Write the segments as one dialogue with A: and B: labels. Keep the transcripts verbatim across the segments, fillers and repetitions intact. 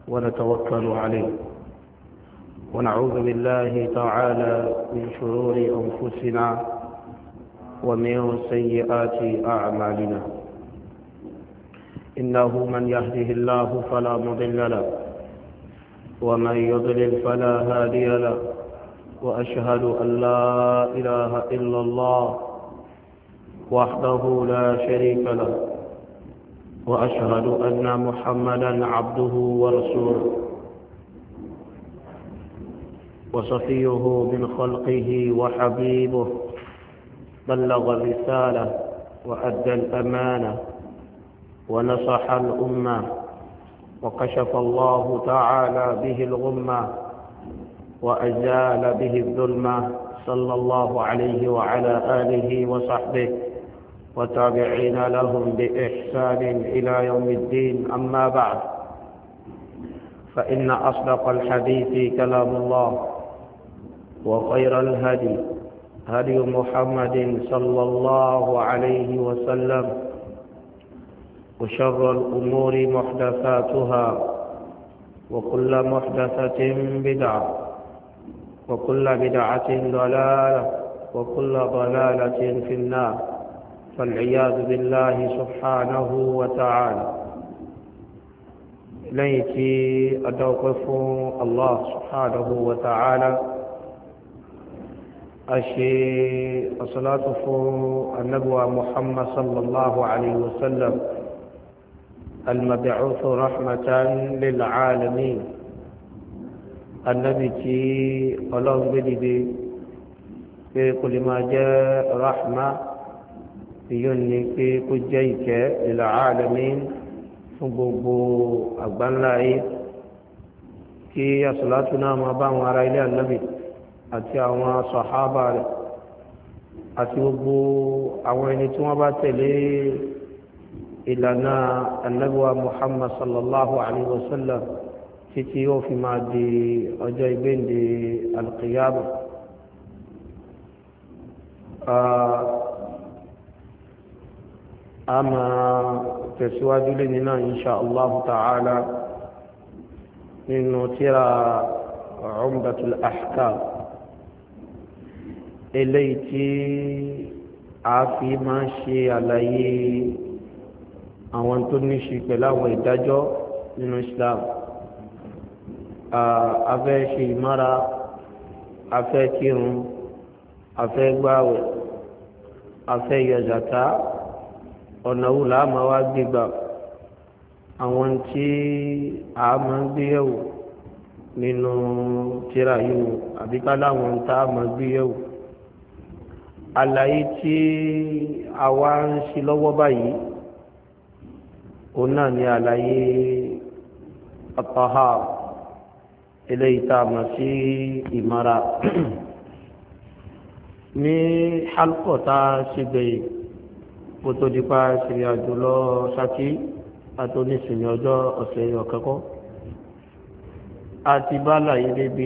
A: ونتوكل عليه ونعوذ بالله تعالى من شرور أنفسنا ومن سيئات أعمالنا إنه من يهده الله فلا مضل له ومن يضلل فلا هادي له وأشهد أن لا إله إلا الله وحده لا شريك له وأشهد أن محمدا عبده ورسوله وصفيه من خلقه وحبيبه بلغ الرسالة وأدى الأمانة ونصح الأمة وكشف الله تعالى به الغمة وأزال به الظلمة صلى الله عليه وعلى آله وصحبه وتابعين لهم بإحسان إلى يوم الدين. أما بعد، فإن أصدق الحديث كلام الله وخير الهدي هدي محمد صلى الله عليه وسلم وشر الأمور محدثاتها وكل محدثة بدعة وكل بدعة ضلالة وكل ضلالة في النار فالعياذ بالله سبحانه وتعالى. ليتي أتوقف الله سبحانه وتعالى أشي الصلاة النبوة محمد صلى الله عليه وسلم المبعوث رحمة للعالمين النبي تي الله بدي بكل ما جاء رحمة يوني في كجيك للعالمين فبوبو أقبل لاي كي صلاتنا ما بان وراء إلى النبي àti àwọn sàhábà rẹ̀ àti gbogbo àwọn ẹni tí wọ́n bá tẹ̀lé ìlànà annabuwa muhammad sallallahu alaihi wasallam títí yóò fi máa di ọjọ́ ìgbéǹde alqiyama. a máa tẹ̀síwájú lé nínú insha Allah ta'ala nínú tírà umdatul ahkam eléyìí tí a fi máa ń ṣe àlàyé àwọn tó ní ṣe pẹ̀lú àwọn ìdájọ́ nínú Islam. a fẹ́ ṣe ìmára, a fẹ́ kírun, a fẹ́ gbààwẹ̀, a fẹ́ yọ zàká, ọ̀nà wo la máa wá gbégbà, àwọn tí a máa ń gbéyẹ̀wò nínú tírà yìí àbí ká láwọn tá a máa gbéyẹ̀wò. Àlàyé tí a wá ń ṣe lọ́wọ́ báyìí òun náà ni àlàyé at-tahara eléyìí tá a mọ̀ sí ìmára. ní halqa tá a ṣe gbẹ̀yìn kó tó di pa ṣìrìn àjò lọ Ṣakí àtúnisìnì ọjọ́ ọ̀sẹ̀ ọ̀kẹ́kọ́ àti bá àlàyé débi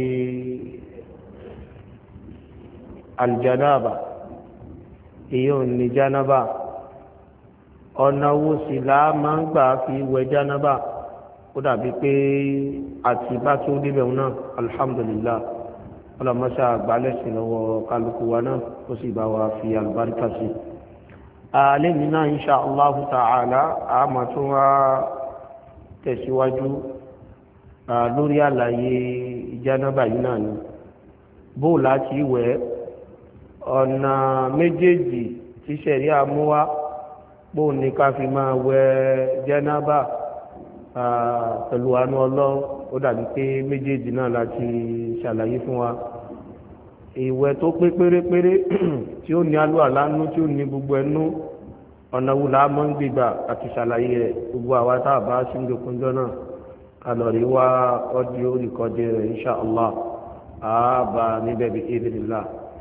A: aljanaba èyí ò ní jánábà, ọ̀nà wo sì là máa ń gbà fi wẹ̀ jánábà. ó dàbí pé àti bá tó débẹ̀ náà alhamdulillah ọlọ́mọṣà àgbálẹ̀sìn lọ́wọ́ kálukú wa náà ó sì bá wa fi àlùbáríkà sí. alẹ́ mi náà insha Allahu ta'ala a máa tún wá tẹ̀síwájú lórí àlàyé jánábà yìí náà ni bó láti wẹ̀ ọ̀nà méjèèjì tí ṣẹ̀rí àmúwá bó ní ká fi máa wẹ̀ jánábà pẹ̀lú àánú Ọlọ́run. ó dàbí pé méjèèjì náà láti ṣàlàyé fún wa. ìwẹ̀ tó pé pérépéré tí ó ní àlùwàlá nú tí ó ní gbogbo ẹnu ọ̀nà wo la máa ń gbégbà àti ṣàlàyé rẹ̀. gbogbo àwa tá a bá sí ìdókòjọ́ náà kalọ̀rí wá ọ́díò rìkọ́dì rẹ̀ insha Allah ààbà níbẹ̀ bí idhnillah.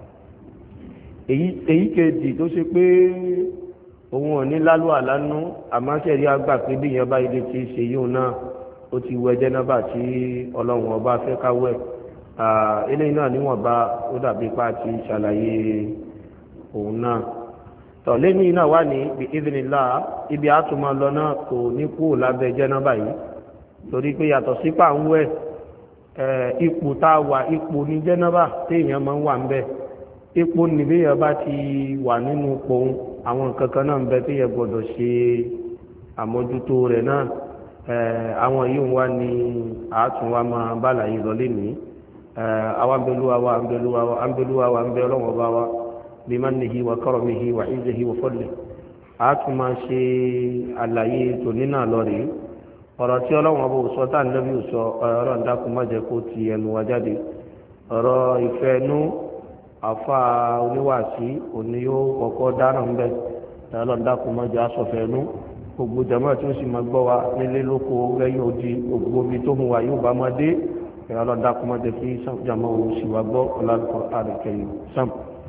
A: èyí kejì tó ṣe pé òun ò ní lálùwàlá nú àmọ́ ṣẹ̀rí àgbà pé bí ìyẹn bá ilé ti ṣe yóò náà ó ti wẹ̀ jánábà tí Ọlọ́run ọba fẹ́ ká wẹ̀. eléyìí náà níwọ̀nba ó dàbí pa àti ṣàlàyé òun náà. tọ̀lé ní náà wà ní bí idhnillah ibi àtúmọ̀ lọ náà kò ní kú lábẹ́ jánábà yìí torí pé yàtọ̀ sí pàǹwẹ̀ ipò tá a wà ipò ní jẹ́nàbà téèyàn máa ń wà ń bẹ̀ ipò nìbíyàn bá ti wà nínú pohun àwọn nǹkan kan náà ń bẹ téèyàn gbọ́dọ̀ ṣe àmójútó rẹ̀ náà àwọn yìí wá ní àátún wa máa bàlàyé lọ lénìí àwọn abẹ́lúwa wa abẹ́lúwa wa abẹ́lúwa wa abẹ́ ọlọ́wọ́ bá wa bí mannihi wa karamihi wa izzihi wa fadlihi àátún máa ṣe àlàyé tòní náà lọ rèé ọ̀rọ̀ tí ọlọ́wọ́n bó sọ tá nílẹ̀ bí sọ ọ̀rọ̀ ǹdákun má jẹ́ kó ti ẹnu wa jáde ọ̀rọ̀ ìfẹ́ inú àfa oníwàásí òní yóò kọ́kọ́ dáná ń bẹ̀ ọ̀rọ̀ ǹdákun má jẹ́ aṣọ̀fẹ́ inú gbogbo jàmáà tí ó sì máa gbọ́ wa nílé lóko lẹ́yìn odi gbogbo omi tó mú wa yóò bá máa dé ọ̀rọ̀ ǹdákun má jẹ́ kí jàmáà òun sì wá gbọ́ ọ̀làdùkọ̀ àdìkẹyìn sam.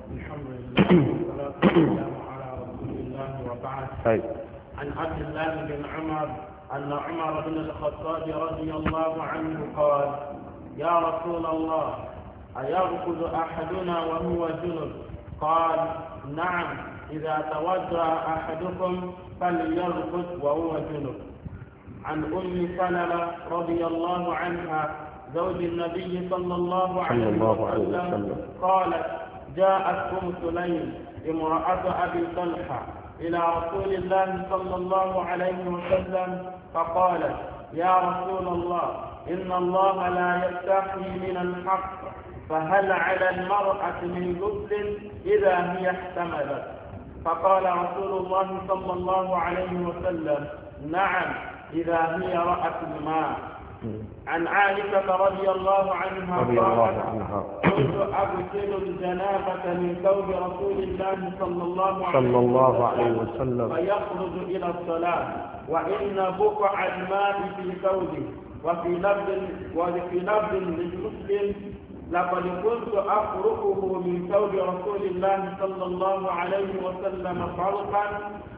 B: عن عبد الله بن عمر أن عمر بن الخطاب رضي الله عنه قال يا رسول الله أيرقد أحدنا وهو جنب قال نعم إذا توضأ أحدكم فليرقد وهو جنب عن أم سلمة رضي الله عنها زوج النبي صلى الله عليه وسلم قالت جاءت أم سليم امرأة أبي طلحة إلى رسول الله صلى الله عليه وسلم فقالت يا رسول الله إن الله لا يستحي من الحق فهل على المرأة من غسل إذا هي احتملت فقال رسول الله صلى الله عليه وسلم نعم إذا هي رأت الماء عن عائشة رضي الله عنها قالت كنت أغسل الجنابة من ثوب رسول الله صلى الله
A: صلى الله عليه وسلم
B: فيخرج إلى الصلاة وإن بقع الماء في ثوبه وفي لفظ وفي لفظ للمسلم لقد كنت أفرقه من ثوب رسول الله صلى الله عليه وسلم فرقا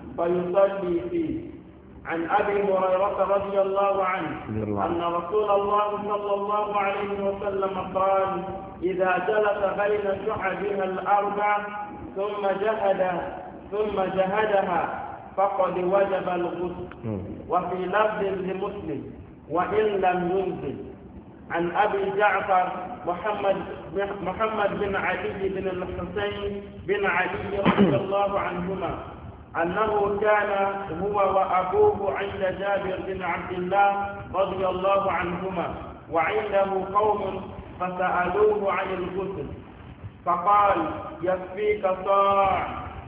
B: فيصلي فيه عن أبي هريرة رضي الله عنه أن رسول الله صلى الله عليه وسلم قال إذا جلس بين شعبها الأربع ثم جهد ثم جهدها فقد وجب الغسل وفي لفظ لمسلم وإن لم ينزل عن أبي جعفر محمد محمد بن علي بن الحسين بن علي رضي الله عنهما أنه كان هو وأبوه عند جابر بن عبد الله رضي الله عنهما وعنده قوم فسألوه عن الغسل فقال يكفيك صاع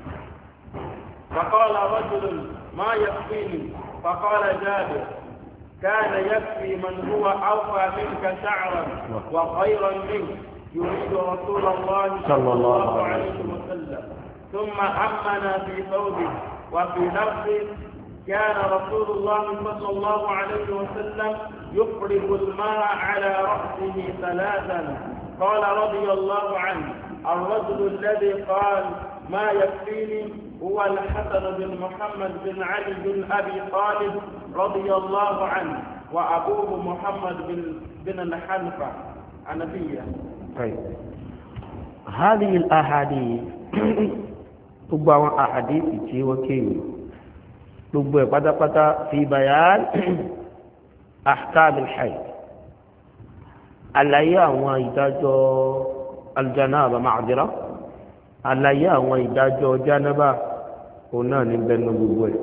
B: فقال رجل ما يكفيني فقال جابر كان يكفي من هو أوفى منك شعرا وخيرا منك يريد رسول الله صلى الله عليه وسلم ثم أمنا في ثوبه وفي نفسه كان رسول الله صلى الله عليه وسلم يفرغ الماء على رأسه ثلاثا قال رضي الله عنه الرجل الذي قال ما يكفيني هو الحسن بن محمد بن علي بن أبي طالب رضي الله عنه وأبوه محمد بن بن الحنفة حنفية.
A: طيب هذه الأحاديث gbogbo àwọn àhàdíìsì tí wọ́n kéwì gbogbo ẹ̀ pátápátá fi bayan ahkamil hayd àlàyé àwọn ìdájọ́ aljanaba ma'dira àlàyé àwọn ìdájọ́ janaba òun náà ní bẹnu gbogbo ẹ̀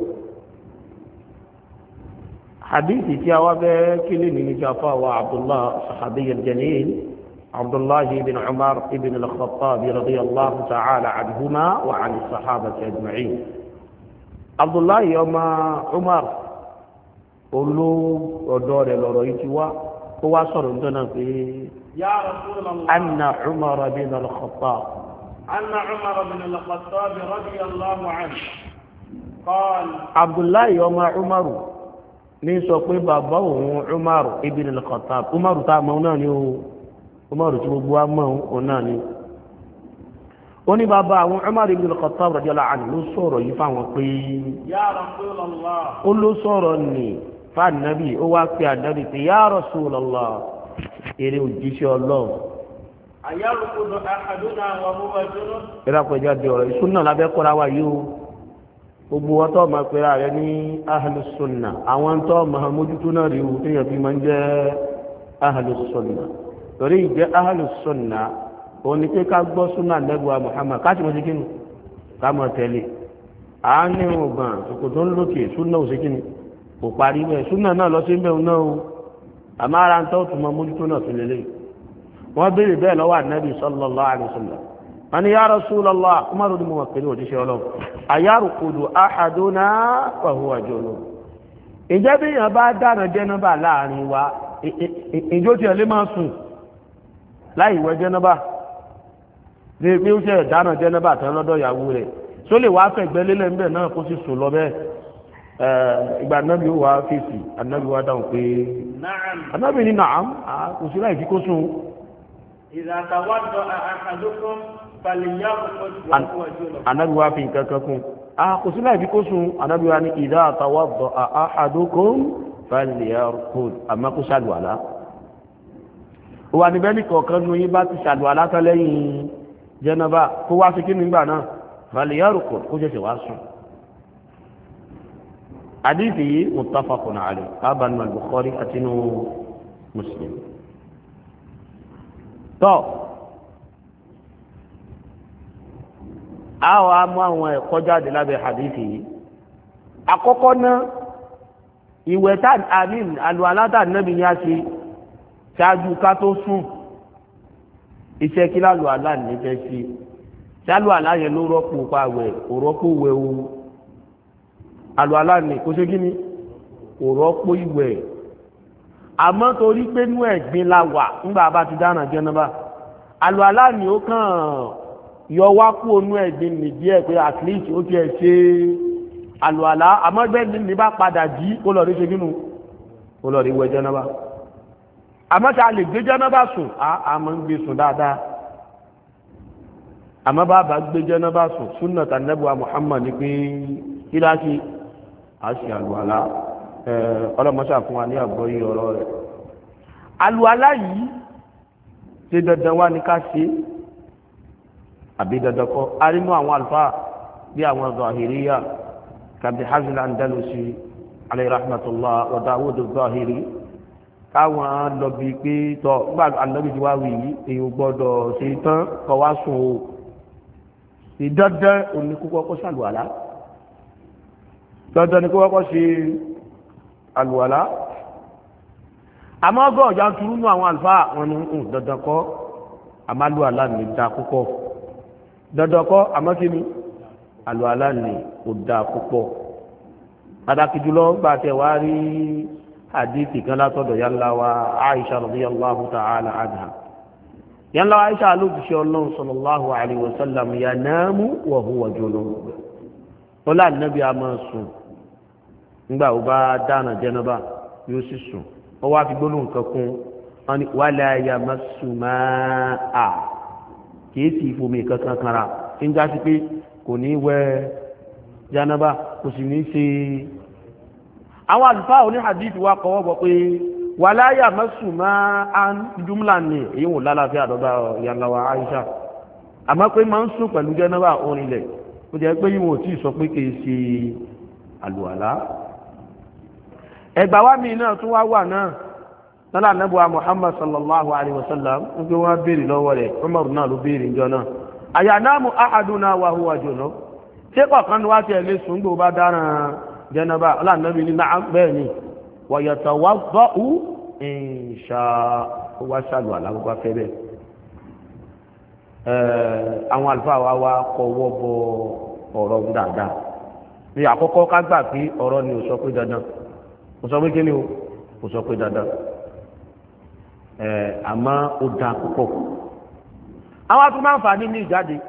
A: hadithi tí a wá bẹ́ kílì ní níjàfà wa abdullah sahabiy al-jalil عبد الله بن عمر بن الخطاب رضي الله تعالى عنهما وعن الصحابة أجمعين عبد الله يوم عمر قلوا ودور الرئيسوا هو صرنا في
B: يا رسول الله
A: أن عمر بن الخطاب
B: أن عمر بن الخطاب رضي الله عنه قال
A: عبد الله يوم عمر ní sọ pé bàbá òun Umar ibn al-Khattab Umar tá a mọ̀ náà ni ó Umar tí gbogbo wa mọ̀ òun náà ni ó ní bàbá àwọn Umar ibn al-Khattab radiyallahu anhu ló sọ̀rọ̀ yìí fáwọn pé
B: ya Rasulullah
A: ó ló sọ̀rọ̀ ní fànàbí ó wá pé ànábì pé ya Rasulullah eré òjíṣẹ́ Ọlọ́run
B: ayárùkúdù àhàdúnà wà huwa junub
A: ìrápẹ̀já di ọ̀rọ̀ ìsúná lábẹ́ kọ́ra wa yìí ó gbogbo wọn tó máa pera rẹ̀ ní ahlus sunnah àwọn tó máa mójútó náà rí ohun téèyàn fi máa ń jẹ́ ahlus sunnah torí ìjẹ́ ahlus sunnah òun ni pé ká gbọ́ súnà nẹ́gbà Muhammad ká sì mọ́ sí kínú ká mọ̀ tẹ́lẹ̀ à ń ní ọgbọ̀n òkò tó ń lókè súnà òsì kínú kò parí bẹ́ẹ̀ súnà náà lọ sí ń bẹ̀rù náà o àmọ́ ara ń tọ́ tún mọ mójútó náà tún lélẹ̀ wọ́n béèrè bẹ́ẹ̀ lọ́wọ́ ànábì sallallahu alaihi wasallam wọ́n ní ya Rasulullah Umaru ni mo wà pẹ̀lú òjíṣẹ́ ọlọ́run ayarukudu ahaduna wa huwa junub ìjẹ́ bí èèyàn bá dáná jẹ́nàbà láàrin wa ìjó tí ẹ lè máa sùn láì wẹ̀ jẹ́nàbà ní pé ó ṣe dáná jẹ́nàbà tán lọ́dọ̀ ìyàwó rẹ̀ tó lè wá fẹ̀gbẹ́ lélẹ̀ ńbẹ̀ náà kó sì sùn lọ bẹ́ẹ̀ ìgbà anábì ó wá fèsì anábì wá dáhùn pé anábì ní nàám kò sí láì fi kó sùn.
B: idha tawadda'a ahadukum falyaqud wa huwa junub.
A: anábì wá fi nǹkan kan kún kò sí láì fi kó sùn anábì wá ní idha tawadda'a ahadukum falyaqud àmọ́ kó ṣàlùwàlá. wà níbẹ̀ ní kọ̀ọ̀kan ní oyin bá ti ṣàlùwàlá tán lẹ́yìn jẹ́nàbà kó wá sí kí nígbà náà falyaqud kó jẹ́sẹ̀ wá sùn. حديثي متفق عليه أبا البخاري أتنو مسلم طب àwọn amú àwọn ẹ̀kọ́ jáde lábẹ́ hadithi yìí àkọ́kọ́ náà ìwẹ̀ tá àmín àlùwàlá tá Ànábì ní a ṣe ṣáájú ká tó sùn iṣẹ́ kí lálùwàlá ní fẹ́ sí ṣálùwàlá yẹn ló rọ́pò pàwẹ̀ kò rọ́pò wẹ̀ o àlùwàlá ní kò ṣe kí ni kò rọ́pò ìwẹ̀ àmọ́ torí pé nú ẹ̀gbin la wà nígbà bá ti dáná jẹ́nàbà àlùwàlá ní ó kàn yọ wá kú onú ẹ̀gbin nìdí ẹ̀ pé at least ó tiẹ̀ ṣe àlùwàlá àmọ́ gbẹ́ni ní bá padà jí kó lọ rí ṣe kínú kó lọ rí wẹ̀ jẹ́nàbà àmọ́ tá a lè gbé jẹ́nàbà sùn àmọ́ ń gbé sùn dáadáa àmọ́ bá bá gbé jẹ́nàbà sùn sunnat Ànábì Muhammad ní pé kí láti a ṣe àlùwàlá ọlọ́mọṣà fún wa ní àgbọ́yé ọ̀rọ̀ rẹ̀ àlùwàlá yìí ṣe dandan wá ní ká ṣe àbí dandan kọ́ arínú àwọn àlùfáà bí àwọn Zahiriyya kàbí Hazil Andalusi alayhi rahmatullah wa Dawud Zahiri káwọn lọ bí pé tọ́ gbà Ànábì tí wá wì yí èyí gbọ́dọ̀ ṣe tán kọ wá sùn o ìdandan òní kúkọ́ kó ṣàlùwàlá dandan ni kó wọ́pọ̀ ṣe àlùwàlá àmọ́ ọgọ́ ọ̀já ń turú nú àwọn àlùfáà wọn ni ń dandan kọ́ àmàlùwàlá ní da púpọ̀ dandan kọ́ àmọ́ kí ni àlùwàlá ní kò da púpọ̀ pàtàkì jùlọ gbà tẹ̀ wá rí hadithi kan látọ̀dọ̀ yálà wa Aisha radiyallahu ta'ala anha yálà wa Aisha ló ti ṣe Ọlọ́run sallallahu alayhi wa sallam yanamu wa huwa junub ọlá nàbí a máa sùn nígbà ó bá dáná jẹnaba yóò sì sùn ó wá fi gbólóhùn kan kún wọn ni wala yamassu ma'a kìí sì fomi kankan kanra ń já sí pé kò ní wẹ̀ jẹnaba kò sì ní ṣe àwọn àlùfáà oní hadith wa kọ́wọ́ bọ̀ pé wala yamassu ma'an jumla ní èyí wò lálàáfíà àdọ́gbà ìyànlá wa Aisha àmọ́ pé máa ń sùn pẹ̀lú jẹnaba orinlẹ̀ ó jẹ́ pé yíwọ̀n tí sọ pé kìí ṣe àlùwàlá ẹgbà wá mi náà tún wá wà náà lọ́la nẹ́bùwà Muhammad sallallahu alaihi wasallam ń gbé wọ́n béèrè lọ́wọ́ rẹ̀ Umar náà ló béèrè ìjọ náà ayanamu ahaduna wa huwa junub ṣé kọ̀ọ̀kan ni wá ti ẹ̀lẹ́ sùn gbò bá dára jẹ́nàbà ọlànàbí ní náà bẹ́ẹ̀ ni wa yatawadda'u insha ó wá ṣàlùwàlá gbogbo afẹ́ bẹ́ẹ̀ àwọn àlùfáà wa wá kọwọ́ bọ ọ̀rọ̀ dáadáa ní àkọ́kọ́ ká gbà pé ọ̀rọ̀ ni ò sọ pé dandan ò sọ pé kí ni ò sọ pé dandan àmọ́ ó dáa púpọ̀ àwọn atún máa ń fà ní ní ìjáde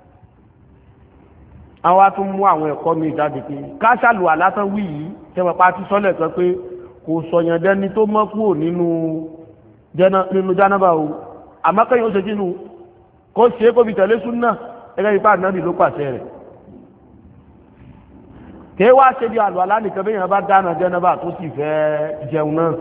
A: àwọn atún mú àwọn ẹ̀kọ́ mi ìjáde pé ká ṣàlùwàlá tán wí yìí tẹ́wọ̀n pa ti sọ́lẹ̀ kan pé kò sọ̀yàn dẹ́ni tó mọ́ kúrò nínú jánábà o àmọ́ kẹ́yìn ó ṣe kínú kó ṣe é kó fi tẹ̀lé súnnà ẹgbẹ́ ipá ànábì ló pàṣẹ rẹ̀ kí wá ṣe bí àlùwàlá nìkan bí èèyàn bá dáná jẹ́nàbà tó sì fẹ́ jẹun náà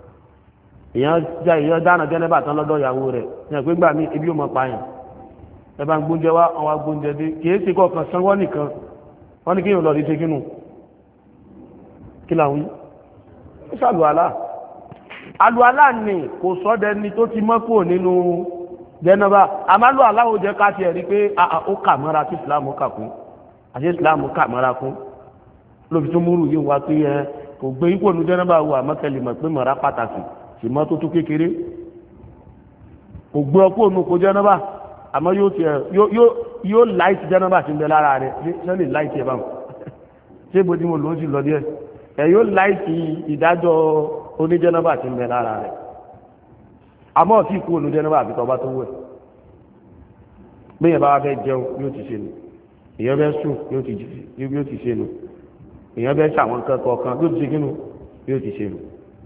A: èèyàn dáná jẹ́nàbà tán lọ́dọ̀ ìyàwó rẹ̀ ní ẹ̀pẹ́ gbà mí ebi ò mọ̀ pààyàn ẹ bá ń gbóúnjẹ wá àwọn agbóúnjẹ dé kì í ṣe kọ̀ọ̀kan sanwó nìkan wọ́n ní kí yóò lọ rí ṣe kínú kí láwí ó ṣàlùwàlá àlùwàlá ní kò sọ́dẹ ni tó ti mọ́ kúrò nínú jẹ́nàbà àmàlù aláwò jẹ́ ká ti ẹ̀rí pé ó kà mọ́ra tí ìsìláàmù kà kún àti ìsìláàmù kà mọ́ra kún lóbi tó múrù yìí wá pé ẹ kò gbé ipò ní jẹ́nàbà wo àmọ́kẹ́lì mọ̀ pé mọ̀ra pàtàkì sì mọ́ tó tó kékeré kò gbé ọkọ̀ ònú kò jẹ́nàbà àmọ́ yóò ti ẹ̀ yóò láìsí jẹ́nàbà ti ń bẹ lára rẹ̀ ṣé lè láìsí ẹ̀ báwọn ṣé bó ti mo lò ó sì lọ díẹ̀ ẹ̀ yóò láìsí ìdájọ́ oníjẹ́nàbà ti ń bẹ lára rẹ̀ àmọ́ tí kú ònú jẹ́nàbà àbí tọba tó wẹ̀ bẹ́yẹn bá wá fẹ́ jẹun yóò ti ṣe nù èyàn bẹ́ sùn yóò ti ṣe nù èyàn bẹ́ ṣàwọn nǹkan kọ̀ọ̀kan yóò ti ṣe kínú yóò ti ṣe nù.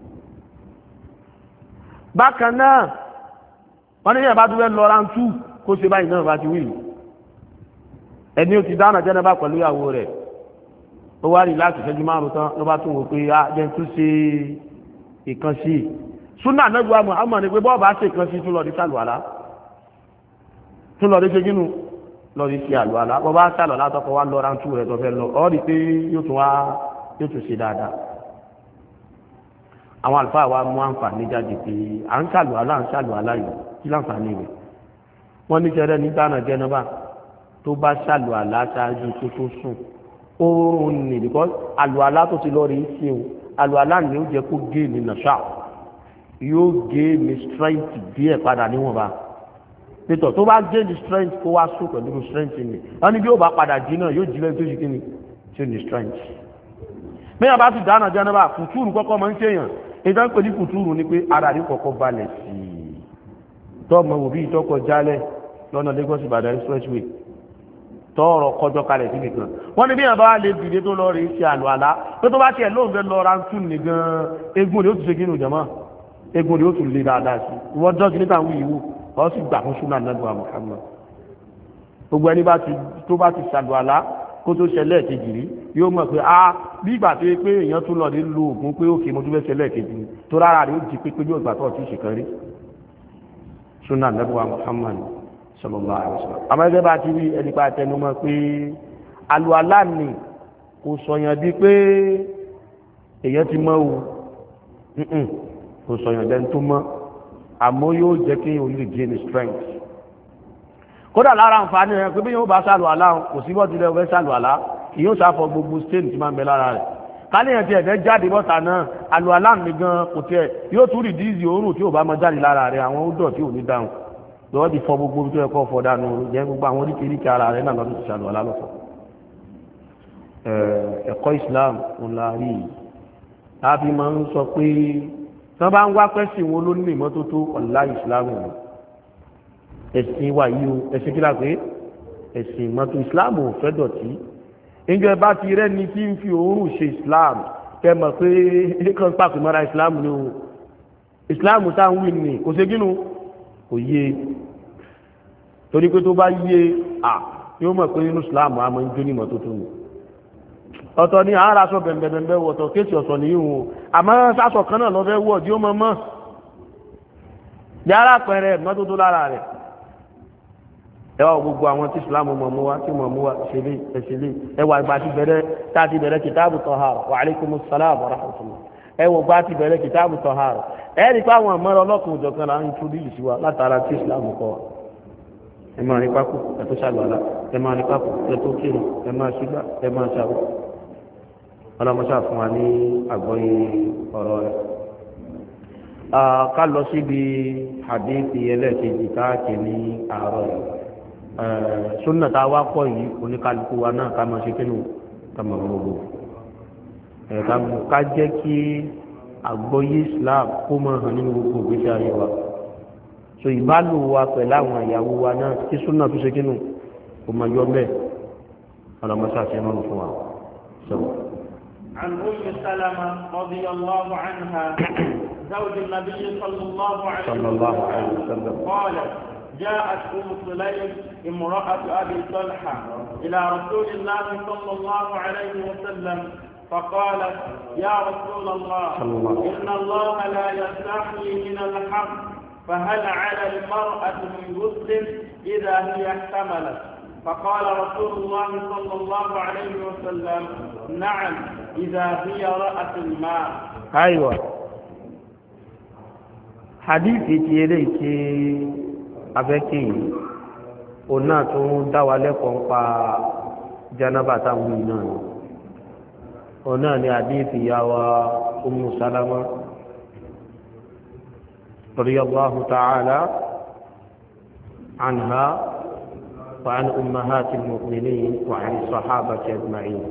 A: bákan náà wọ́n ní yẹn bá tún fẹ́ lọ rántú kó ṣe báyìí náà bá ti wí ẹni ó ti dáná jẹ́nàbà pẹ̀lú ìyàwó rẹ̀ ó wá rí láti ṣẹ́jú márùn tán ló bá tún wò pé á jẹ́ tún ṣe ìkan sí i súnà nẹ́gbà Muhammad ni pé bọ́ọ̀ bá ṣe ìkan sí tún lọ rí sàlùwàlá tún lọ rí ṣe gínú lọ rí ṣe àlùwàlá bọ́ bá sàlùwàlá tọkọ wá lọ rántú rẹ̀ tó fẹ́ lọ ọ́ rí pé yóò tún wá yóò tún ṣe dáadáa àwọn àlùfáà wa mú àǹfààní jáde pé à ń sàlùwàlá à ń sàlùwàlá yìí kí láǹfààní rẹ̀ wọ́n ní jẹ́rẹ́ ní dáná jẹ́nàbà tó bá sàlùwàlá ṣáájú tó tó sùn oorun nì because àlùwàlá tó ti lọ rí sí o àlùwàlá ni ó jẹ́ kó gé ní nàṣà yóò gé ní strength díẹ̀ padà níwọ̀nba pétọ̀ tó bá gé ní strength kó wá sùn pẹ̀lú strength ni wọ́n ní bí ó bá padà jí náà yóò jí lẹ́yìn tó ṣe kí ni tí ó ní strength. mẹ́yàn bá ti dáná jẹ́nàbà kùtùrù kọ́kọ́ máa ń ṣèyàn ìdá ń pè ní kùtùrù ni pé ara rí kọ́kọ́ balẹ̀ sí i tọ́ọ̀mọ̀ òbí ìtọ́kọ̀ jálẹ̀ lọ́nà Lagos Ìbàdàn expressway tọrọ kọjọ kalẹ̀ sí nìkan wọ́n ní bí yàn bá lè dìde tó lọ rí ṣe àlùwàlá pé tó bá tiẹ̀ lóun fẹ́ lọ ra ń tún nìgan egun rẹ̀ ó ti ṣe kí ni òjàmọ́ egun rẹ̀ ó tún lè dáadáa sí ìwọ́n dọ́jú níta ń wí ìwú ọ sì gbà fún súnà nàbà Muhammad gbogbo ẹni tó bá ti ṣàlùwàlá kó tó ṣẹlẹ̀ kejì rí yóò mọ̀ pé a bí ìgbà tó yẹ pé èèyàn tún lọ rí lo oògùn pé òkè mo tún fẹ́ ṣẹlẹ̀ kejì rí tó rárá rẹ̀ ó di pépé yóò gbà tó ọtí ṣèkan rí súnà nàbà Muhammad sallallahu alaihi wasallam àmọ́ ẹgbẹ́ bá ti rí ẹni pa tẹnumọ́ pé àlùwàlá ni kò sọ̀yàn di pé èèyàn ti mọ́ o kò sọ̀yàn dẹni tó mọ́ àmọ́ yóò jẹ́ kí o lè gain strength kódà lára àǹfààní rẹ̀ pé bí yóò bá sàlùwàlá kò sí bọ́ tilẹ̀ ọ̀fẹ́ sàlùwàlá kì yóò sáfọ gbogbo stain tí máa ń bẹ lára rẹ̀ káníyàn tí ẹ̀fẹ́ jáde bọ́ta náà àlùwàlá mi gan kò tiẹ̀ yóò tún rìdíìsì òórùn tí ò bá máa jáde lára rẹ̀ àwọn ó dọ̀ tí ò ní dáhùn lọ́wọ́ ti fọ gbogbo tó ẹ̀kọ́ fọ dànù jẹ́ gbogbo àwọn oríkèéríkèé ara rẹ̀ náà lọ́dún ti ṣàlùwàlá lọ́fọ̀ ẹ̀kọ́ Islam ńlá rí i láàbí máa ń sọ pé tí wọ́n bá ń wá pẹ́sìn wọn ló ní ìmọ́tótó ọ̀la Islam ẹ̀sìn wà yìí o ẹ̀sìn kíra pé ẹ̀sìn ìmọ́tò Islam ò fẹ́ dọ̀tí ìjọ ẹ bá ti rẹ́ni tí ń fi òórùn ṣe Islam kẹ́ mọ̀ pé ẹ̀kan pàpẹ́ mọ́ra Islam ni o Islam táwọn wí ni kò ṣe gínú kò yé torí pé tó bá yé à yóò mọ̀ pé nínú Islam a máa ń jó ní ìmọ́tótó ni ọ̀tọ̀ ni àárá sọ bẹ̀m̀bẹ̀m̀bẹ̀ wọ̀tọ̀ kéèsì ọ̀sọ̀ ní ìhun àmọ́ sásọ kan náà lọ́fẹ́ wọ̀ tí ó mọ́ mọ́ yára pẹ̀rẹ̀ mọ́tótó lára rẹ̀ ẹwà gbogbo àwọn tí Islam mọ̀ mú wá tí mọ̀ mú wá ṣẹlẹ̀ ẹ̀ṣẹlẹ̀ ẹwà ìgbà ti bẹ̀rẹ̀ táti bẹ̀rẹ̀ kìtàbù tọ̀hárà wa alaikumus salam wa rahmatullah ẹwà ìgbà ti bẹ̀rẹ̀ kìtàbù tọ̀hárà ẹ̀rí pé àwọn mọ́rọ̀ ọlọ́kùnrin òjọ̀kan là ń túdú yìí sí wa látara tí Islam kọ́ wa ẹ máa rí pákó ẹ tó ṣàlùwàlá ẹ máa rí pákó ẹ tó kírun ẹ máa ṣígbà ẹ máa ṣàwọ́ ọlọ́mọṣà fún wa ní àgbọ́yé ọ̀rọ̀ rẹ̀ ká lọ síbi hadithi ẹlẹ́ẹ̀kejì káàkiri ní àárọ̀ rẹ̀ súnà tá a wá pọ̀ yìí oníkálukú wa náà ká máa ṣe kínú ká máa gbogbo ká jẹ́ kí àgbọ́yé Islam kó máa hàn nínú gbogbo ìgbésí ayé wa so ìbálò wa pẹ̀lú àwọn ìyàwó wa náà kí súnà tó ṣe kínú kó máa yọ bẹ́ẹ̀ ọlọ́mọṣà ṣe máa ń fún wa sọ̀rọ̀.
B: عن أم سلمة رضي الله عنها زوج النبي صلى الله عليه
A: صلى الله عليه وسلم
B: قالت جاءت أم سليم امرأة أبي طلحة إلى رسول الله صلى الله عليه وسلم فقالت يا رسول الله إن الله لا يستحيي من الحق فهل على المرأة من غسل إذا هي احتملت فقال رسول الله صلى الله عليه وسلم نعم إذا هي رأت الماء.
A: أيوة حديثي تيلي تي أفكي ọ̀nà tó ń dá wa lẹ́kọ̀ọ́ ń pa janaba táwọn yìí náà ni ọ̀nà ni àdíìsì ìyá wa Ummu Salama radiyallahu ta'ala anha wa an ummahatil mu'minin wa an sahabati ajma'in.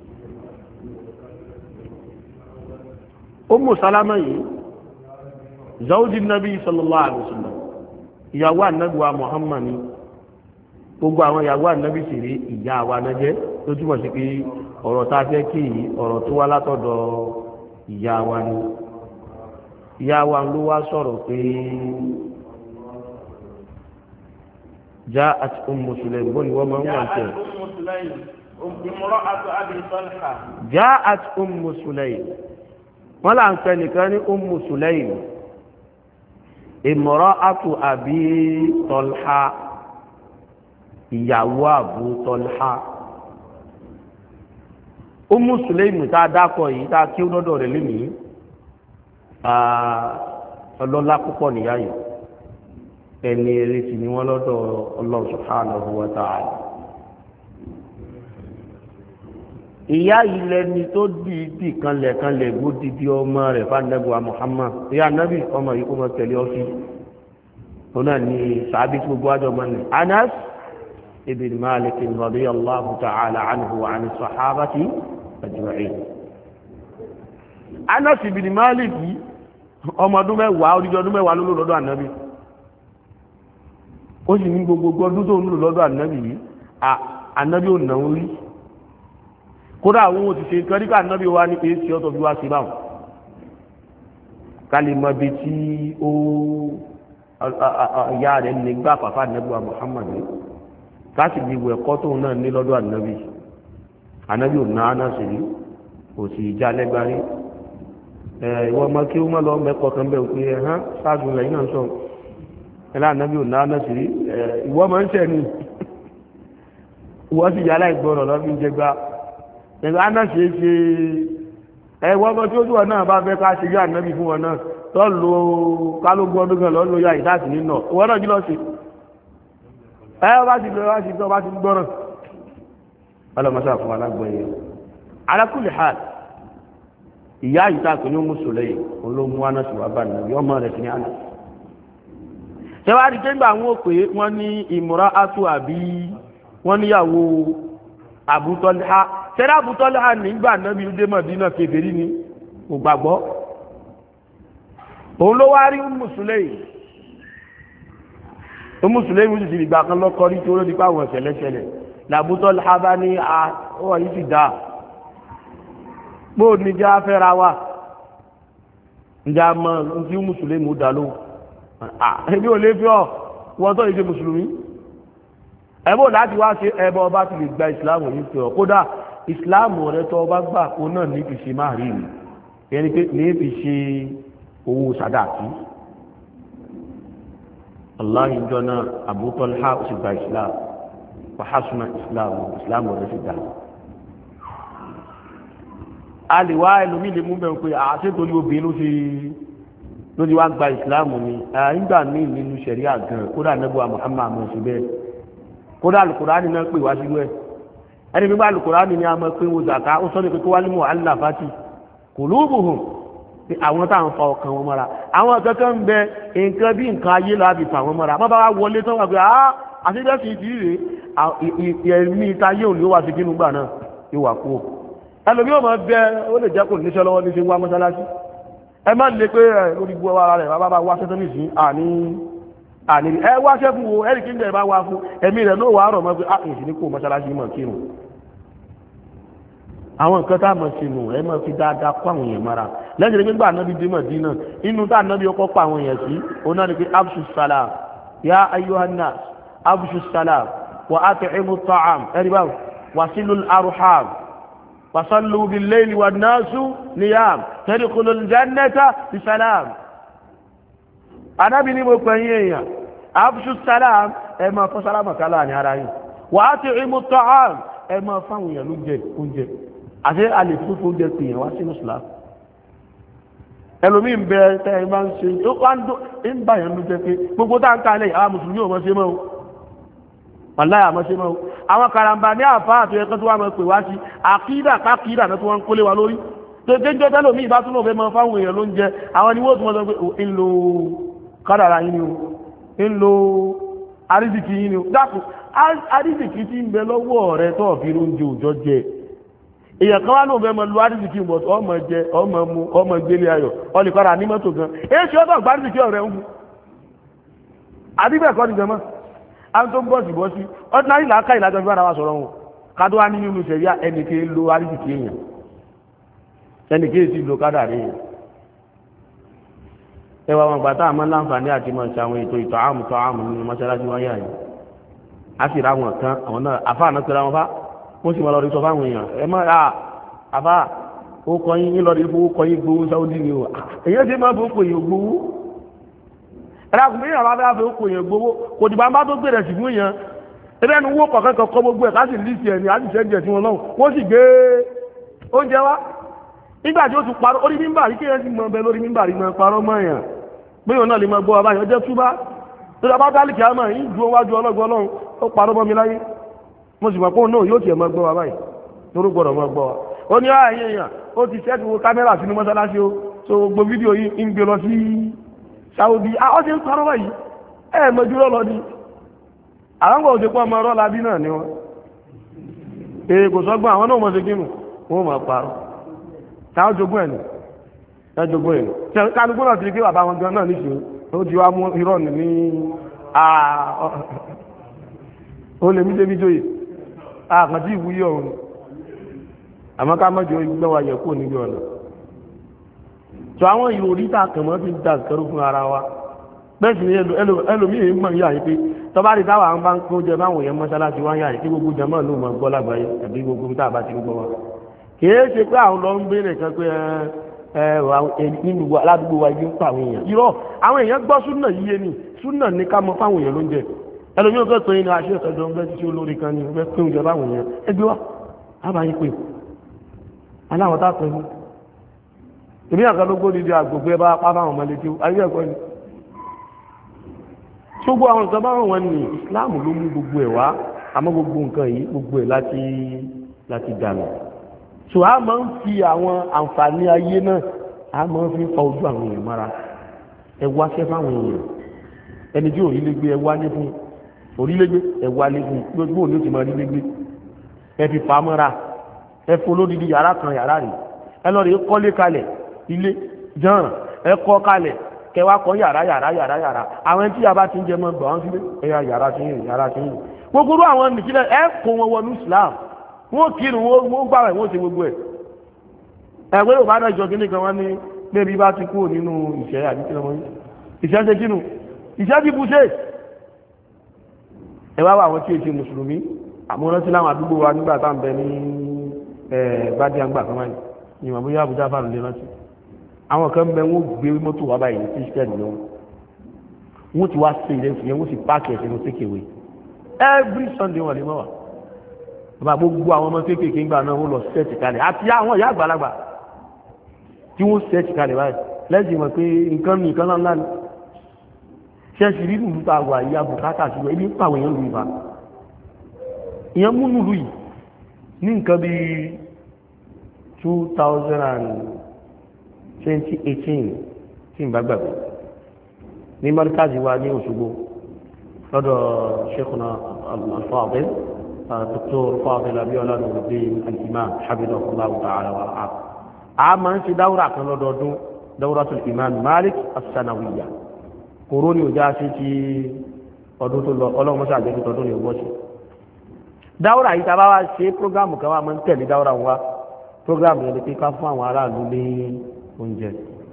A: Ummu Salama yìí zawji nabi sallallahu alaihi wasallam ìyàwó ànábì wa Muhammad ni gbogbo àwọn ìyàwó ànábì sì rí ìyá wa náà jẹ́ tó túmọ̀ sí pé ọ̀rọ̀ tá a fẹ́ kí yìí ọ̀rọ̀ tó wá látọ̀dọ̀ ìyá wa ni ìyá wa ló wá sọ̀rọ̀ pé ja'at Ummu Sulaym bó ni wọ́n máa ń wà tẹ̀. ja'at Ummu Sulaym wọ́n là ń pẹ́ nìkan ní Ummu Sulaym imra'atu Abi Talha ìyàwó Abu Talha. Ummu Sulaym tá a dákọ̀ yìí tá a kí ó lọ́dọ̀ rẹ̀ lénìí ọlọ́lá púpọ̀ nìyá yìí ẹni eré sì ni wọ́n lọ́dọ̀ Allah subhanahu wa ta'ala. ìyá yìí lẹni tó dìídì kanlẹ̀ kanlẹ̀ gbó dìdí ọmọ rẹ̀ fanabuwa Muhammad ìyá nabi ọmọ yìí kó mọ tẹ̀lé ọ́fí tó náà ní sàábí tí gbogbo àjọ mọ́ ní Anas ibn Malik radiyallahu ta'ala anhu wa an sahabati ajma'in. Anas ibn Malik ọmọ ọdún mẹ́wàá oríjọ ọdún mẹ́wàá ló lò lọ́dọ̀ ànábì ó sì ní gbogbo ọdún tó ń lò lọ́dọ̀ ànábì yìí ànábì ò náwó rí kódà àwọn ohun ti ṣe nǹkan nípa ànábì wa ní pé sí ọ̀tọ̀ bí wá sí báwọn ká lè mọ ibi tí ó ìyá rẹ̀ nígbà pàpà ànábì wa Muhammad ká sì di ìwẹ̀ ẹ̀kọ́ tóun náà ní lọ́dọ̀ ànábì ànábì ò náà náà sì rí kò sì já lẹ́gbàrí ìwọ ọmọ kí ó má lọ mẹ́kọ̀ọ́ kan bẹ́ẹ̀ pé ẹ̀hán ṣáàjú lẹ́yìn náà sọ ẹ̀lá ànábì ò náà náà sì rí ìwọ ọmọ ń ṣẹ̀ ní ìwọ sì yálà ìgbọ́rọ̀ lọ́bí jẹgbá ẹ̀gbẹ́ aná ṣe é ṣe ẹ̀wọ́ ọmọ tí ó dúwọ̀ náà bá fẹ́ ká ṣe yá ànábì fún wọn náà tó lo kálógún ọdún kan lọ́ọ́ lo ya ìdáàtì nínú ìwọ náà jí lọ sí ẹ bá ti lọ wá sí tó bá ti gbọ́rọ̀ ọlọ́mọṣà fún alágbọ̀nyẹ ala kulli hal ìyá yìí tá a pè ní Ummu Sulaym olómú Anas wà bá nàbí ọmọ rẹ̀ sí ní Anas ṣẹwàá di kéńgbà àwọn òpè wọn ní imra'atu àbí wọn níyàwó Abu Talha ṣẹlẹ̀ Abu Talha nígbà nàbí dé Mádínà kèfèrí ni kò gbàgbọ́ òun ló wá rí Ummu Sulaym Ummu Sulaym sì ti ìgbà kan lọ́kọ́ rí tí ó ló di pa àwọn ṣẹlẹ̀ṣẹlẹ̀ l'Abu Talha bá ní àwọn yìí ti dáa bóò ní jẹ́ afẹ́ra wa ǹjẹ́ a mọ̀ ní mùsùlùmí dà ló ẹbí ò lè fi ọ́ wọ́n tó ìṣe mùsùlùmí ẹbí ò láti wá ṣe ẹbọ ọba ti lè gba ìsìláàmù yìí fi ọ́ kódà ìsìláàmù rẹ tó ọba gbà kó náà ní fi ṣe máa rí mi ẹni pé ní fi ṣe owó sàdáàkì aláhi jọ náà Abu Talha ó sì gba ìsìláàmù wa hasuna ìsìláàmù ìsìláàmù rẹ sì dà a lè wá ẹlòmí lè mú bẹ̀rù pé àṣẹ́tòrí obìnrin ló ti ló ti wá gba ìsìláàmù ni nígbà míì nínú ṣẹ̀ríà gan kódà nẹ́bùwà Muhammad àmọ́ sí bẹ́ẹ̀ kódà Al-Qur'ani náà pè wá sí wẹ́ ẹni gbígbà Al-Qur'ani ni a mọ̀ pé wo zàká ó sọ ní pé kó wá ní mu'allafati qulubuhum pé àwọn táwọn fa ọkàn wọn mọ́ra àwọn kankan ń bẹ nǹkan bí nǹkan ayé la fi fà wọn mọ́ra má bá wá wọlé tán wà pé ah àṣẹ́jọ́sì ti rèé ẹ̀mí ìtayé òní ó wà sí kínú gbà náà yóò wà kú ẹlòmí ò máa bẹ ó lè jẹ́ kò níṣẹ́ lọ́wọ́ ní ṣe wá mọ́sálásí ẹ má lè pé ẹ lórí gbọ́ ara rẹ̀ bá bá wá ṣẹ́tọ́ nìsí àní àní ẹ wá ṣẹ́ fún wo ẹ̀rì kí ń bẹ̀rẹ̀ bá wá fún ẹ̀mí rẹ̀ ló wà á rọ̀ mọ́ pé á kì í sí ní kó mọ́sálásí mọ̀ kírun àwọn nǹkan tá a mọ̀ sí nù ẹ máa fi dáadáa kó àwọn èèyàn mara lẹ́yìn nígbà anábì dé Mádínà inú tá anábì ọkọ̀ pa àwọn èèyàn sí oná ni pé abṣu salam ya ayyuhan nas abṣu salam wa at'imu ta'am ẹ̀rí báwo wasilul arham وصلوا بالليل والناس نيام تدخلوا الجنة بسلام أنا بني مكوينيا أبشو السلام إما فسلام كلا نهارين wa at'imu ta'am ẹ máa fáwọn èèyàn ló jẹ oúnjẹ àti alẹ́ fún oúnjẹ pè yàn wá sínú Islam ẹlòmí ń bẹ tẹ́ ẹ bá ń ṣe ó wá ń dó ń bá yẹn ló jẹ pé gbogbo tá ń kalẹ̀ àwọn mùsùlùmí ò mọ̀ ṣe mọ́ o wàláyà àmọ́ ṣe mọ́ o àwọn karambà ní àfáà tó yẹ kó tó wá mọ̀ pé wá sí àkídà kákídà náà tó wọ́n ń kólé wa lórí tẹ́jọ́ tẹ́lòmí ìbá tún náà fẹ́ mọ́ fáwọn èèyàn ló ń jẹ àwọn ni wọ́n tún mọ́ sọ pé ń lo kádàrà yín ni o ń lo àrísìkì yín ni o dákun àrísìkì tí ń bẹ lọ́wọ́ rẹ tó fi oúnjẹ òjò jẹ èèyàn kan wá lóun fẹ́ mọ lu àrísìkì mọ̀ ọmọ jẹ ọmọ mu ọmọ gbélé ayọ̀ ọlìkọ́ra ní mọ́tò gan èyí ṣe ọ́tọ̀ gba àrísìkì ọ̀rẹ́ ń fún àdíbẹ̀ kọ́ ni jẹmọ́ àwọn tó ń bọ̀ sí bọ́ sí ordinary làákà ìlàjọ bí wọ́n sọ̀rọ̀ wọn kádó wá ní nínú ìṣẹ̀yà ẹnìkè lo àrísìkì èèyàn ẹnìkè sì lo kádà rí èèyàn ẹwà wọn gbàtà àmọ́ láǹfààní àti mọ̀ ṣe àwọn ètò ìtọ̀ àmù tọ́ àmù nínú mọ́ṣáláṣí wáyà yìí a sì ra wọn kan àwọn náà àfáà náà pẹ̀lú àwọn fá wọ́n sì mọ̀ lọ́rí sọ fáwọn èèyàn ẹ mọ́ àfá ó kọ́ yín ní lọ́rí fún ó kọ́ yín gbowó sáúdí ni o èyí ti máa fún òkòyè gbowó ẹ̀rọ̀kùn méjì àwọn afẹ́fẹ́ òkòyè gbowó kò dìbò bá tó gbèrè sí fún yẹn ẹgbẹ́ ẹnu wó kọ̀ọ̀kan kan kọ́ gbogbo ẹ̀ ká sì rí sí ẹni àti ìṣẹ́jì ẹ̀ tí wọn náà wọ́n sì gbé oúnjẹ wá nígbà tí ó ti parọ́ orí mímbà rí kéèyàn sì mọ ọbẹ̀ lórí mímbà rí mọ parọ́ mọ́ èèyàn pé òun náà lè mọ gbọ́ wa báyìí ọjọ́ túbá tó dábá dálìkì àmọ́ yìí dúró wájú ọlọ́gbọ́ ọlọ́run ó parọ́ mọ́ mi láyé mo sì mọ̀ pé òun náà yóò tiẹ̀ mọ gbọ́ wa báyìí torí gbọ́dọ̀ mọ gbọ́ wa ó ní ààyè èèyàn ó ti ṣẹ́ẹ̀tì wo kámẹ́rà sínú mọ́sálásí o so gbogbo fídíò yìí ń gbé lọ sí Saudi ó ti ń parọ́ báyìí ẹ̀ mọ jùlọ lọ ní àwọn kò ṣe pọ́ ọmọ ọrọ́ labí náà ni wọ́n èè kò sọ́gbọ́n àwọn náà mọ̀ sí kínú wọ́n mọ̀ parọ́ táwọn jogún ẹ̀ ní ẹjogún ẹ̀ ní kálukú náà ti rí pé bàbá wọn gan náà níṣẹ́ ó ti wá mú irọ́ ní ó lè mí débi jóyè àkàntí ìwúyé ọ̀run àmọ́ ká mọ́jọ ìgbẹ́ wa yẹ kó níbi ọ̀nà tó àwọn ìròrí tá a kàn mọ́ fi dà kẹrù fún ara wa bẹ́ẹ̀ sì ni ẹlòmíì mọ̀ yà yìí pé tọ́ba rí táwa ń bá ń kó jẹ báwọn èèyàn mọ́ṣáláṣí wá yà yìí kí gbogbo jẹmọ́ ló mọ̀ gbọ́ lágbàáyé àbí gbogbo tá a bá ti gbọ́ wa kìí ṣe pé àwọn lọ ń béèrè kan pé ẹ nínú aládùúgbò wa ibi ń pa àwọn èèyàn irọ́ àwọn èèyàn gbọ́ súnà yíyé ni súnà ní ká mọ fáwọn èèyàn ló ń jẹ ẹlòmíì fẹ́ tó yín ní aṣọ ìtọ́jú ọgbẹ́ títí olórí kan ní ọgbẹ́ pé oúnjẹ báwọn èèyàn ẹgbẹ́ wa àbáyé pé aláwọ̀ tá a pẹ̀lú ìbí àkàlógó níbi àgbègbè bá pa fáwọn ọmọdé tí ayé ẹ̀kọ́ ni gbogbo àwọn nǹkan báwọn wọn ní Islam ló mú gbogbo ẹ̀ wá àmọ́ gbogbo nǹkan yìí gbogbo ẹ̀ láti láti dànù so a máa ń fi àwọn àǹfààní ayé náà a máa ń fi fa ojú àwọn èèyàn mọ́ra ẹ wá ṣẹ́ fáwọn èèyàn ẹni tí òrílégbé ẹ wá lé fún òrílégbé ẹ wá lé fún gbogbo òní ó ti máa rílégbé ẹ fi fa mọ́ra ẹ fún olódìdí yàrá kan yàrá rẹ̀ ẹ lọ rè é kọ́lé kalẹ̀ ilé jọ̀ràn ẹ kọ́ kalẹ̀ kẹwàá kọ́ yàrá yàrá yàrá yàrá àwọn ẹni tí yàrá ti ń jẹ mọ́ gbà wọ́n sílé ẹ̀yà yàrá ti ń rìn yàrá ti ń rìn gbogbo àwọn nìkílẹ̀ ẹ kó wọn wọnú Islam wọ́n kírun wọ́n gbàwẹ̀ wọ́n ṣe gbogbo ẹ̀ ẹgbẹ́ yóò bá dájọ́ kí ní kan wọ́n ní bébí bá ti kúrò nínú ìṣẹ́ àdíkìlẹ̀ wọ́n ìṣẹ́ ṣe kínú ìṣẹ́ ti bú ṣe ẹwà wà wọ́n tí è ṣe mùsùlùmí àmúrán sí láwọn àdúgbò wa nígbà tá ń bẹ ní bádí àgbà kan wáyé ní ìmọ̀ bóyá Àbújá fà lóde rántí àwọn kan bẹ wọ́n gbé mọ́tò wá báyìí ní kírísítẹ́nì ni wọ́n ti wá sí ilé ìfìyẹn wọ́n sì páàkì ẹ̀sìn ní takeaway every Sunday wọ́n lè mọ́ wà bàbá gbogbo àwọn ọmọ kéékèèké ńgbà náà wọ́n lọ sẹ́ẹ̀tì kalẹ̀ àti àwọn ìyá àgbàlagbà tí wọ́n sẹ́ẹ̀tì kalẹ̀ báyìí lẹ́sìn mọ̀ pé nǹkan ní nǹkan ńlá ní ṣẹ́ẹ̀sì rí nùlù tá a wà ìyá bùkátà sí ibi ń pàwọn èèyàn lù ìbá ìyẹn mú nùlù yìí ní nǹkan bí two thousand twenty eighteen tí n bá gbàgbé ní mọ́ríkàzì wa ní Òṣogbo lọ́dọ̀ Sheikhuna al-Fadil Doctor Fadil Abiola Nuruddin al-Imam hafidhahullahu ta'ala wa ra'ah a máa ń ṣe dáwúrà kan lọ́dọọdún Dawratul Imam Malik as-Sanawiyya kòró ní òjá sí ti ọdún tó lọ ọlọ́run mọ́sá àjẹ́ tó tọdún ní ọgbọ́sí dáwúrà yìí tàbá wá ṣe prógámù kan wá máa ń tẹ̀lé dáwúrà wá prógámù yẹn pé ká fún àwọn aráàlú ní oúnjẹ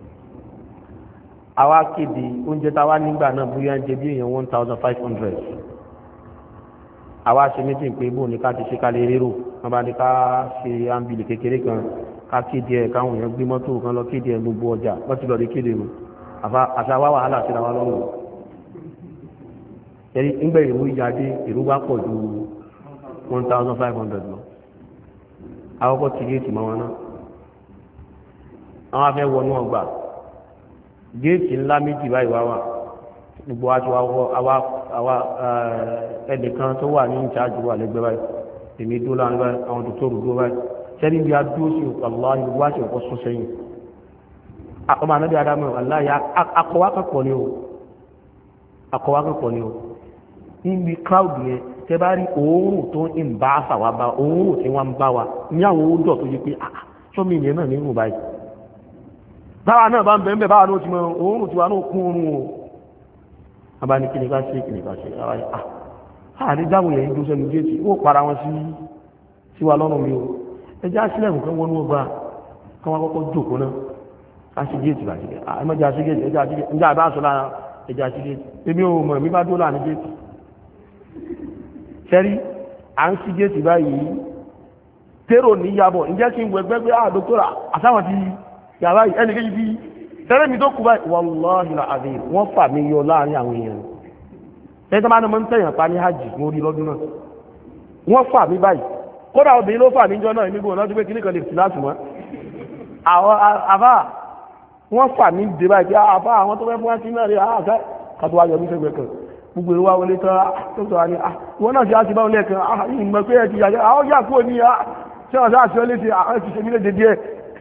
A: àwa kéde oúnjẹ táwa nígbà náà bóyá ń jẹ bí èèyàn one thousand five hundred àwa ṣe méjì pé bóun ní ká ti ṣe ká lè rérò wọn bá ní ká ṣe ámbìlì kékeré kan ká kéde ẹ káwọn èèyàn gbé mọ́tò kan lọ kéde ẹ gbogbo ọjà wọ́n ti lọ rí kéde mu àṣà wá wàhálà síra wa lọ́rùn ẹni ńgbẹ́ ìrú ìyáde ìrú bá pọ̀ ju one thousand five hundred lọ àkọ́kọ́ ti géètì mọ́ wọn náà àwọn afẹ́ wọnú ọgbà géètì ńlá méjì báyìí wá wà gbogbo wa ti wá wọ àwa àwa ẹnìkan tó wà ní ìjáàjú wà lẹ́gbẹ̀ẹ́ báyìí èmi dúró láàrin báyìí àwọn tó tó dúró báyìí sẹ́ni bí a dúró sí ọ̀pọ̀lọpọ̀ ní wá sí ọ̀pọ̀ sún sẹ́yìn ọmọ anábì adamu aláya akọwá kankan ni o akọwá kankan ni o níbi crowd yẹn tẹ bá rí òórùn tó ń bá àṣàwà bá òórùn tí wọ́n ń bá wa ní àwọn oúnjẹ tó yẹ pé sọ́mi ìyẹn náà nínú báyìí báwa náà bá ń bẹ̀ẹ́ báwa náà ti mọ òórùn tiwa náà kún oorun o abá ní kíni ká ṣe kíni ká ṣe àwọn ah àní dáhùn yẹn dúró sẹ́nu géètì ó para wọn sí sí wa lọ́nà mi o ẹjẹ́ àṣìlẹ̀ nǹkan wọnú ọgbà kí wọ́n kọ́kọ́ jókòó náà àṣì géètì bá ṣe géètì ẹmọ́jà àṣì géètì ẹjẹ́ àṣì géètì nígbà bá aṣọ lára ẹjẹ́ àṣì géètì èmi ò mọ̀ mi bá dó láàrin géètì sẹ́rí à ń sí géètì báyìí tèrò ní yabọ̀ ǹjẹ́ kí n wọ ẹgbẹ́ pé ah dókítà àtàwọn ti yàrá yìí ẹnì kejì bíi tẹ́lẹ̀ mi tó kú báyìí wàláhì làzìm wọ́n fà mí yọ láàrin àwọn èèyàn ẹni tó máa ń mọ́ ń tẹ̀yàn pa ní hajj mo rí lọ́dún náà wọ́n fà mí báyìí kódà obìnrin ló fà mí jọ náà nígbò náà tó pé kíní kan lè fi láti mọ́ àwọn àfà wọ́n fà mí dé báyìí pé àfà àwọn tó fẹ́ fún wa sí náà rí àfà kàtó wáyọ̀ mí sẹ́gbẹ̀ẹ́ kan gbogbo ìwà wọlé tán tó sọ wá ní ìwọ náà ṣe á ti bá wọn lẹ́ẹ̀kan ìmọ̀ pé ẹ ti yàjẹ́ àwọn yà kúrò ní ṣé wọ́n sáà ṣe ọ́ léṣe àwọn ti ṣe mí léde díẹ̀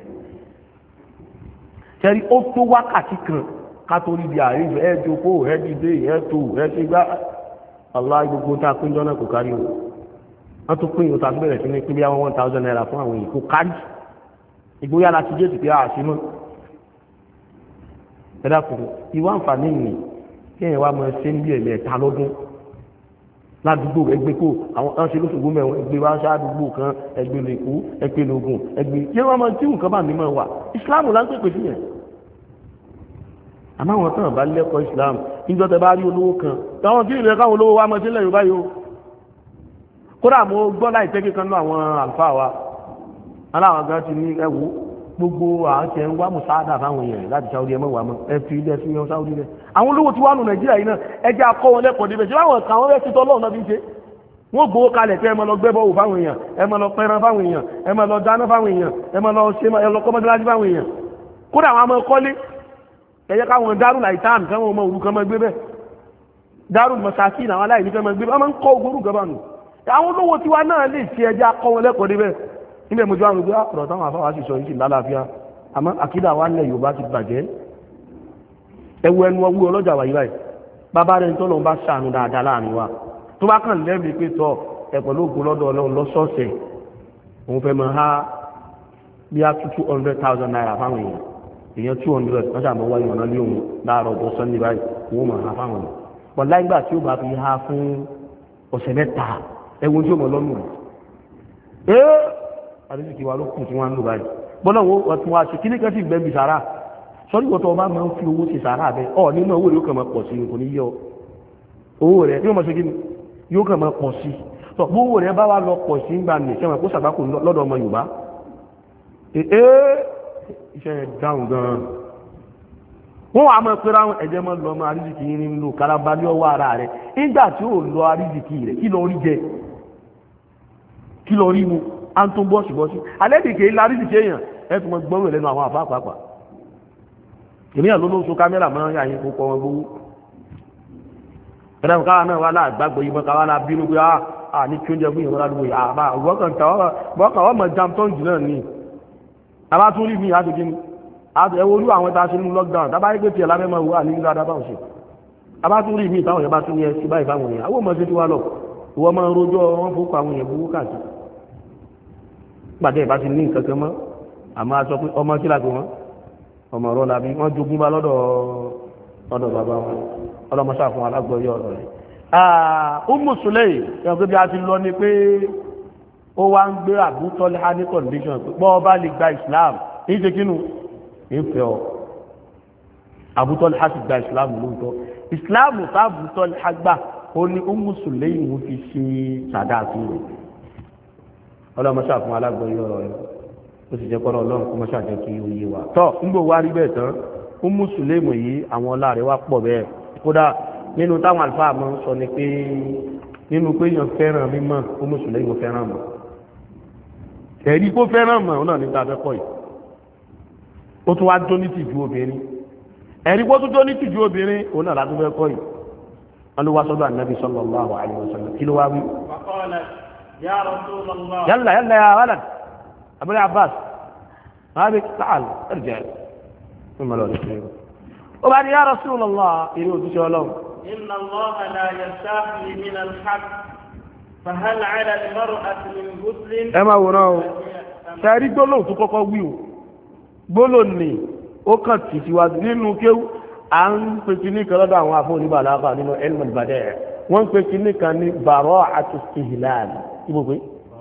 A: tẹ́rí ó tó wákàtí kan kátórí bí àríjọ ẹ́ jòkó ẹ́ dìde ẹ́ tó ẹ́ ṣe gbá aláì gbogbo tá a pín jọ́nà kò kárí o wọ́n tó pín ìyóta tó bẹ̀rẹ̀ sí ní pín bí àwọn one thousand naira fún àwọn èèyàn kò kárí ìgbóyà láti jẹ́ ti pé àṣímọ́ ẹ̀dá kò ìwà àǹfààní nì kí ẹ̀yẹ̀ wá mọ ṣe ń bí ẹ̀mí ẹ̀ta lọ́dún ládùúgbò ẹgbẹ́ kó àwọn kan ṣe lóṣogbo mẹ́wọ̀n ẹgbẹ́ wá ṣáàdúgbò kan ẹgbẹ́ lèkó ẹgbẹ́ lógún ẹgbẹ́ yẹ́ wọ́n mọ tí nǹkan bá ní mọ́ wà ìsìláàmù là ń pèpè sí yẹn àmọ́ àwọn tán bá lẹ́kọ̀ọ́ ìsìláàmù níjọ́ tẹ bá rí olówó kan táwọn kí ìrẹ́ káwọn olówó wa mọ sílẹ̀ yorùbá yìí o kódà mo gbọ́ láìpẹ́ kíkan náà àwọn àlùfáà wa aláwọn gan ti ní ẹwù gbogbo àwọn tẹ ń wá mùsáàdà fáwọn èèyàn láti sáwọ́dí ẹmọ́ wà mọ́ ẹ fi ilẹ̀ sí yan sáwọ́dí rẹ̀ àwọn olówó tí wà nù nàìjíríà yìí náà ẹ jẹ́ akọ́ wọn lẹ́kọ̀ọ́ débẹ̀ ṣé báwọn kan wọ́n fẹ́ títọ́ lọ́wọ́ náà fi ń ṣe wọ́n gbowó kalẹ̀ pé ẹ máa lọ gbẹ́ bọ́ọ̀wù fáwọn èèyàn ẹ máa lọ pẹran fáwọn èèyàn ẹ máa lọ dáná fáwọn èèyàn ẹ máa lọ ṣe ẹ lọ kọ́mọdélájú fáwọn èèyàn kódà àwọn ọmọ kọ́lé ẹ jẹ́ káwọn dárú láìtàn káwọn ọmọ òru kan máa gbé bẹ́ẹ̀ dárú mọ̀sákì àwọn aláìní kan máa gbé bẹ́ẹ̀ wọ́n máa ń kọ́ ogorú gaba nù àwọn olówó tiwa náà lè ṣe ẹjẹ́ akọ́ wọn lẹ́kọ̀ọ́ débẹ̀ níbẹ̀ mo jọ àwọn ìgbé ọ̀rọ̀ táwọn afáwà sì sọ yìí sì lálàáfíà àmọ́ àkídà wa nílẹ̀ Yorùbá ti bàjẹ́ ẹwu ẹnu ọwọ́ ọlọ́jà wà yìí báyìí bàbá rẹ̀ tó lọ́n bá ṣàánú dáadáa láàrin wa tó bá kàn lẹ́mìí pé tọ́ ẹ̀pọ̀ lóògùn lọ́dọ̀ Ọlọ́run lọ́sọ̀ọ̀sẹ̀ òun fẹ́ mọ ha bí a tú two hundred thousand naira fáwọn èèyàn èèyàn two hundred wọ́n ṣàmọ́ wáyé ọ̀nà lé òun láàárọ̀ ọjọ́ Sunday báyìí òun mọ̀ ha fáwọn èèyàn pọ̀ láìgbà tí ó bá fi ha fún ọ̀sẹ̀ mẹ́ta ẹ̀wọ̀n tí ó mọ̀ lọ́nù ẹ́ àdéhùn wa ló kù tí wọ́n ń lò báyìí bọ́lá wo tún wá ṣe kíní kan sì gbẹ́bí sàrà sọ́rí wọ́n tó ọba máa ń fi owó ṣe sàrà bẹ́ẹ̀ ọ̀ nínú owó rẹ̀ yóò kàn máa pọ̀ sí kò ní yọ owó rẹ̀ yóò máa ṣe kíni yóò kàn máa pọ̀ sí tọ́ bó owó rẹ̀ bá wà lọ pọ̀ sí ńgbà ní ìṣẹ́wọ̀n kó sàgbákò lọ́dọ̀ ọmọ Yorùbá ee iṣẹ́ dáhùn gan-an wọ́n wà máa pera wọn ẹ̀jẹ̀ máa lọ ọmọ àríjìkì yín ń lò kálábá ní ọwọ́ ara rẹ̀ nígbà tí ó lọ àríjìkì rẹ̀ kí lọ rí jẹ kí lọ rí mu à ń tún bọ́ọ̀sì bọ́ọ̀sì alẹ́ bìkẹ́ ńlá àríjìkì èèyàn ẹ tún mọ gbọ́rọ̀ lẹ́nu àwọn àfáà pàápàá ènìyàn ló ló so kámẹ́rà máa ń yà yín kó wọn gbówó ẹ̀rọ káwa náà wà láàgbàgbọ́ yìí mọ́ káwa náà bínú pé à ní kí oúnjẹ fún ìwọ́n ládùúgbò yà àbá ìwọ́kàn wọ́n mọ̀ jam tọ́ǹjì náà ní àbá tún rí mi àti kí ni ẹwọ olú àwọn ìta ṣe nínú lockdown tábà rí pé tiẹ̀ lábẹ́ máa wà ní ìlú adábáwò ṣe àbá tún rí mi ìtàwọn ìyẹn bá tún yẹ sí báyìí fáwọn èèyàn àwọn ọmọ ṣe ti wá lọ ìwọ máa ń rojọ́ wọn fún àwọn èèyàn gbowó káàkiri gbàdé ìbá ti ní nǹkan kan mọ́ àmọ́ aṣọ pé ọmọ sí làgbé wọn ọmọ ọ̀rọ̀ làbí wọ́n jogún bá lọ́dọ̀ ọ̀dọ̀ bàbá wọn ọlọ́mọṣà fún alágbọ̀ọ́yọ̀ ọ̀rọ̀ rẹ̀. Ummu Sulaym yẹn pé bí a ti lọ ni pé ó wá ń gbé Abu Talha ní condition pé bọ́ ọba lè gba Islam ní ṣe kínú ìfẹ́ ọ Abu Talha sì gba Islam lóòótọ́ Islam tá Abu Talha gbà ó ní Ummu Sulaym fi ṣe sàdáàtì rẹ̀ ọlọ́mọṣà fún alágbọ̀ọ́yọ̀ ọ̀rọ̀ rẹ̀ ó sì jẹ́ kọ́rọ̀ ọlọ́run kó mọ́ṣáà jẹ́ kí ó yé wa tọ́ nígbò wá rí bẹ́ẹ̀ tán Ummu Sulaym yìí àwọn ọlá rẹ̀ wá pọ̀ bẹ́ẹ̀ kódà nínú táwọn àlùfáà máa ń sọ ni pé nínú pé èèyàn fẹ́ràn mímọ́ ó mùsùlùmí mo fẹ́ràn mọ́ ẹ̀rí kó fẹ́ràn mọ́ ọ náà nígbà fẹ́kọ̀ yìí ó tún wá jó ní tìjú obìnrin ẹ̀rí kó tún jó ní tìjú obìnrin òun náà látún fẹ́kọ̀ yìí wọn ló wá sọ́dọ̀ ànábì sallallahu alaihi wasallam kí ló wá wí.
B: ya Rasulullah
A: yálà yálà ya walad abúlé abbas máa bí sáàlù ẹ̀rìjẹ́ fún mọ́lọ́ ọ̀dọ̀ fún ó bá ní ya Rasulullah eré òtúnṣe ọlọ́run.
B: inna Allaha la yastahi min al-haqq fahal ala al-mar'ati min ghuslin.
A: ẹ máa wòran o sẹ́rí gbólóhùn tó kọ́kọ́ wí o gbólóhùn ni ó kàn tì síwájú nínú kéwú à ń pe kíní kan lọ́dọ̀ àwọn afọ oníbàlágà nínú ilmul badi' wọ́n ń pe kíní kan ní bara'atu istihlal ibo pé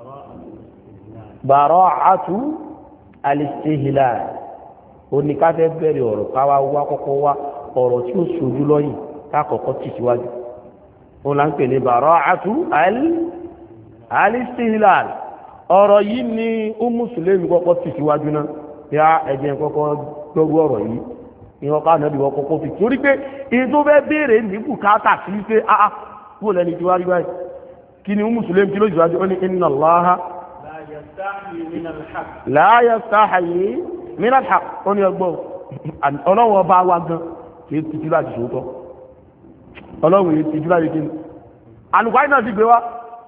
A: bara'atu al-istihlal oníkàfẹ́ bẹ̀rẹ̀ ọ̀rọ̀ káwá wá kọ́kọ́ wá ọ̀rọ̀ tí ó sojú lọ́yìn kákọ̀ọ́kọ́ tì síwájú wọn là ń pè ní bara'atu al-istihlal ọ̀rọ̀ yìí ni ó mùsùlùmí kọ́kọ́ tì síwájú náà yá ẹ̀jẹ̀ kọ́kọ́ gbọ́rú ọ̀rọ̀ yìí ìwọ̀n ká nàbí wọ́n kọ́kọ́ fi torí pé èyí tó fẹ́ béèrè ní bùkátà sí pé áá kó lẹ́ni tí wá rí báyìí kí ni mùsùlùmí kí ló jù wájú ó ní inna Allaha la yastahi min al-haqq ó ní ọgbọ́n ọlọ́wọ́ bá wá gan kì í tìjú láti ṣòótọ́ ọlọ́wọ́ yìí tìjú láti kí ni alùpàá náà sì gbé wá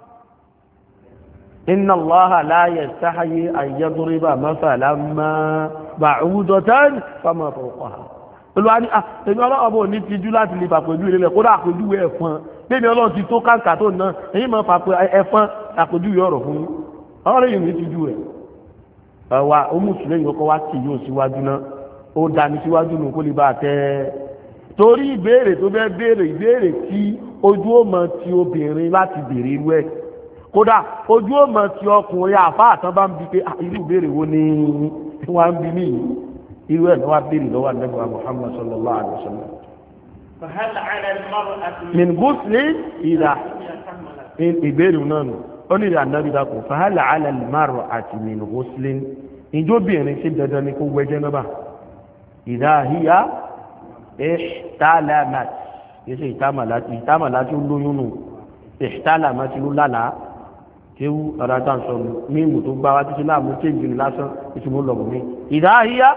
A: inna Allaha la yastahi an yadriba mathalan ma ba'udatan fama fawqaha olùwà ní èmi ọlọ́wọ́ bò ní tìjú láti lè fàpèjú ilé kódà àpèjúwe ẹ̀fọn bẹ́ẹ̀ni ọlọ́run ti tó káńkà tó ná èyí máa fàpè ẹ̀fọn àpèjúwe ọ̀rọ̀ fún yín ọlọ́run yìí ní tìjú rẹ̀ ẹ̀wà ó mùsùlùmí kọ́kọ́ wá tì yóò síwájú náà ó dání síwájú nù kó lè bá a tẹ́ torí ìbéèrè tó fẹ́ béèrè ìbéèrè tí ojú ó mọ ti obìnrin láti béèrè irú ẹ̀ kódà ojú ó mọ ti ọkùnrin àfa àtàn bá ń bi pé irú ìbéèrè wo ni wọ́n á ń bi mí irú ẹ̀ lọ́wọ́ béèrè lọ́wọ́ ànábì Muhammad sallallahu alaihi wasallam.
B: فهل على المرأة
A: min ghusli ìdá ìbéèrè náà nù ó ní ìdá ànábì dákun فهل على المرأة من غسل ìjóbìnrin ṣe dandan ni kó wẹ̀ jánábà ìdá híyá ihtalamat yìí ṣe ìtàmàlá tí ó lóyún nù ihtalamat ló lálàá kéwú ọ̀rọ̀ àtàn sọ̀rọ̀ mímú tó gbá wá títí láàmú téèjì ní lásán ìtumọ̀ lọ́gbọ̀n mi ìdá híyá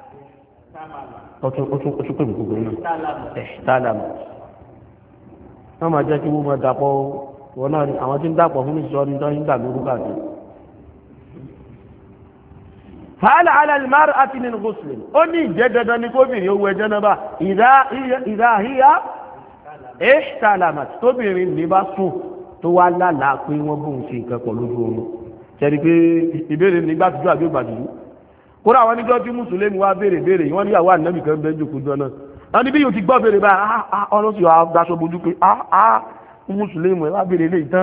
A: ọtún ọtún ọtún pẹ̀lú gbogbo náà ihtalamat wọ́n máa jẹ́ kí wọ́n máa dàpọ̀ wọn náà àwọn tí ń dàpọ̀ fún ìṣọ́ ní tán ń dà lórúkọ àti فهل على المرأة من غسل ó ní ìjẹ́ dandan ní kóbìnrin ó wẹ̀ jánábà إذا هي احتلمت tóbìnrin ní bá sùn tó wá lálàá pé wọ́n bóun ṣe nǹkan pọ̀ lójú oorun ṣẹ́ni pé ìbéèrè nígbà tó àbí ògbàdìjú kódà àwọn níjọ́ tí mùsùlùmí wá béèrè béèrè wọ́n níyàwó ànábì kan bẹ́ẹ̀ jòkó jọ náà wọ́n ní bí yóò ti gbọ́ béèrè bá ọ̀rọ̀ sì wá daṣọ bojú pé mùsùlùmí wá béèrè lè tán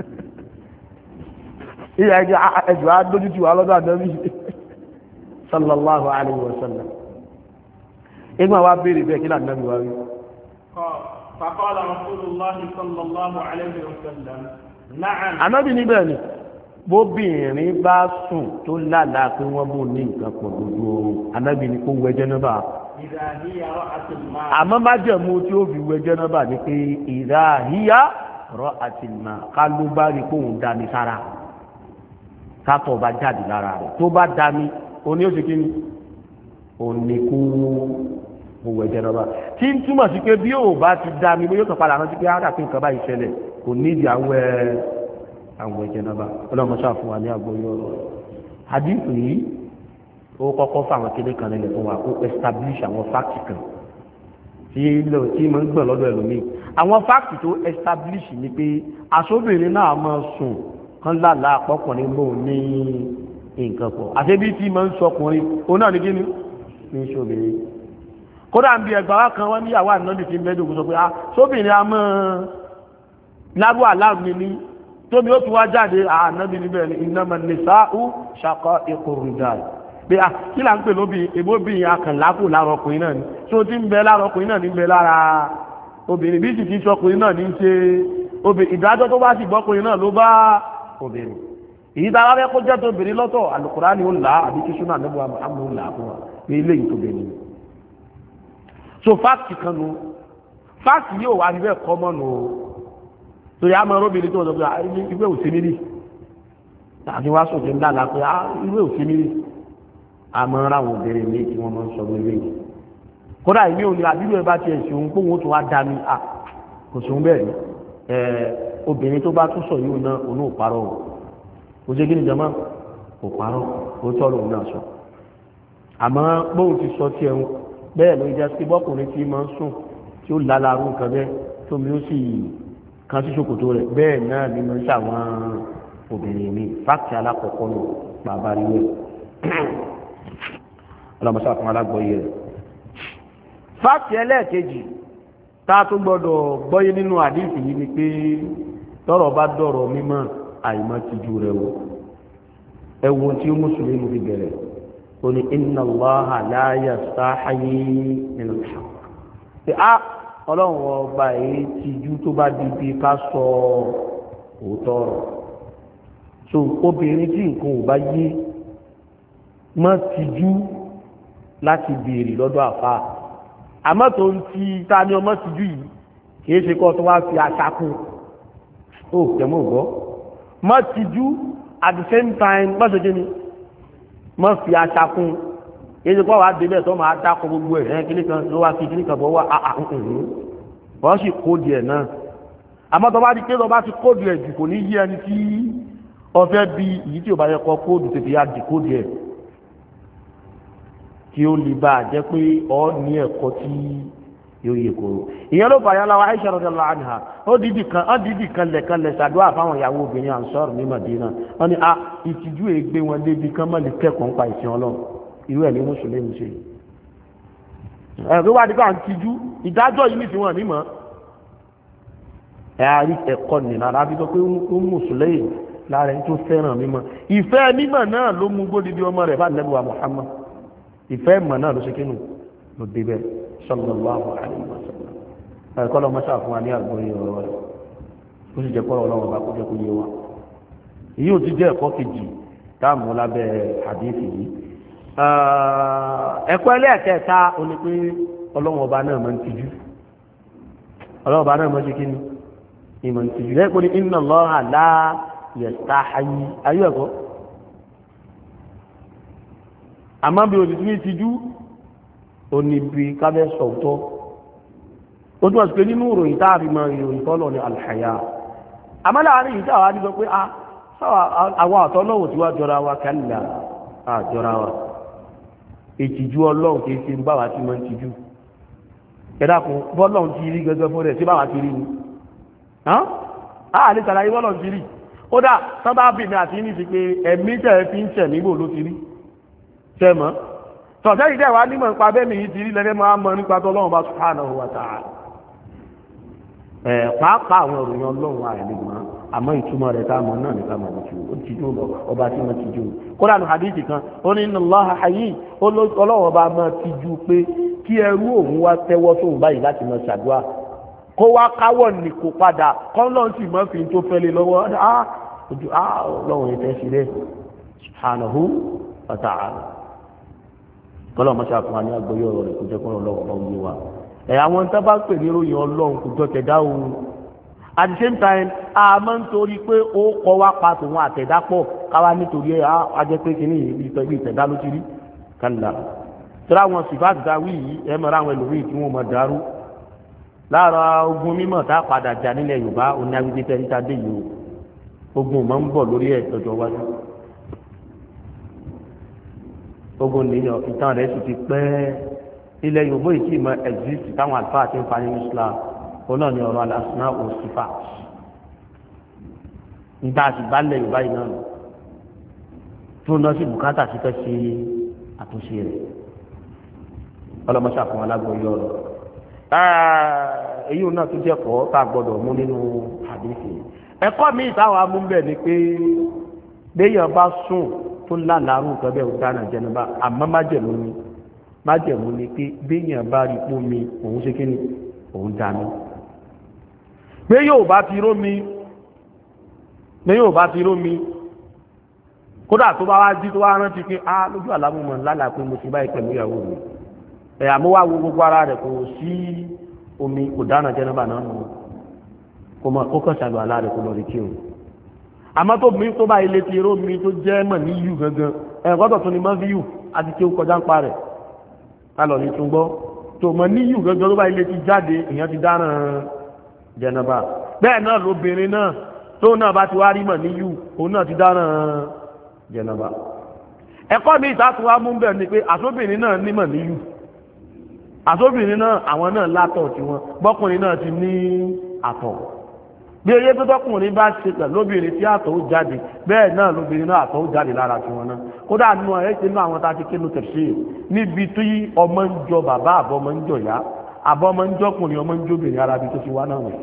A: ìyá ẹjọ́ á dójú tì wá lọ́dọ̀ ànábì sallallahu alayhi wa sallam igba wa béèrè bẹ́ẹ̀ kí la nabi wa wi
B: fa qala rasulullah sallallahu alayhi wa sallam na'am
A: anabi ní bẹ́ẹ̀ ni bóbìnrin bá sùn tó lálàá pé wọ́n bò ní nǹkan pọ̀ lójú oorun anabi ní kó wẹ̀ jánábà
B: idha hiya ra'atul ma
A: àmọ́ májẹ̀mú tí ó fi wẹ̀ jánábà ni pé idha hiya ra'atul ma ká ló bá rí pé òun dání sára ká tó bá jáde lára rẹ̀ tó bá dání òní ó sì kí ni òní kú owó ẹ̀jẹ̀ náà bá tí ń túmọ̀ sí pé bí ó bá ti dá mi yóò kàn padà rántí pé á dàpín nǹkan báyìí ṣẹlẹ̀ kò nídìí àwọn àwọn ẹ̀jẹ̀ náà bá ọlọ́mọ sáà fún wa ní àgbóyé ọ̀rọ̀ àdínkù yìí ó kọ́kọ́ fún àwọn kéde kan nílẹ̀ fún wa ó establish àwọn fáàkì kan tí tí mo ń gbọ̀n lọ́dọ̀ ẹlòmíì àwọn fáàkì tó establish ni pé aṣọ́bìnrin náà máa sùn kán lálàá àpọ́kùnrin mọ́ ní nǹkan pọ̀ àṣebí tí ma ń sọkùnrin o náà ní kí ní ní ṣòbìnrin kódà ń bí ẹgbà wá kan wọ́n níyàwó ànábì tí ń bẹ́ẹ̀ dògùn sọ pé ah sóbìnrin a mọ́ lábú aláàmì ní tóbi ó tún wá jáde ànábì níbẹ̀ ní innama nisa'u shaqa'iqur rijal pé ah kí là ń pè lóbi ebóbìnrin akànlápò lára ọkùnrin náà ni tí ó ti ń bẹ lára ọkùnrin náà ní ń bẹ lára obìnrin bí sì ti sọkùnrin náà ní ń ṣe ìdájọ́ tó bá sì gbọ́kùnrin náà ló bá obìnrin èyí tá a bá fẹ́ kó jẹ́ tó bèrè lọ́tọ̀ Al-Qur'ani ó là á àbí kí súnà níbo àmọ́ ó là á fún wa pé eléyìí tó bèrè ni. so fáàkì kan nu fáàkì yóò wá níbẹ̀ kọ́mọ́ nù o torí a máa róbìnrin tó sọ pé ìwé òsì mi rí tàbí wá sòfin dáadáa pé ìwé òsì mi rí a máa ráwọn obìnrin mi tí wọ́n máa ń sọ lórí yìí kódà ìwé òní àbílẹ̀ ẹ bá tiẹ̀ ṣòun pé wọ́n tún wá dá mi à kò sóun bẹ́ẹ̀ ni obìnrin tó bá tún sọ yìí náà òun ò parọ́ o ṣe kí ni jama kò parọ́ ó tọ́ lòun náà sọ àmọ́ bóun ti sọ tiẹ̀ ń bẹ́ẹ̀ ló jẹ́ sí bọ́kùnrin tí máa ń sùn tí ó lálàrú nǹkan bẹ́ẹ̀ tómi ó sì kan sí ṣòkòtò rẹ̀ bẹ́ẹ̀ náà ni mo ń ṣàwọn obìnrin mi fáàkì alákọ̀ọ́kọ́ lò bàbá rí rẹ̀ ọlọ́mọṣà fún alágbọ̀ọ́yé rẹ̀. fáàkì ẹlẹ́ẹ̀kejì tá a tún gbọ́dọ̀ gbọ́yé nínú àdíìsì yìí ni pé tọ́rọ̀ bá dọ̀rọ̀ mímọ́ àìmọ́ tìjú rẹ̀ wò ẹ̀wọ̀n tí ó mùsùlùmí fi bẹ̀rẹ̀ ó ní inna Allaha la yastahi minal haqq pé á ọlọ́run ọba èyí tìjú tó bá di bí ká sọ òótọ́ rọ̀ so obìnrin tí nǹkan ò bá yé má tìjú láti béèrè lọ́dọ̀ àfáà àmọ́ tó ń ti ta ni ọmọ tìjú yìí kìí ṣe kọ́ tó wá fi aṣákún ó tẹ̀mọ́ gbọ́ má tìjú at the same time má ṣe kí ni má fi aṣákún kìí ṣe kọ́ wàá débẹ̀ tó máa dákọ̀ gbogbo ẹ̀ kíní kan ló wá fi kíní kan bọ̀ wá àhùn wọ́n sì kóòdù ẹ̀ náà àmọ́ tó bá di pé tó bá ti kóòdù ẹ̀ jù kò ní yí ẹni tí ọfẹ́ bí èyí tí ò bá yẹ kọ́ kóòdù tètè yá di kóòdù ẹ̀ kí ó lè bá jẹ́ pé ọ ní ẹ̀kọ́ tí yóò yẹ kóró ìyẹn ló fà yálà wa Aisha radiyallahu anha ó dìdì kan ó dìdì kan lẹ̀kan lẹ̀ ṣàdúrà fáwọn ìyàwó obìnrin Ansar ní Madina wọ́n ní a ìtìjú ègbé wọn débi kán mọ́ lè kẹ́kọ̀ọ́ nípa ìsìn Ọlọ́run irú ẹ̀ ní mùsùlùmí ṣe ẹ̀rọ wá dípò à ń tijú ìdájọ́ yìí nìsí wọn nímọ̀ ẹ̀ àrí ẹ̀kọ́ nìlá rábí tó pé ó mùsùlùmí lára ẹni tó fẹ́ràn mímọ̀ ìfẹ́ mímọ̀ náà ló mú gbódìdí ọmọ rẹ̀ bá nẹ́bùwà Muhammad ìfẹ́ ìmọ̀ náà ló ṣe kínú ló débẹ̀ sallallahu alaihi wasallam ẹ̀kọ́ lọ mọ́ṣá fún wa ní àgbóyé ọ̀rọ̀ rẹ̀ ó sì jẹ́ kọ́rọ̀ ọlọ́run bá kó jẹ́ kó yé wa èyí ò ti jẹ́ ẹ̀kọ́ kejì táàmù lábẹ́ hadithi yìí ẹ̀kọ́ ẹlẹ́ẹ̀kẹta ó ní pé ọlọ́run ọba náà máa ń tijú ọlọ́run ọba náà máa ń ṣe kíni ìmọ̀ ń tijú lẹ́yìn pé ní inna Allaha la yastahi ayé ẹ̀kọ́ àmọ́ bí òtítù ní tijú oníbi kábẹ́ sọ̀tọ́ ó túnmọ̀ sí pé nínú ìròyìn tá a fi mọ ìròyìn tọ́lọ̀ ní alhaya àmọ́ láàrin yìí táwa nígbà pé àwọn àtọ́lọ́wò tí wá jọra wa kálíà àjọra wa ìtìjú ọlọ́run kìí ṣe báwa tí mọ́ ń tijú ẹ̀dàkùn bọ́lọ́run ti rí gẹ́gẹ́ fún rẹ̀ sí báwa ti rí ni àà ní tàlàyé bọ́lọ́run ti rí ó dà sábà bìnrin àti ní ti pé ẹ̀mí tẹ̀ fi ń tẹ̀ nígbò ló ti rí tẹ́mọ́ tọ̀tẹ́ ìdẹ́ wa nímọ̀ nípa bẹ́ẹ̀mì yìí ti rí lẹ́rẹ́ máa mọ̀ nípa tọ́lọ́run bá subhanahu wa ta'ala ẹ̀ pàápàá àwọn òròyìn ọlọ́run àìlèmọ́ àmọ́ ìtumọ̀ rẹ̀ ká mọ̀ náà ní ká mọ̀ lójú ó ti dùn ọba tí wọ́n ti jù kódà ní hadithi kan ó ní inna Allaha hayy ọlọ́run ọba máa ti jù pé kí ẹrú òun wá tẹ́wọ́ sóhun báyìí láti mọ̀ ṣàdúrà kó wá káwọ̀ ní kó padà kọ́ńlọ́n sì mọ́ fi tó fẹ́ lé lọ́wọ́ ọlọ́run yẹn fẹ́ sílẹ̀ subhanahu wa ta'ala kọ́lọ́ mọ́ṣá fún wa ní agbóyọ̀ ọ̀rọ̀ rẹ̀ kó jẹ́ kọ́lọ́ lọ́wọ́ bá wúlé wa ẹ̀yà àwọn tó bá pè ní ròyìn ọlọ́run kò jọ tẹ̀dá òun at the same time a máa ń torí pé ó kọ́ wá pa tòun àtẹ̀dá pọ̀ káwá nítorí ẹ̀ á jẹ́ pé kìíní ibi ìtẹ̀dá ló ti rí kálá tọ́lá wọn sì fáàtì ta wí yìí ẹ̀ mọ̀ra àwọn ẹlòmíì tí wọ́n mọ̀ dàrú lára ogun mímọ̀ tá a padà jà nílẹ̀ Yorùbá òní agbègbè tẹ́ níta dé yìí ogun máa ń bọ̀ lórí ẹ̀ lọ́jọ́ wájú ogun nìyàn ìtàn rẹ̀ sì ti pẹ́ ilẹ̀ Yorùbá yìí tí ìmọ̀ exist táwọn àlùfáà ti ń fa nínú Islam òun náà ni ọ̀rọ̀ al-asma wa sifat nígbà tí balẹ̀ Yorùbá yìí náà tó náà sí bùkátà sí fẹ́ ṣe àtúnṣe rẹ̀ ọlọ́mọṣà fún alágbóyè ọ̀rọ̀ èyí náà tún jẹ́ kọ́ tá a gbọ́dọ̀ mú nínú àdéhùn ẹ̀kọ́ mi ìtawà mú bẹ́ẹ̀ ni pé béèyàn bá sùn tó lálàárù nǹkan bẹ́ẹ̀ ó dáná jẹnubá àmọ́ májẹ̀mú ni májẹ̀mú ni pé béèyàn bá rí pó mi òun ṣe kí ni òun dáná pé yóò bá ti ró mi pé yóò bá ti ró mi kódà tó bá wá jí tó wá rántí pé á lójú àlámùmọ̀ lálàá pé mo ti báyìí pẹ̀lú ìyàwó mi ẹ̀yà mú wá wo gbogbo ara rẹ̀ kò sí omi kò dáná jẹnubá náà nù kó mọ̀ kó kàn ṣàlù àlá rẹ̀ kó lọ rí kí o àmọ́ tó mi tó bá ilé ti ró mi tó jẹ́ mọ̀ ní yù gangan ẹ̀kọ́tọ̀ tó ní mọ́ fi yù àti tí ó kọjá ń pa rẹ̀ ká lọ ní tún gbọ́ tó mọ̀ ní yù gangan tó bá ilé ti jáde èèyàn ti dáràn jẹnaba bẹ́ẹ̀ náà lóbìnrin náà tó náà bá ti wá rí mọ̀ ní yù òun náà ti dáràn jẹnaba ẹ̀kọ́ mi ìtàkùn wa mú bẹ́ẹ̀ ni pé àsóbìnrin náà ní mọ̀ ní yù àsóbìnrin náà àwọn náà látọ̀ tí wọn bọ́kùnrin náà ti ní àtọ̀ bí eré tó tọkùnrin bá ṣe pẹ̀lú lóbìnrin tí àtọ̀ ó jáde bẹ́ẹ̀ náà lóbìnrin náà àtọ̀ ó jáde lára tí wọn náà kódà nínú ẹ̀ ṣe nínú àwọn tá a ti kéwòn tẹ̀sí níbi tí ọmọ ń jọ bàbá àbọ̀ ọmọ ń jọ ìyá àbọ̀ ọmọ ń jọkùnrin ọmọ ń jóbìnrin ara bí tó ti wá náà wẹ̀.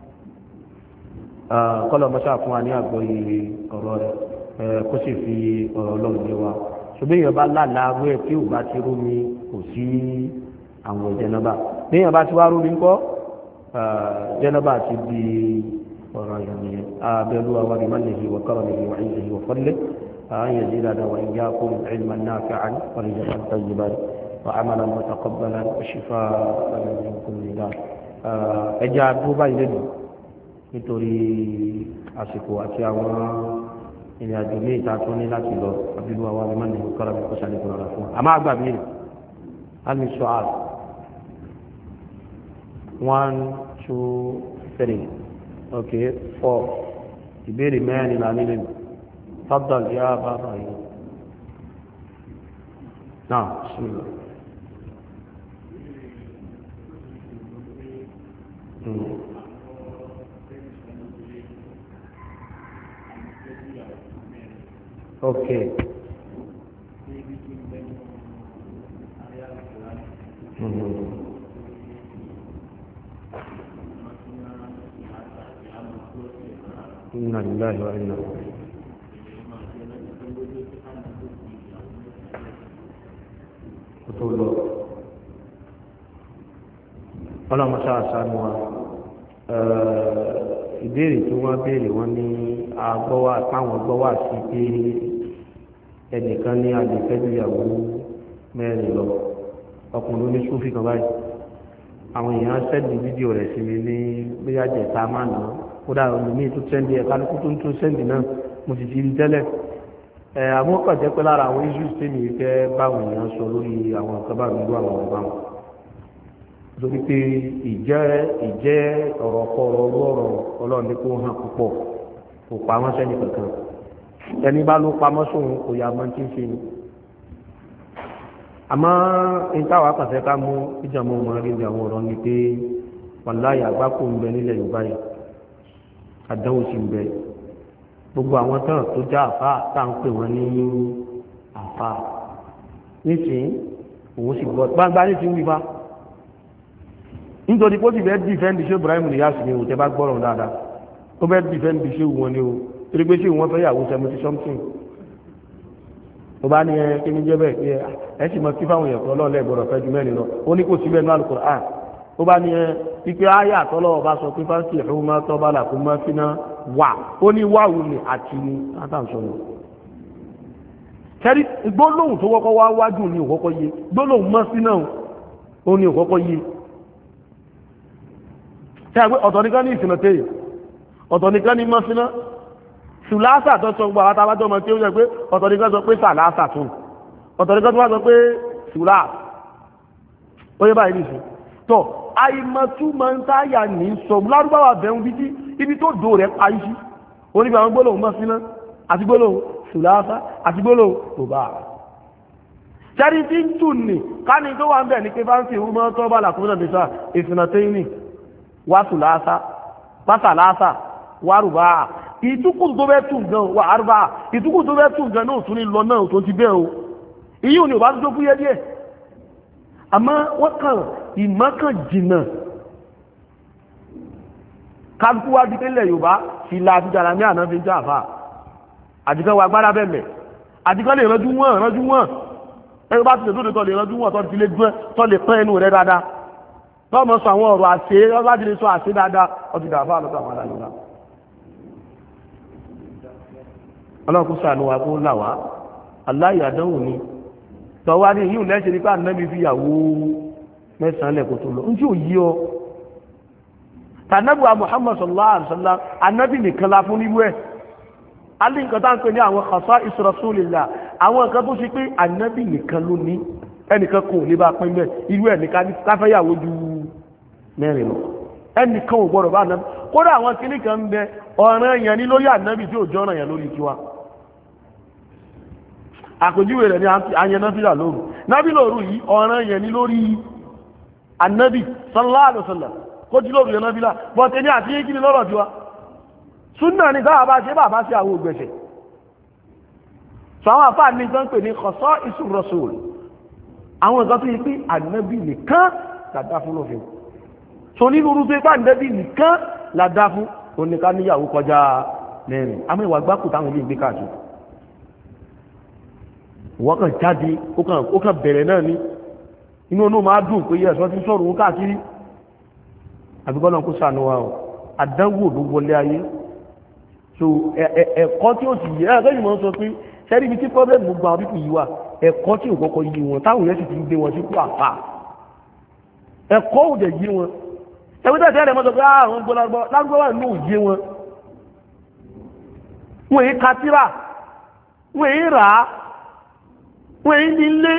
A: kọ́lọ̀ mọ́ṣáà fún wa ní àgbọ́yé ọ̀rọ̀ rẹ̀ kó sì fi ọ̀rọ̀ ọlọ́run lé wa ṣùgbọ́n èèyàn bá lálàá wẹ̀ tí ò bá ti rú mi kò sí àwọn jẹnaba bí èèyàn bá ti wá rú mi ńkọ́ jẹnaba ti di ọ̀rọ̀ ìrìnàmìyàn abẹ́lú àwọn ìmọ̀lẹ́hì wa karamihi wa izzihi wa fadlihi an yazidana wa iyyakum ilman nafi'an wa rizqan tayyiban wa amalan mutaqabbalan wa shifaa'an min kulli daa ẹja tó báyìí lẹ́nu nítorí àsìkò àti àwọn ìrìn àjò ní ìta tó ní láti lọ abẹ́lú àwọn ìmọ̀lẹ́hì wa karamihi kó sálẹ̀ kúrò fún wa àmọ́ àgbà mi almi su'al one two three okay four ìbéèrè mẹ́rin la nílé mi faddal ya bàbá yìí náà bismillah. Okay. Mm-hmm. Inna lillahi wa inna ilaihi raji'un. Ọlọ́mọ sáàsánú wa ìbéèrè tí wọ́n béèrè wọ́n ní agbọ́wà táwọn gbọ́wà sí pé ẹnìkan ní àgbẹ̀fẹ́jú ìyàwó mẹ́rin lọ ọkùnrin ní súnfì kan báyìí àwọn èèyàn sẹ́ndì fídíò rẹ̀ sí mi ní bóyá jẹ̀ta máa nà kódà olùmí tó sẹ́ndì ẹ̀ka lókù tó ń tún sẹ́ndì náà mo sì ti rí tẹ́lẹ̀ ẹ̀ àmọ́kàn jẹ́ pé lára àwọn issues tí mi fẹ́ báwọn èèyàn sọ lórí àwọn nǹkan bá mi lú àwọn ọ̀gbà wọn lórí pé ìjẹ́ ìjẹ́ ọ̀rọ̀ kọ ọ̀rọ̀ ọ̀rọ̀ ọlọ́run ní kó hàn púpọ̀ kò pamọ́ sẹ́ni kankan ẹni bá ló pamọ́ sóhun kò yà mọ́ tí ń ṣe ni àmọ́ ìtawà pàṣẹ ká mú ìjàmọ́ ọmọ rí ní àwọn ọ̀rọ̀ ni pé wàláyà àgbákò ń bẹ nílẹ̀ Yorùbá yìí àdánwò sì ń bẹ gbogbo àwọn tán tó já àfá tá ń pè wọ́n ní àfá nísìnyí òun sì gbọ́ gbangba ní ti ń wíwá nítorí pé ó ti fẹ́ dìfẹ́ǹdì ṣé Ibrahim Niyas ni o tẹ́ bá gbọ́rọ̀ dáadáa ó fẹ́ dìfẹ́ǹdì ṣé wọn ni o torí pé ṣé wọn fẹ́ yàwó seventy something ó bá ní ẹ kí ní jẹ́ bẹ́ẹ̀ pé ẹ sì mọ kí fáwọn èèyàn kan lọ́ọ̀lẹ́ ìgbọ́dọ̀ fẹ́ ju mẹ́rin lọ ó ní kò sí bẹ́ẹ̀ ní Al-Qur'an ó bá ní ẹ pípé ayé àtọ́lọ́wọ́ bá sọ pé fásitì ìfowó máa tọ́ bá làkú máa fi náà wà ó ní wáwù ní àti ní látàǹsọ̀nù. kẹ́rí gbólóhùn tó kọ́kọ́ wá wájú ní òkọ́kọ́ yé gbólóhùn mọ́ sí náà ó ní òkọ́kọ́ yé. ṣé àgbẹ̀ ọ̀tọ̀ nìkan ní ìsìnà tẹ́yì ọ̀tọ̀ nìkan ní mọ́ sí náà sùlásà tó sọ gbọ́ àwọn àtàwọn ọmọ tí ó yẹ pé ọ̀tọ̀ nìkan sọ pé sàlásà tún ọ̀tọ̀ nìkan tó wá sọ pé sùlá ó yẹ báyìí nìsín tó àìmọ̀túmọ̀ ń táyà ní sọ lárúbáwà bẹ̀rún bí ibi tó dò rẹ̀ parí sí oníbi àwọn gbólóhùn mọ́ síná àti gbólóhùn sùlásà àti gbólóhùn rùbá ṣẹ́rí tí ń tún ní káni tó wà ń bẹ̀ ní pé fáńsì ìhúmọ́ tó bá làkúnmọ́ nìta ìsìnà tẹ́yìnì wá sùlásà wá sàlásà wá rùbá ìtúkùn tó bẹ́ tún gan wà àrùbá ìtúkùn tó bẹ́ tún gan náà tún ní lọ náà tó ti bẹ́ o ìyí ò ní ò bá tó tó fúyẹ́ díẹ̀ àmọ́ wọ́n kàn ìmọ́kàn jìnnà kálukú wá dípé ilẹ̀ Yorùbá ìlà àti jàràmí àná fi ń jà àfà àdìkan wà gbára bẹ̀lẹ̀ àdìkan lè ránjú wọ́n ránjú wọ́n ẹgbẹ́ bá ti lè dóde tọ́ lè ránjú wọ́n tọ́ ti lè gbọ́n tọ́ lè pẹ́ ẹnu rẹ̀ dáadáa tọ́mọ sọ àwọn ọ̀rọ̀ àṣẹ ọlọ́dún lè sọ àṣẹ dáadáa ọtí dàfà lọ́tọ̀ àwọn aláìlá ọlọ́kùn sànù wa kó là wá aláìyàdánwò ni tọ́wá ní yíò lẹ́ṣẹ̀ nípa ànábì fi yàwó mẹ́sàn-án lẹ́kọ̀ọ́ tó lọ ń tí ò yí ọ tànàbù Muhammad sallallahu alaihi wasallam anábì nìkan la fún níwú ẹ̀ alì nǹkan tá ń pè ní àwọn khasa'is rasulillah àwọn nǹkan tó ṣe pé anábì nìkan ló ní ẹnìkan kò lè bá pín bẹ́ẹ̀ irú ẹ̀ ní káfẹ́yàwó ju mẹ́rin lọ ẹnìkan ò gbọ́dọ̀ bá anábì kódà àwọn kìnnì kan ń bẹ ọ̀ràn yẹn ní lórí anábì tí ò jọ ọ̀ràn yẹn lórí tiwa àpèjúwe rẹ̀ ní àyẹn náfìlà lóru náfìlà lóru yìí ọ̀ràn yẹn ní lórí anábì sallallahu alaihi wasallam kó tí lóòrùn yẹn náfìlà bọ́tẹ́ ní àti yíkí ní lọ́rọ̀ tiwa súnà ní dáwà bá ṣe bàbá sí àwọn ògbẹ̀ṣẹ̀ sọ àwọn àfáà ní ìtàn pè ní khasa'is rasul àwọn ìtàn tó yí pé ànábì nìkan làdá fún lófin so nínú orúkọ ipá ànábì nìkan làdá fún oníká níyàwó kọjá mẹ́rin àmọ́ ìwà gbákù táwọn ilé ìgbé káàkiri wọ́n kàn jáde ó kàn bẹ̀rẹ̀ náà ní inú onú máa dùn pé yẹ́ ẹ̀sọ́ ti sọ̀rọ̀ òun káàkiri àbíkọ́nà kó sànú wa ọ̀ àdánwò ló wọlé ayé so ẹ̀kọ́ tí ó sì yẹ ẹ̀kọ́ yìí mọ́ sọ pé sẹ́rí ibi tí problem gbogbo àwọn pípì yìí wà ẹ̀kọ́ tí ò kọ́kọ́ yí wọn táwọn yẹn sì ti ń gbé wọn sí kú àpá ẹ̀kọ́ ò dẹ̀ yí wọn ẹ̀wọ́n tẹ̀sí ẹ̀rẹ̀ mọ́ sọ pé àwọn gbọ́ lágbọ́wà ní òye wọn wọ́n èyí katira wọ́n èyí rà á wọ́n èyí ní ilé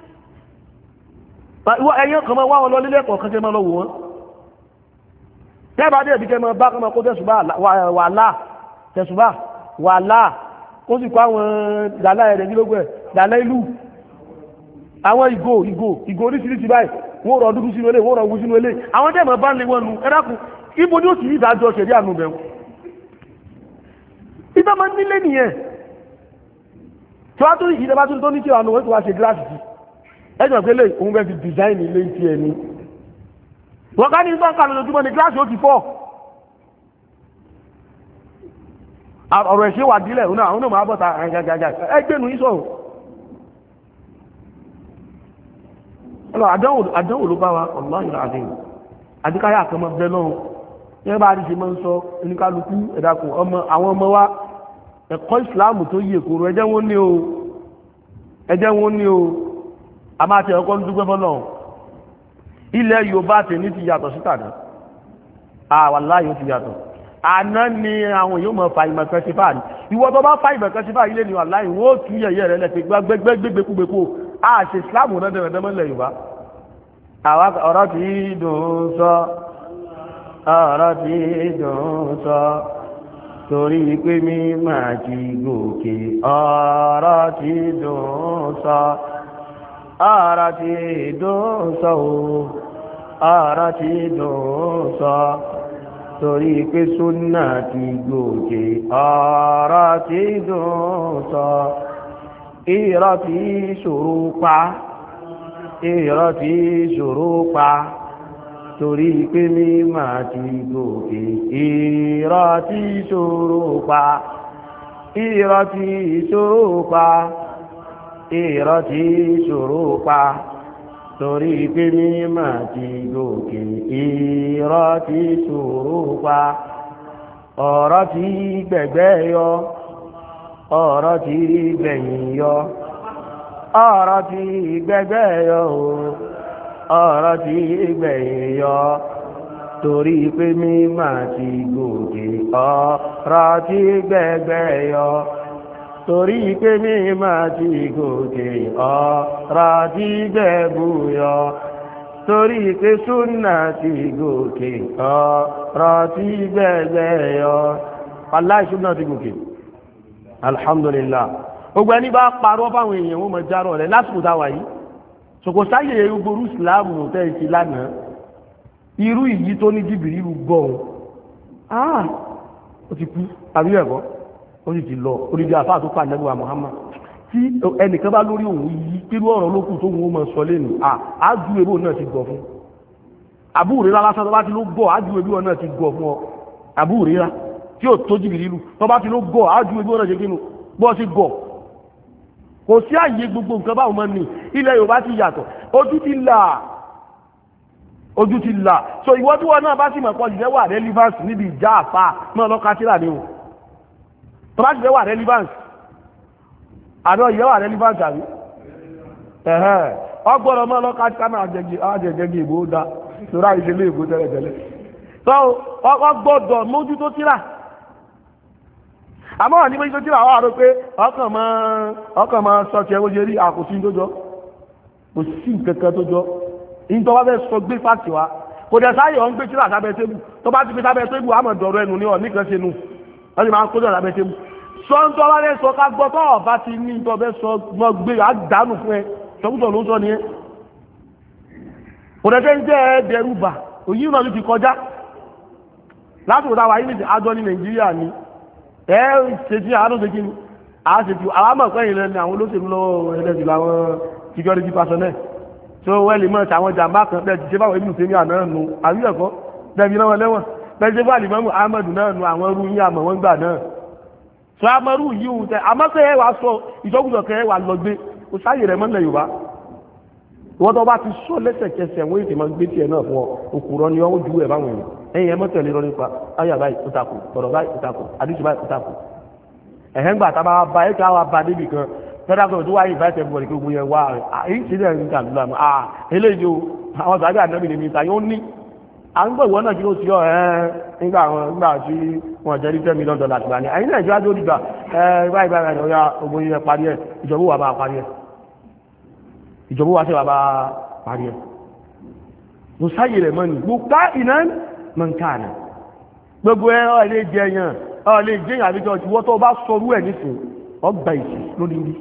A: ẹ̀yẹ́ kan máa wá wọn lọ nílé ẹ̀kọ́ kan tẹ́ máa lọ wò wọn tẹ́bà dé ìbíkẹ́ mọ́ bá kọ́mọ́ kó tẹ́sùbá wàhálà tẹ́sùbá wàhálà kó sì kó àwọn dàlá ẹ̀rẹ̀ gílógún ẹ̀ dàlá ìlú àwọn ìgò ìgò ìgò oríṣiríṣi báyìí wọ́n rọ̀ dúdú sínú ilé wọ́n rọ̀ wú sínú ilé àwọn tẹ́mọ̀ bá ń lè wọ́n nu ẹ̀rákùn ibo ni ó sì ìdájọ́ ṣẹ̀rí àánú bẹ̀rù ìbá máa ń nílé nìyẹn tí wàá tó ìjọba tó ní tí àwọn òwe tó wá ṣe gíláàsì sí ẹjọ́ pé lè òun fẹ́ fi dìzáìnì ilé ti ẹni wọ́n ká ní sọ́nkà lójúmọ́ ní kíláàsì ó ti fọ́ ọ̀rọ̀ ẹ̀ṣẹ́ wà dílẹ̀ òun náà máa bọ́ta àjàjàjà ẹgbẹ́nu ìṣọ́ àdánwò ló bá wa ọlọ́yìn àdéhùn àdíkáyà àkọmọ bẹ́ lọ́run yẹ́ bá rí ṣe mọ́ ń sọ oníkálukú ẹ̀dàkùn àwọn ọmọ wa ẹ̀kọ́ ìsìláàmù tó yí èkòrò ẹjẹ́ wọn ní o ẹjẹ́ wọn ní o a máa tẹ ọkọ́ ń dúpẹ́ fọ́lọ́run ilẹ̀ Yorùbá tẹ̀ ní ti yàtọ̀ sítàdá àwàláyé ó ti yàtọ̀ àná ni àwọn yóò mọ̀ fa ìmọ̀ kan sí fáà ní ìwọ tó bá fa ìmọ̀ kan sí fáà ilé ni wàláyé wọ́n ó tún yẹ̀yẹ́ rẹ̀ lẹ́fẹ̀ gbẹ́gbẹ́gbẹ́gbẹ́kúgbẹ́kú a ṣe Ìsìláàmù náà dẹ̀mẹ̀dẹ́mẹ́lẹ̀ Yorùbá ọ̀rọ̀ tí dùn sọ ọ̀rọ̀ tí dùn sọ torí pé mi máa ti gòkè ọ̀rọ̀ tí dùn sọ ọ̀rọ̀ tí dùn sọ ọ̀rọ̀ tí dùn sọ torí pé súnà ti gòkè ọ̀rọ̀ tí dùn sọ irọ́ tí ṣòro pa irọ́ tí ṣòro pa torí pé mi máa ti gòkè irọ́ tí ṣòro pa irọ́ tí ṣòro pa irọ́ tí ṣòro pa torí pé mi máa ti gòkè irọ́ tí ṣòro pa ọ̀rọ̀ tí gbẹ̀gbẹ́ yọ ọ̀rọ̀ tí gbẹ̀yìn yọ ọ̀rọ̀ tí gbẹ̀gbẹ́ yọ ọ̀rọ̀ tí gbẹ̀yìn yọ torí pé mi máa ti gòkè ọ̀rọ̀ tí gbẹ̀gbẹ́ yọ torí pé mi máa ti gòkè ọ̀rọ̀ tí gbẹ̀bù yọ torí pé súnà ti gòkè ọ̀rọ̀ tí gbẹ̀gbẹ́ yọ aláì súnà ti gòkè alhamdulillah gbogbo ẹni bá parọ́ fáwọn èèyàn wọ́n mọ̀ járọ̀ rẹ̀ lásìkò táwà yìí ṣòkò sáyẹ̀ gbogbo ìsìláàmù tẹ́ ìsì lánàá irú ìyí tó ní jìbìrì irú gbọ́n ah ó ti kú àbí ẹ̀kọ́ ó sì ti lọ orílẹ̀ àfáà tó pà nẹ́gbà Muhammad tí ẹnìkan bá lórí òun yí pẹ̀lú ọ̀rọ̀ lókù tó wọ́n mọ̀ sọ lẹ́nu àájú ebó náà ti gọ̀ fún àbúrírá lásán tó bá ti ló gọ̀ ájú ebó náà ti gọ̀ fún ọ àbúrírá tí ó tó jìbìrì ìlú tó bá ti ló gọ̀ ájú ebó náà ṣe kínú bọ́ sí gọ̀ kò sí àyè gbogbo nǹkan báwọn mọ́ ní ilẹ̀ Yorùbá ti yàtọ̀ ojú ti là ojú ti là so ìwọ tí wọn náà bá sì mọ̀ pọ̀ jẹ́ wà relevance níbi ìjà àpá náà lọ́kàtìlà ni o tó bá ti fẹ́ wà relevance àdó ìyẹ́ wà relevance àbí ẹ̀hẹ́ ọgbọ́dọ̀ mọ́ lọ́kàtìlà náà àjẹjẹgẹ ìbò dá lórí àìṣẹ́lẹ̀ ìbò tẹ́lẹ̀tẹ́lẹ̀ tó ọkọ̀ gbọ́dọ̀ mójú tó tíra àmọ́ wà ní mójú tó tíra wà rò pé ọkàn máa ọkàn máa sọ ti ẹwọ́ jẹ́ rí àkòsí tó jọ kò sí nǹkankan tó jọ ìjọba fẹ́ sọ gbé fáàtì wa kò dẹ̀ sáyẹ̀ ọ̀ ń gbé tíra sábẹ́ tébù tó bá ti fi sábẹ́ tébù àmọ̀ dọ̀rọ̀ ẹnu ní ọ̀ nìkan ṣe nu wọ́n ti máa ń kó dọ̀rọ̀ sábẹ́ tébù sọ ń tọ́ wá fẹ́ sọ ká gbọ́ tọ́ ọ̀bá ti ní ìjọba fẹ́ sọ mọ́ gbé àdánù fún ẹ sọkúsọ ló ń sọ nìyẹn kò dẹ̀ fẹ́ ń jẹ́ ẹ dẹrù bà òyìn náà ló ti kọjá lásìkò táwa yìí nìyí àjọ ní Nàìjíríà ni ẹ ṣe tí àánú ṣe kí ni àá ṣe tí àwọn àmọ̀ pẹ́yìn lẹ́nu àwọn olóṣèlú lọ́wọ́ ẹlẹ́sìn làwọn security personnel tó wẹ́lì mọ́ ṣàwọn jàmbá kan bẹ́ẹ̀ ti ṣe fáwọn ibùdó tèmi àná nu àbíyẹ̀kọ́ bẹ́ẹ̀ náà lẹ́wọ̀n bẹ́ẹ̀ ṣe fún àlìmọ́mù Ahmed náà nu àwọn ẹrú yín àmọ̀ wọ́n gbà náà tó amọ́rú yìí ń tẹ àmọ́kẹ́ ẹ wà sọ ìjọkùjọkẹ́ ẹ wà lọ gbé kò sáyè rẹ̀ mọ́lẹ̀ Yorùbá wọ́n tó bá ti sọ lẹ́sẹ̀kẹsẹ̀ wọ́n ètè máa gbé tiẹ̀ náà fún ọ òkúrọ́ ni wọ́n ju ẹ̀ báwọn èèyàn ẹ̀yìn ẹ̀ mọ́tẹ̀lé rọ nípa ayà báyìí ó takò bọ̀rọ̀ báyìí ó takò àdúgbò báyìí ó takò ẹ̀hẹ́ ń gbà tá a bá ba ẹ̀ ká wa ba débi kan fẹ́dà kan tó wáyé ìfẹ́ bọ̀rẹ̀ kí gbogbo yẹn wá èyí ti dẹ̀ ń kà lóla mọ́ ah eléyìí o àwọn sàbí ànábì ni mi ta yóò ní à ń gbọ́ ìwọ náà kí ló ti yọ ẹ́ nígbà àwọn nígbà tí wọ́n jẹ́ ní ten million dollars gbà ní àyín Nàìjíríà tó dìgbà ẹ báyìí báyìí ọ̀yà gbogbo yẹn parí ẹ̀ ìjọba wà bá parí ẹ̀ ìjọba wà sí wà bá parí ẹ̀ mo sáyè rẹ̀ mọ́ ni gbogbo iná mọ̀nkánà gbogbo ẹ ọ̀ lè jẹ yàn ọ̀ lè jẹ yàn àbíjọ ìwọ́ tó bá sọrú ẹ̀ nísìn ọgbà ìsì lórí rí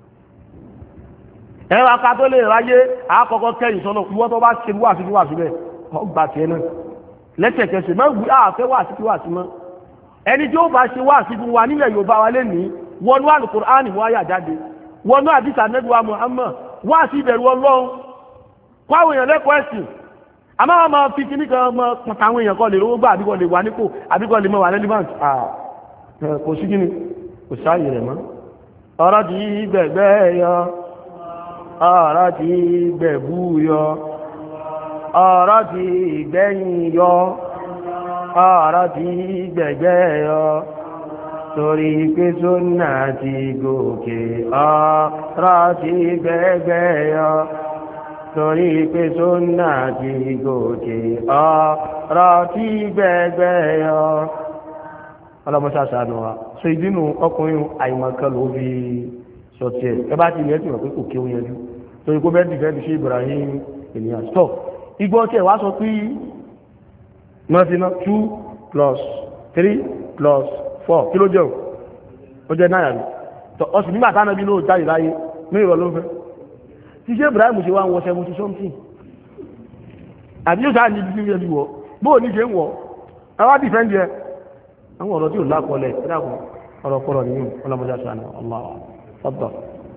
A: ẹ̀rọ aká tó lè ráyé àkọ́kọ́ kẹ́yìn sọ́nà ìwọ́ tó bá ṣe wà sí wà síbẹ̀ ọgbà tiẹ̀ náà lẹ́sẹ̀kẹsẹ̀ máa wí àfẹ́ wà sí wà sí mọ́ ẹni tí ó bá ṣe wà sí fún wa nílẹ̀ Yorùbá wa lé ní wọnú Al-Qur'ani wọ́n yà jáde wọnú àdìsá nẹ́gbẹ̀wá Muhammad wá sí ìbẹ̀rù Ọlọ́run kó àwọn èèyàn lẹ́kọ̀ọ́ ẹ̀sìn àmọ́ wọn máa fi kíní kan mọ pọ̀tà àwọn èèyàn kan lè rówó gbà àbíkọ́ lè wà nípò àbíkọ́ lè mọ wà relevant kò sí kíní kò sáàyè rẹ̀ mọ́ ọ̀rọ̀ tí gbẹ̀gbẹ́ yọ ọ̀rọ̀ tí gbẹ̀bú yọ ọ̀rọ̀ tí gbẹ̀yìn yọ ọ̀rọ̀ tí gbẹ̀gbẹ́ yọ torí pé sọ́nà ti gòkè ọ̀rọ̀ tí gbẹ̀gbẹ́ yọ torí pé sọ́nà ti gòkè ọ̀rọ̀ tí gbẹ̀gbẹ́ yọ ọlọ́mọṣá ṣàánú wa so ìdínú ọkùnrin àìmọ̀kan ló fi sọtí ẹ̀ ẹ bá ti ilẹ̀ tí wọ́n pé kò kí ó yẹjú torí kó bẹ́ẹ̀ dìfẹ́ ti ṣe Ibrahim ènìyàn stop igbó tí ẹ̀ wá sọ pé mọ́tínà two plus three plus four kí ló jẹ́ ó jẹ́ náírà ní ọ̀sìn nígbà táwọn ẹbí ló jáde láyé ní ìrọ̀ ló fẹ́ tí ṣe Ibrahim ṣe wá ń wọ seventy something àbí yóò sáà ní ibi tí wọ́n wọ̀ bóò ní ṣe ń wọ̀ àwọn dìfẹ́ǹdì ẹ̀ àwọn ọ̀rọ̀ tí ò lápọ̀lẹ̀ ìdákùn ọ̀rọ̀ pọ̀rọ̀ nínú ọlọ́mọdé àṣàánà Allah fọ́tọ̀.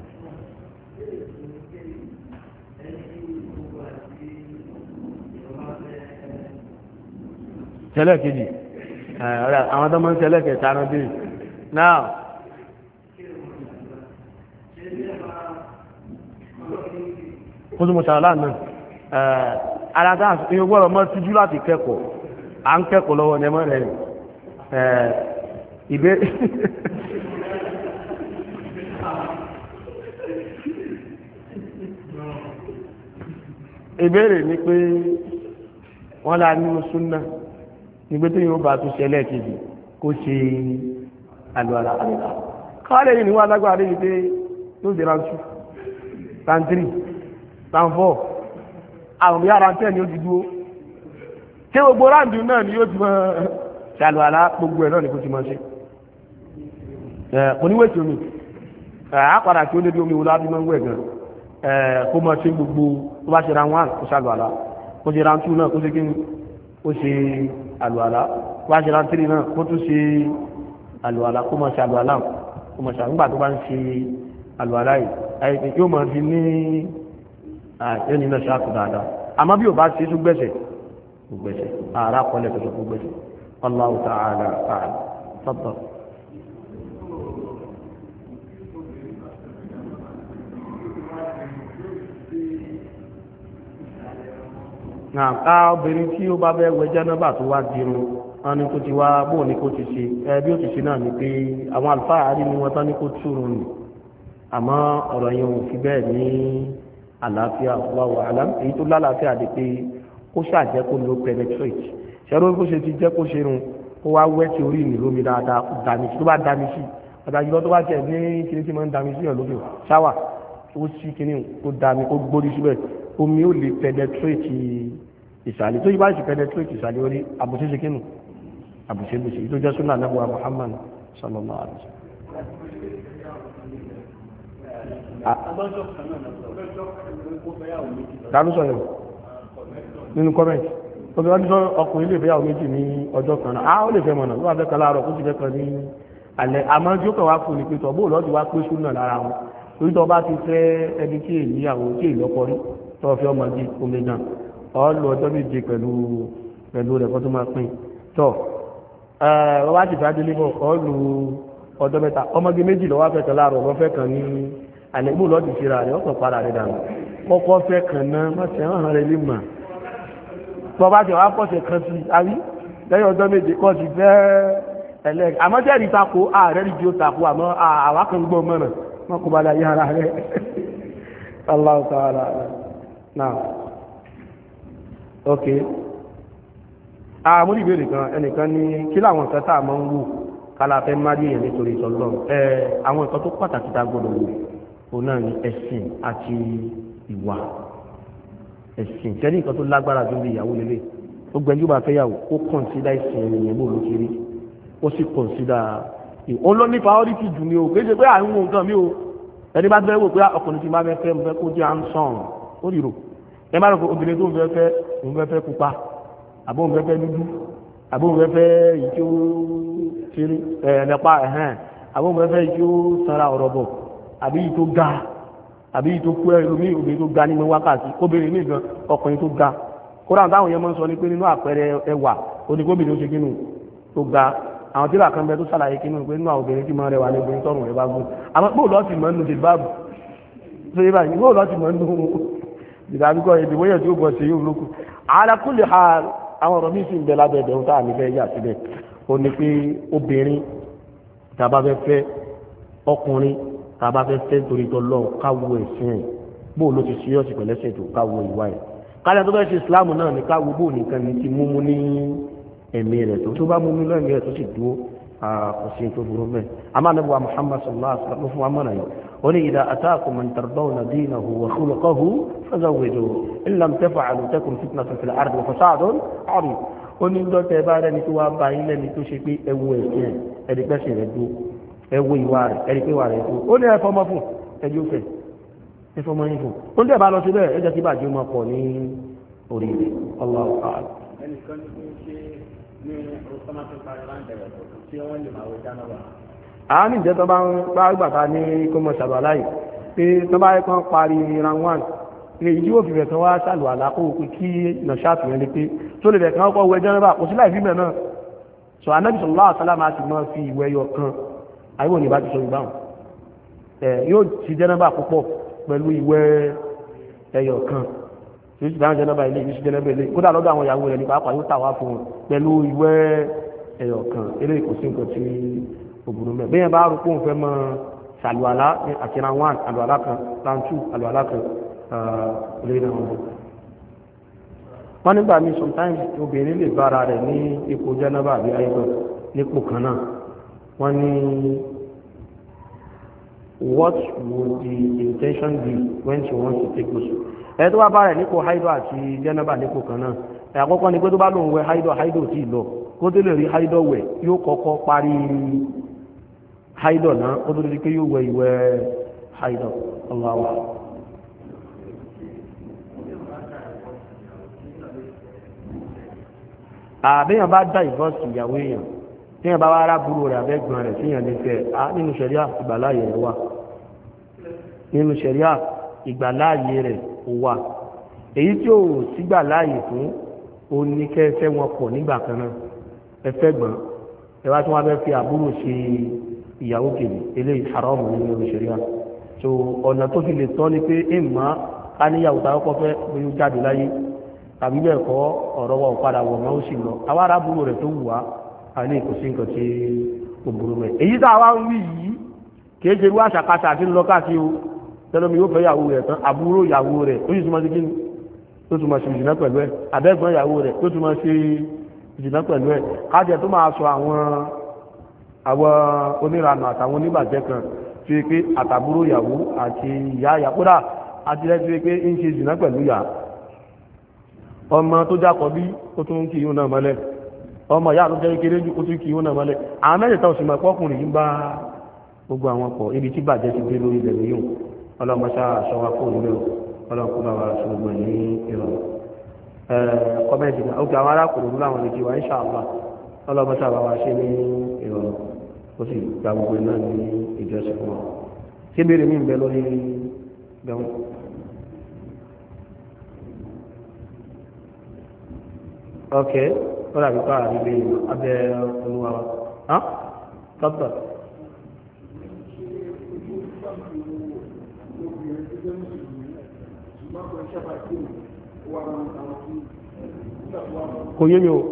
A: tẹ́lẹ̀ kejì àwọn tó máa ń tẹ́lẹ̀ kẹta náà bí náà ó tún mọ̀ sàrọ̀ láàánú ara tá àti gbọ́dọ̀ mọ́ tíjú láti kẹ́kọ̀ọ́ à ń kẹ́kọ̀ọ́ lọ́wọ́ ní ẹmọ́ rẹ̀ ìbéèrè ìbéèrè ni pé wọ́n lá nínú súnnà nígbé tí yóò bá tún ṣẹlẹ̀ kejì kó ṣe àlùwàlá káwàlẹ̀ yìí ni wọ́n alágbà rí pé yóò ṣe rántú rántírì rántfọ́ àwọn bí ara tẹ́ ni ó ti dúó tí gbogbo rántí náà ni yóò ti mọ́ ṣàlùwàlá gbogbo ẹ̀ náà ni kó ti mọ́ ṣe oníwèsì omi àpàdà tí ó débi omi wọlá bí mọ́ ń wẹ̀ gan kó mọ́ ṣe gbogbo tó bá ṣe ra wọn kó ṣàlùwàlá kó ṣe rántú náà kó ṣe kí ó ṣe àlùwàlá wá ṣe rántírì náà kó tún ṣe àlùwàlá kó mọ́ ṣe àlùwàlá kó mọ́ ṣe àgbà tó bá ń ṣe àlùwàlá yìí àyíkẹ́ yóò mọ̀ fi ní ẹni náà ṣáàtù dáadáa àmọ́ bí ò bá ṣe tún gbẹ̀ṣẹ̀ gbẹ̀ṣẹ̀ ààrá kọlẹ̀ tó tó gbẹ̀ṣẹ̀ Allahu ta'ala a'lam tọ́tọ̀. náà ká obìnrin tí ó bá bẹ́ wẹ jánábà tó wá dirun wọn ni kó ti wá bóun ni kó ti ṣe ẹ bí ó ti ṣe náà ni pé àwọn àlùfáà rí ni wọn tán ní kó túrun nì àmọ́ ọ̀rọ̀ yẹn ò fi bẹ́ẹ̀ ní àlàáfíà wallahu a'lam èyí tó lálàáfíà di pé kó ṣàjẹ́ kó lo penetrate ṣẹ́rọ bó ṣe ti jẹ́ kó ṣe run kó wá wẹ́ tí orí mi lómi dáadáa dàmí tó bá dàmí sí pàtàkì lọ tó bá tẹ̀ ní kíní tí máa ń dàmí sí ẹ̀ lókè ṣáwà ó sí kíní kó dàmí kó gbórí síbẹ̀ omi ó lè penetrate ìsàlẹ̀ tó yí bá sì penetrate ìsàlẹ̀ orí àbùṣeṣe kínú àbùṣeṣe tó jẹ́ súnà nàbùwà Muhammad sallallahu alaihi wasallam. dánú sọ yẹn nínú kọ́mẹ̀ntì obìnrin ọdún sọ ọkùnrin lè fẹ́yàwó méjì ní ọjọ́ kan náà ó lè fẹ́ mọ̀nà ló wà fẹ́ kan láàárọ̀ kó sì fẹ́ kan ní alẹ́ àmọ́ tí ó kàn wá fún ní pẹ̀tọ̀ bóòlù ọdún wá pé súnà lára wọn torí tó bá ti fẹ́ ẹni tí èyí ìyàwó tí èyí lọ́kọ rí tó fẹ́ ọmọ jí omi náà ọ lọ ọjọ́ méje pẹ̀lú pẹ̀lú rẹ̀ kó tó máa pín tọ́ ọ bá ti fẹ́ adélé bọ̀ ọ lu ọjọ́ mẹ́ta ọmọge méjì lọ́wọ́ fẹ́ kan láàárọ̀ wọ́n fẹ́ kan ní alẹ́ bóòlù ọdún síra rẹ̀ ọkàn para rẹ̀ dànù kọ́kọ́ fẹ́ kan náà má ṣe hàn rẹ̀ lè mà tọba tí wàá pọ̀sẹ̀ kan sí àrí lẹ́yìn ọjọ́ méje kọ́ sí fẹ́ ẹlẹ́gì àmọ́ jẹ́rìí tako ààrẹ rí di ó tako àmọ́ àwa kan gbọ́ mọ́nà wọ́n kó balẹ̀ ayé ara rẹ̀ Allahu ta'ala náà ok àmúlì ìbéèrè kan ẹnìkan ní kí láwọn nǹkan tá a máa ń wò kálá fẹ́ má rí èèyàn nítorí ìtọ́lọ́ ẹ àwọn nǹkan tó pàtàkì tá a gbọ́dọ̀ wò òun náà ní ẹ̀sìn àti ìwà ẹ̀sìn tẹ́lẹ̀ nǹkan tó lágbára tó lè ìyàwó lélẹ̀ ó gbẹ́jú bá fẹ́yàwó ó kọ̀nsídà ìsìn ènìyàn bó ló kiri ó sì kọ̀nsídà òun ló ní priority jù mí o kì í ṣe pé à ń wo nǹkan mi o ẹni bá fẹ́ wò pé ọkùnrin tí bá fẹ́ fẹ́ mo fẹ́ kó jẹ́ handsome ó rírò ẹ má rò pé obìnrin tó ń fẹ́ fẹ́ òun fẹ́ fẹ́ pupa àbó òun fẹ́ fẹ́ dúdú àbó òun fẹ́ fẹ́ èyí tí ó ṣeré ẹ̀ nípa ẹ̀hẹ́n àbó òun fẹ́ fẹ́ èyí tí ó sanra ọ̀rọ̀ bọ̀ àbí èyí tó ga àbí tó kú ẹrù ní obìnrin tó ga nínú wákàtí obìnrin ní ìgan ọkùnrin tó ga kódà táwọn yẹn máa ń sọ ní pé nínú àpẹẹrẹ ẹwà oníkóbìnrin ó ṣe kínú tó ga àwọn tí làkàn bẹ tó ṣàlàyé kínú pé nínú àwọn obìnrin tí máa rẹwà ní obìnrin tọrùn rẹ bá gùn àmọ́ bóò lọ sí mọ nínú jìbáàbù tó yẹ báyìí bóò lọ sí mọ nínú ìdàbíkọ ìdìbò yẹn tí ó bọ sí yóò lókù àlàkùlì ha àwọn ọ̀rọ̀ míì sì ń bẹ lábẹ́ ẹ̀dẹ̀ tá à ní fẹ́ yà síbẹ̀ ó ní pé obìnrin tàbá fẹ́ fẹ́ ọkùnrin tàbá fẹ́ fẹ́ torí tọ́lọ́ káwo ẹ̀sìn ẹ̀ bóò ló ti ṣíyọ́ sí pẹ̀lẹ́sẹ̀ tó káwo ìwà ẹ̀ kálẹ̀ tó bẹ́ẹ̀ ṣe ìsìláàmù náà ní káwo bóò nìkan ní ti múmú ní ẹ̀mí rẹ̀ tó tó bá múmú lẹ́mí rẹ̀ tó sì dúró kò sí tó burú bẹ́ẹ̀ àmọ́ Ànábì wa Muhammad sallallahu alaihi wasallam fún wa mọ́nà yìí ó ní idha ataakum man tardawna dinahu wa khuluquhu fazawwijuhu in lam taf'alu takun fitnatun fil ardi wa fasadun 'arid ó ní lọ́tẹ̀ bá rẹ́ni tó wá bá yín lẹ́ni tó ṣe pé ẹwu ẹ̀sìn ẹ̀ ẹ̀rí pẹ́sìn rẹ̀ dúró ẹwọ ìwà rẹ̀ ẹ̀rí pé wà rẹ̀ tó ó ní ẹ̀fọ́ ọmọ fún ẹjọ́ òfẹ́ ẹ̀fọ́ ọmọ yín fún ó ń tẹ̀ bá lọ sí bẹ́ẹ̀ ẹjọ́ tí bàjẹ́ ọmọ pọ̀ ní orí rẹ̀ Allahu ta'ala.
B: ẹnìkan ní ṣe ní ọsọmọtò parí láǹdẹ̀rẹ̀ tí wọ́n lè máa wọ jáná wa.
A: àwọn ní ìjẹ́ tó bá ń bá gbàtà ní kó mọ ṣàlùwà láyè pé tó bá yẹ kán parí ran one ní ìdí òfin rẹ̀ kan wá ṣàlùwà lákò pé kí nà ṣàfihàn lé pé tó lè rẹ̀ kan kọ́ wẹ jẹ́nẹ́bà kò sí láì fi mẹ́ náà sọ Ànábì sallallahu alaihi wasallam ti máa fi ìwẹ̀ yọ kan àyíwò ní bá ti sọ ìbáhùn ẹ̀ yóò ti jẹ́nàbà púpọ̀ pẹ̀lú ìwẹ̀ ẹyọ kan tí ó sì dáhùn jẹ́nàbà ilé ìṣẹ́ jẹ́nàbà ilé kódà lọ́dọ̀ àwọn ìyàwó rẹ̀ ní pàápàá yóò tàwá fún wọn pẹ̀lú ìwẹ̀ ẹyọ kan eré ìkòsí nǹkan tí òbúrú mẹ́ bẹ́yẹn bá rú pòun fẹ́ mọ ṣàlùwàlá àti ran one àlùwàlá kan ran two àlùwàlá kan ilé náà wọn. wọ́n nígbà míì sometimes obìnrin lè bára rẹ̀ ní ipò jẹ́nàbà àbí àìsàn nípò kan náà wọ́n ní what would the intention be when she wants to take ghusl ẹ̀ tó bá bá rẹ̀ nípò haido àti jẹ́nàbà nípò kan náà ẹ̀ àkọ́kọ́ ni pé tó bá lóun wẹ̀ haido haido tí ì lọ kó tó lè rí haido wẹ̀ yóò kọ́kọ́ parí haido náà kó tó lè rí pé yóò wẹ̀ ìwẹ̀ haido Allahu àbẹ́yàn bá dá ìfọ́sì ìyàwó èèyàn tí yẹn bá wá arábúrò rẹ̀ abẹ́gbọ̀n rẹ̀ tí yẹn lè fẹ́ á nínú ṣẹ̀ríà ìgbàláyè rẹ̀ wà nínú ṣẹ̀ríà ìgbàláyè rẹ̀ wà èyí tí ó sígbàláyè fún oníkẹ́fẹ́ wọn pọ̀ nígbà kan náà ẹfẹ́ gbọ́n ẹwà tí wọ́n fẹ́ fi àbúrò ṣe ìyàwó kejì eléyìí haramu nínú ṣẹ̀ríà so ọ̀nà tó fi lè tọ́ ni pé èèmọ̀ ká níyàwó tá a kọ́ fẹ́ bóyá jáde láyé tàbí bẹ́ẹ̀ kọ́ ọ̀rọ̀ wa ò padà wọ̀ máa ó sì lọ àwọn arábúrò rẹ̀ tó wù wá àní kò sí nǹkan tí ó burú mẹ́ èyí tá a wá ń wí yìí kìí ṣe irú àṣàkáṣà àti ńlọ káàkiri o tẹlomi yóò fẹ́ ìyàwó rẹ̀ tán àbúrò ìyàwó rẹ̀ ó sì súnmọ́ sí kíni ó tó tún máa ṣe ìjìnà pẹ̀lú ẹ̀ àbẹ́gbọ́n ìyàwó rẹ̀ tó tún máa ṣe ìjìnà pẹ̀lú ẹ̀ kájẹ tó máa sọ àwọn àwọn oníranà àtàwọn oníbàjẹ́ kan tí pé àtàbúrò ìyàwó àti ìyá ìyàkúrà àti rẹ̀ tí pé ń ṣe ìjìnà pẹ̀lú ìyá ọmọ tó jákọ̀ bí ó tún kí yíò náà mọ́lẹ̀ ọmọ ìyá tó jẹ́ kéré jù ó tún kí yíò náà mọ́lẹ̀ àwọn mẹ́tẹ̀ẹ̀ta òsì mọ̀ pọ́kùnrin yìí bá gbogbo àwọn pọ̀ ibi tí bàjẹ́ ti dé lórí ilẹ̀ yìí ọlọ́mọṣá aṣọwá kó nílé o ọlọ́kùnrin àwọn aṣọ́gbọ̀n ní ìrọ̀rùn kọ́mẹ́ntì náà ó kí àwọn arákùnrin láwọn lè ti wá insha Allah ọlọ́mọṣá bá wa ṣe ní ìrọ̀rùn ó sì gba gbogbo náà ní ìjọsìn fún wọn ṣé béèrè mí ń bẹ lórí gbẹ̀wọ̀n. ok ó dàbí pa àríwé abẹ́ olúwa wa tọ́tọ̀. kò yé mi o.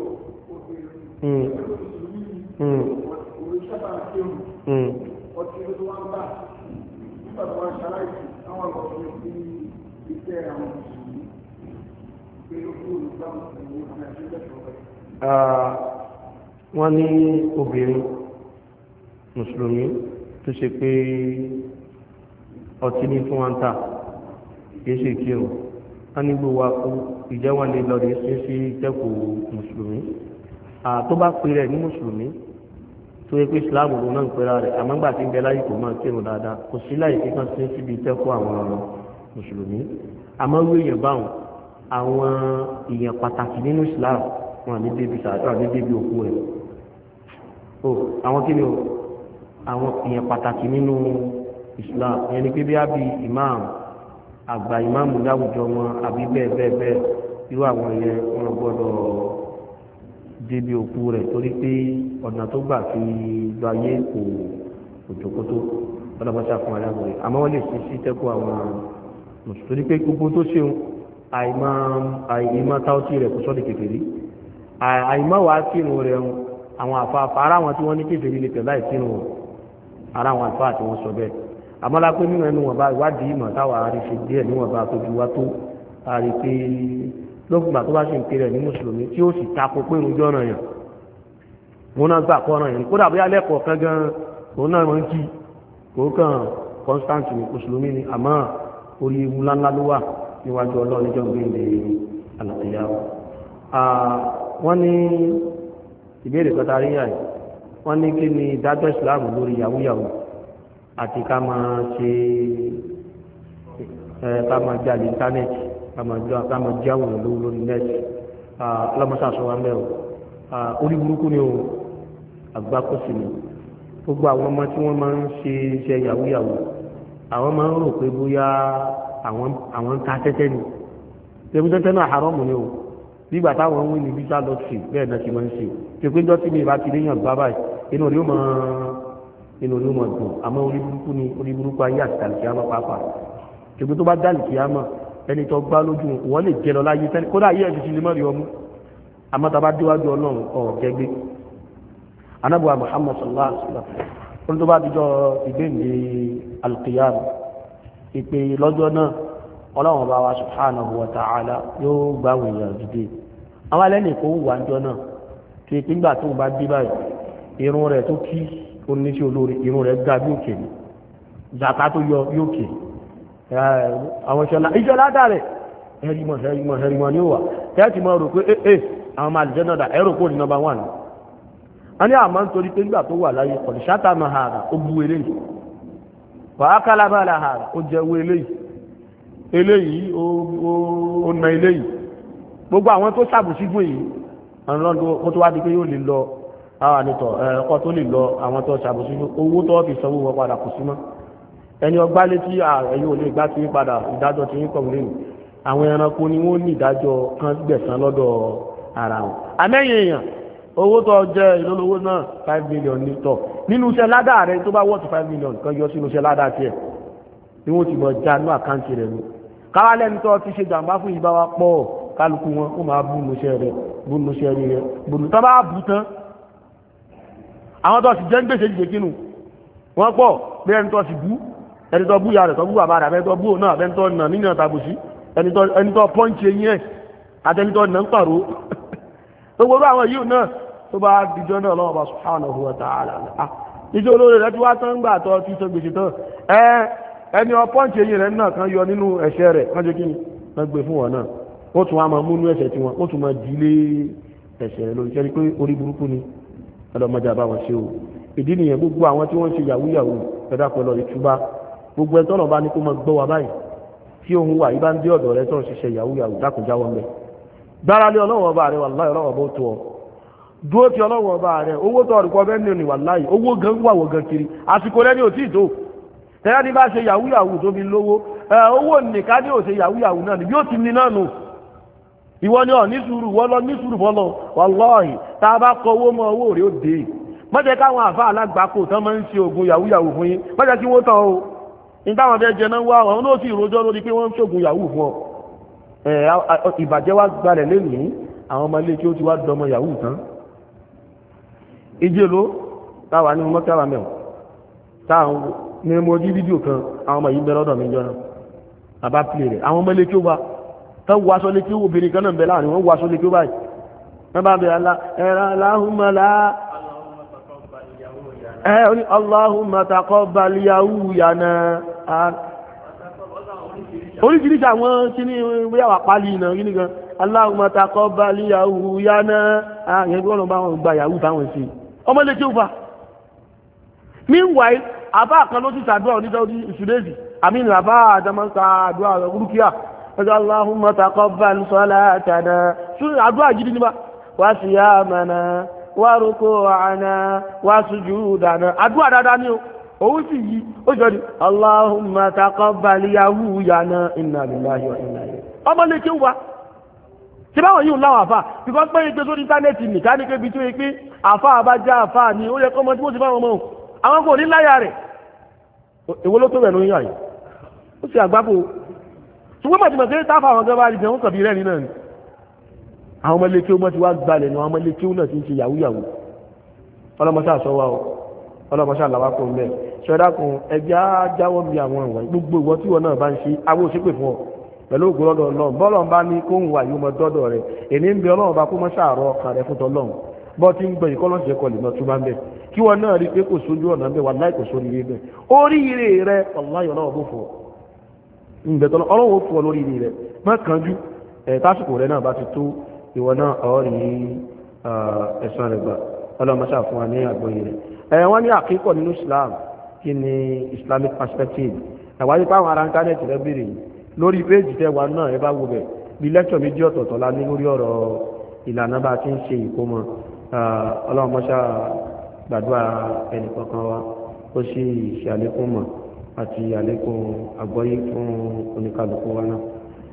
A: wọ́n ní obìnrin mùsùlùmí tó ṣe pé ọtí ní fún wọn ta kìí ṣe kírun wọ́n ní gbogbo akó ìjẹ́ wọn lè lọ rí sí sí ìjẹ́kù mùsùlùmí tó bá pè rẹ̀ ní mùsùlùmí tó yẹ pé islam ló náà ń pera rẹ̀ àmọ́ gbà tí ń bẹ láyé kò máa kírun dáadáa kò sí láyé kíkan sí síbi ìjẹ́kù àwọn mùsùlùmí àmọ́ wí èèyàn báwọn àwọn èèyàn pàtàkì nínú islam wọn ní débi sàárà ní débi òkú rẹ̀ o àwọn kí ni o àwọn èèyàn pàtàkì nínú islam ẹni pé bí a bí imam àgbà ìmáàmù láwùjọ wọn àbí bẹ́ẹ̀ bẹ́ẹ̀ bẹ́ẹ̀ irú àwọn yẹn wọn gbọ́dọ̀ débi òkú rẹ̀ torí pé ọ̀nà tó gbà fi lọ ayé kò òjòkótó ọlọ́mọṣà fún aláwọ̀ rẹ̀ àmọ́ wọ́n lè ṣe sí tẹ́kọ̀ àwọn mùsùlùmí torí pé gbogbo tó ṣeun àìmọ́ táwọ́tì rẹ̀ kò sọ́dọ̀ kékeré àìmọ́ wàá kírun rẹ̀ àwọn àfáàfà ara wọn tí wọ́n ní kékeré ní pẹ̀lú àìkírun ara àwọn àfáà tí wọ́n sọ bẹ́ẹ̀ àmọ́lá pé nínú ẹnu wọn bá ìwádìí ìmọ̀ táwa àríṣe díẹ̀ níwọ̀n bá tójú wá tó àrí pé lókùngbà tó bá ṣe ń pè rẹ̀ ní mùsùlùmí tí ó sì tako pé ìrújọ́ ọ̀ràn yàn wọn náà gbà kọ́ ọ̀ràn yàn kódà bóyá lẹ́kọ̀ọ́ kan gan òun náà máa ń kí kó kàn constant ní mùsùlùmí ni àmọ́ orí ewu ńláńlá ló wà níwájú ọlọ́run níjọ́ gbé ilé àlàyé wọ́n ní ìbéèrè kan tarí yà wọ́n ní kí ni ìdájọ́ ìsìláàmù lórí yàwúyàwó àti ká máa ṣe ẹ ká máa jalè íńtánẹ́ẹ̀tì ká máa jẹ́ àwòrán lówó lórí nẹ́ẹ̀tì ọlọ́mọṣàṣọ wa mẹ́rọ orí burúkú ni o àgbákò sí ni gbogbo àwọn ọmọ tí wọ́n máa ń ṣe iṣẹ́ yàwúyàwó àwọn máa ń rò pé bóyá àwọn ń ta tẹ́tẹ́ ni tẹ́bí tẹ́tẹ́ náà haramu ni o nígbà táwọn ń wí ní visa lottery bẹ́ẹ̀ náà ti máa ń ṣe tẹ́pé jọ́sí mi ìbá ti léyàn gbá báyìí inú rí ó máa inú orí mọ̀ dùn àmọ́ orí burúkú ni orí burúkú ayé àti tàlìkìyàmọ́ pàápàá ṣùgbọ́n tó bá dàlìkìyàmọ́ ẹni tó gbá lójú wọ́n lè jẹ́ lọ láyé tẹ́lẹ̀ kódà ayé ẹ̀sìn ti lè mọ́ rí ọmú àmọ́ tá a bá déwájú ọlọ́run ọ̀gẹ́gbé anábùwà Muhammad sallallahu alaihi wasallam ó ní tó bá dijọ́ ìgbéǹde alqiyama ìpè lọ́jọ́ náà ọlọ́run bá wa subhanahu wa ta'ala yóò gbá wèèyàn dìde àwọn alẹ́nì kó wà ń jọ náà tó ìpíngbà tó bá dé báyìí irun rẹ̀ tó kí oníṣẹ́ olórí irun rẹ̀ ga bí òkè ní zaka tó yọ bí òkè àwọn ìṣẹ́ ládà rẹ̀ ẹ̀rìmọ̀ ẹ̀rìmọ̀ ẹ̀rìmọ̀ ní ó wà tẹ́ẹ̀tì mọ́ rò pé ẹ́ àwọn màlìjẹ́ náà ẹ̀rọ kó ní nọmba wán a ní àmọ́ nítorí pé nígbà tó wà láyé kọ̀dí ṣátà máa hàrà ó bú eléyìí wà á kálá bá la hàrà ó jẹ owó eléyìí eléyìí ó na eléyìí gbogbo àwọn tó ṣàbùsí fún èyí àwọn lọ́dún kó tó wá di pé yóò lè lọ àwọn ànitọ̀ ẹ̀kọ́ tó lè lọ àwọn tó ṣàbùsí owó tó fi sanwó wọn padà kù sí mọ́ ẹni ọgbá létí ẹ̀yìn ò lè gbá tí padà ìdájọ́ tí ń kọ̀ lẹ́yìn àwọn ẹranko ni wọ́n ní ìdájọ́ kan gbẹ̀san lọ́dọ̀ ara wọn àmẹ́yìn èèyàn owó tó jẹ́ ìlólówó náà five million ní tọ̀ nínú iṣẹ́ ládà rẹ tó bá wọ́ọ̀tù five million kan yọ sínú iṣẹ́ ládà tiẹ̀ ni wọ́n ti mọ̀ já ní àkáǹtì rẹ̀ nù káwá lẹ́ni tó ti ṣe jàǹbá fún ìbá wa pọ̀ kálukú wọn ó máa bú nuṣẹ́ rẹ̀ bú nuṣẹ́ rẹ̀ bùnú tó bá bù tán àwọn tó ti jẹ́ ń gbèsè jìjẹ́ kínú wọ́n pọ̀ bí ẹni tó ti bú ẹni tó bú ya rẹ̀ tó bú bàbá rẹ̀ abẹ́ tó bú òun náà abẹ́ tó nà níyàn tàbùsí ẹni tó pọ́ǹchì eyín ẹ̀ àtẹnitọ́ nà ń pàró tó gbogbo àwọn yìí náà tó bá dìjọ́ náà lọ́wọ́ bá subhanahu wa ta'ala ìjọ olóore rẹ̀ tí wá tán gbà tọ́ tí tó gbèsè tán ẹ ẹni ọ pọ́ǹchì eyín rẹ̀ náà kan yọ nínú ẹ̀ṣẹ̀ rẹ̀ kan jẹ́ kí ni wọ́n gbé fún wọn náà ó tún wá máa múnú ẹ̀ṣẹ̀ tí wọn ó tún máa dílé ẹ̀ṣẹ̀ rẹ̀ lórí ṣẹ́ni pé orí burúkú ni ọlọ́mọdé àbáwọn ṣe o ìdí nìyẹn gbogbo àwọn tí wọ́n ṣe yahoo yahoo ẹ̀dá pẹ̀lú ìtúbá gbogbo ẹ̀ tọ́nà bá ní kó máa gbọ́ wa báyìí tí òun wà yìí bá ń dé ọ̀dọ̀ rẹ̀ tó ń ṣiṣẹ́ yahoo yahoo dákùnjáwọ́ mẹ́ gbára lé ọlọ́wọ́ ọba rẹ̀ wàláhì ọlọ́wọ́ bó tó ọ dúró ti ọlọ́wọ́ ọba rẹ̀ owó tó ọ̀rùkọ́ bẹ́ẹ̀ ní òní wàláhì owó gan wà wọ̀ gan kiri àsìkò lẹ́ni ò tí ì tó tẹ́lá ní bá ṣe yahoo yahoo tó fi lówó owó nìkan ní òṣè yahoo yahoo náà níbi ó ti ní náà nù ìwọ ni ọ̀ ní sùúrù wọ́n lọ ní sùúrù fọ́lọ́ wàláhì tá a bá kọ owó mọ́ owó rẹ̀ ó dé mọ́jẹ́ káwọn àfá alágbàkò tán máa ń ṣe ogun yahoo yahoo fún yín mọ́jẹ́ kí wọ́n tán o ní táwọn fẹ́ jẹ náà wá ọ̀hún ló sì rojọ́ lórí pé wọ́n ń ṣogun yahoo fún ọ ìbàjẹ́ wá gbalẹ̀ lẹ́nìí àwọn ọmọ ilé tí ó ti wá dọmọ yahoo tán ìjẹ́ ló táwà ní mọ́kànlá mẹ́wọ̀n táwọn ní mo jí fídíò kan àwọn ọmọ yìí bẹ̀rẹ̀ ọ̀dọ̀ mi jọ náà àbá pìlẹ̀ rẹ̀ àwọn ọmọ ilé tí ó bá tán wọ aṣọ lé tí ó obìnrin kan náà bẹ̀ láàrin wọ́n wọ aṣọ lé tí ó báyìí wọ́n bá bẹ̀rẹ̀ ẹ̀rọ aláhùnmọ́lá ẹ̀ oní Allahumma taqabbal yahuyana oríṣiríṣi àwọn tí ní wíyàwó pálí ìnà gíní gan Allahumma taqabbal yahuyana ààyẹ̀ gbọ́nà bá wọn gba yahoo táwọn sí ọmọ lè tí ó fa meanwhile àbá kan ló ti sàdúrà oníṣẹ́ orí ìṣúdẹ́sì àmì ní àbá àdámọ́sá àdúrà rúkíà ọjọ́ Allahumma taqabbal salatana àdúrà gidi níbà wá siyamana wá ruku'ana wá sujudana àdúrà dáadáa ní o òun sì yí ó jọ ní Allahumma taqabbal yahuyana inna lillahi wa inna ilayhi ọmọ lè kí ó wá tí báwọn yíò láwọn àfà tí wọ́n pẹ́ ìgbé sórí íńtánẹ́ẹ̀tì nìkan ní kébi tó yẹ pé àfà àbájá àfà ní ó yẹ kọ́ mọ́ tí wọ́n ti bá wọn mọ́ àwọn kò ní láyà rẹ̀ èwo ló tó rẹ̀ lóyún àyè ó sì àgbákò ṣùgbọ́n mọ̀ tí mọ̀ sí táfà àwọn gẹ́gẹ́ bá rí jẹun kàbí rẹ̀ nínú àwọn ọmọ ilé kí ó mọ́ ti wá gbalẹ̀ ní àwọn ọmọ ilé kí ó náà ti ń ṣe yahoo yahoo ọlọ́mọṣà sọ wá o ọlọ́mọṣà làwá kò ń bẹ̀ ṣọ́dákun ẹjẹ́ á jáwọ́ bí àwọn ìwọ̀n gbogbo ìwọ tí wọn náà bá ń ṣe awó òṣèpè fún ọ pẹ̀lú ògùn lọ́dọ̀ ọlọ́run bọ́lọ̀ bá ní kó ń wà yóò mọ dọ́dọ̀ rẹ̀ èmi ń bẹ ọlọ́run bá kó mọ́ ṣàárọ̀ ọkàn rẹ̀ fún tọ́lọ́run bọ́ tí ń gbọ́ ìkọ́lọ́sẹ̀ kọlì náà tún bá ń bẹ̀ kí wọn náà rí pé kò sójú ọ̀nà bẹ̀ wà láì kò sórí ire bẹ̀ oríire rẹ̀ ọ̀láyọ̀ náà bó fọ̀ ń bẹ̀ tọ́lọ́ ọlọ́run ó fọ̀ lórí ire rẹ̀ má kánjú ẹ̀ tásìkò rẹ̀ náà bá ti tó ìwọ náà ọ̀rí ẹ̀sán rẹ̀ gbà ọlọ́mọṣà fún wa ní àgbọ́yé rẹ̀ ẹ̀ wọ́n ní àkíkọ̀ nínú Islam kí ni Islamic perspective ẹ̀wáyé pàwọn ará íńtánẹ́ẹ̀tì rẹ̀ bèrè lórí péjì tẹ́wàá náà ẹ bá wo bẹ̀ bí lẹ́kṣọ̀ méjì ọ̀tọ̀ọ̀tọ̀ la ní lórí ọ̀rọ̀ ìlànà bá ti ń ṣe ìkómọ ọlọ́mọṣà gbàdúrà ẹnì kankan wa ó sì ṣe àlékún mọ̀ àti àlékún àgbọ́yé fún oníkàlùkù wa náà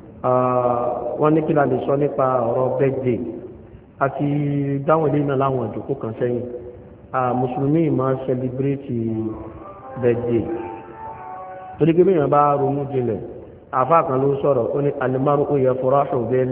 A: wọ́n ní kí la lè sọ nípa ọ̀rọ̀ birthday àti dáwọn ilé náà láwọn ìjókòó kan sẹ́yìn mùsùlùmí máa ń celebrate birthday torí pé bíyàn bá ronú jinlẹ̀ àfáà kan ló sọ̀rọ̀ ó ní al-mar'u yafrahu bil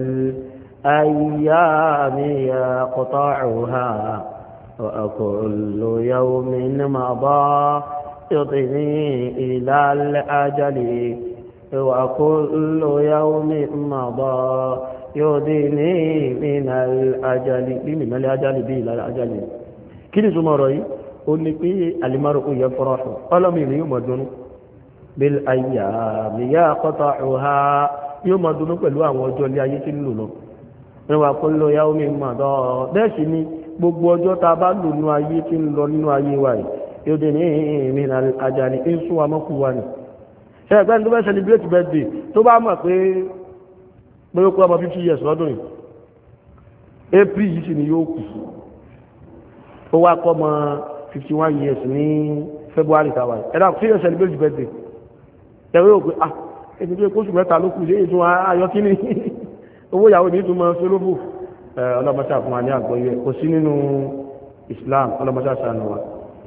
A: ayyami yaqta'uha wa kullu yawmin madha yudni ila al-ajali وكل يوم مضى يدني من الأجل من الأجل بلا الأجل كني سماري قلني في المرء يفرح ألم يوم دون بالأيام يقطعها يوم دون pẹ̀lú àwọn ọjọ́ ilé ayé tí ń lò lọ وكل يوم مضى bẹ́ẹ̀ sì ni gbogbo ọjọ́ tá bá lò nínú ayé tí ń lọ nínú ayé wa yìí يدني من الأجل ń sún wa mọ́kù wa ni ẹgbẹ́ tó bẹ́ celebrate birthday tó bá mọ̀ pé pé ó kú ọmọ fifty years lọ́dún yìí April yìí sì ni yóò kù ó wá kọ́ ọmọ fifty one years ní February tàwa ẹ̀dá kí yóò celebrate birthday ẹ̀wé òkú ah ètò tó kóṣù mẹ́ta ló kù léyìn tó ayọ́ kí ni owó ìyàwó ní ìtumọ̀ solóbù ọlọ́mọṣà fún wa ní àgbọ́yé kò sí nínú Islam ọlọ́mọṣà sànù wa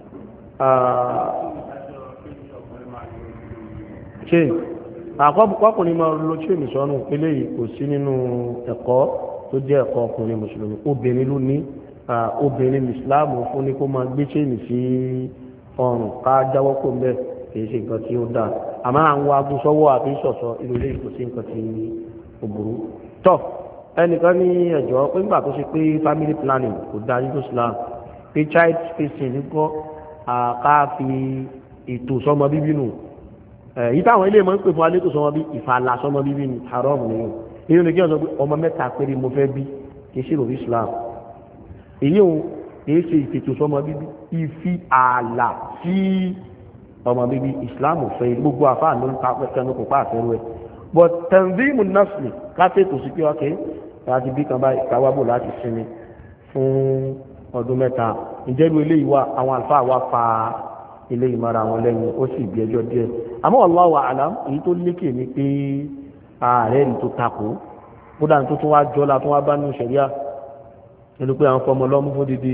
A: chain àkọ́kùnrin máa lo chain sọ́nù eléyìí kò sí nínú ẹ̀kọ́ tó jẹ́ ẹ̀kọ́ ọkùnrin mùsùlùmí obìnrin ló ní obìnrin Islam fún ní kó máa gbé chain sí ọrùn ká jáwọ́ kó mbẹ́ kìí ṣe nǹkan tí ó dáa àmọ́ àwọn agbósọ́wọ́ àbí ṣọ̀ṣọ́ irú eléyìí kò sí nǹkan tí òbúrú tọ́ ẹnìkan ní ẹ̀jọ́ pé nígbà tó ṣe pé family planning kò dá nínú Islam pé child spacing ní kọ́ àká fi ètò sọmọ bíbí nù èyí táwọn ilé ìmọ̀ ń pè fún alẹ́ tó sọmọ bí ìfàlà sọmọ bíbí ni haram nìyí èyí ni kí wọ́n sọ pé ọmọ mẹ́ta péré mo fẹ́ bí kì í ṣe lórí Islam èyí òun èyí ṣe ìfètò sọmọ bíbí ìfi ààlà sí ọmọ bíbí Islam fẹ́ gbogbo àfáà ló ń ta pẹ́kẹ́nu kò pa àfẹ́rú ẹ̀ but tanzimu nasli káfẹ́ tó sí pé ọkẹ́ láti bí kan báyìí káwábò láti sinmi fún ọdún mẹ́ta ìjẹ́rú eléyìí wà àwọn àlùfáà wá fa ilé ìmọ̀ra wọn lẹ́yìn ó sì bí ẹjọ́ díẹ̀ àmọ́ wallahu a'lam èyí tó lékè ní pé ààrẹ rí tó takò ó dáa tó tún wá jọ́la tó wá bá ní ṣẹ̀ríà nínú pé àwọn fọmọ lọ́mú fún dídí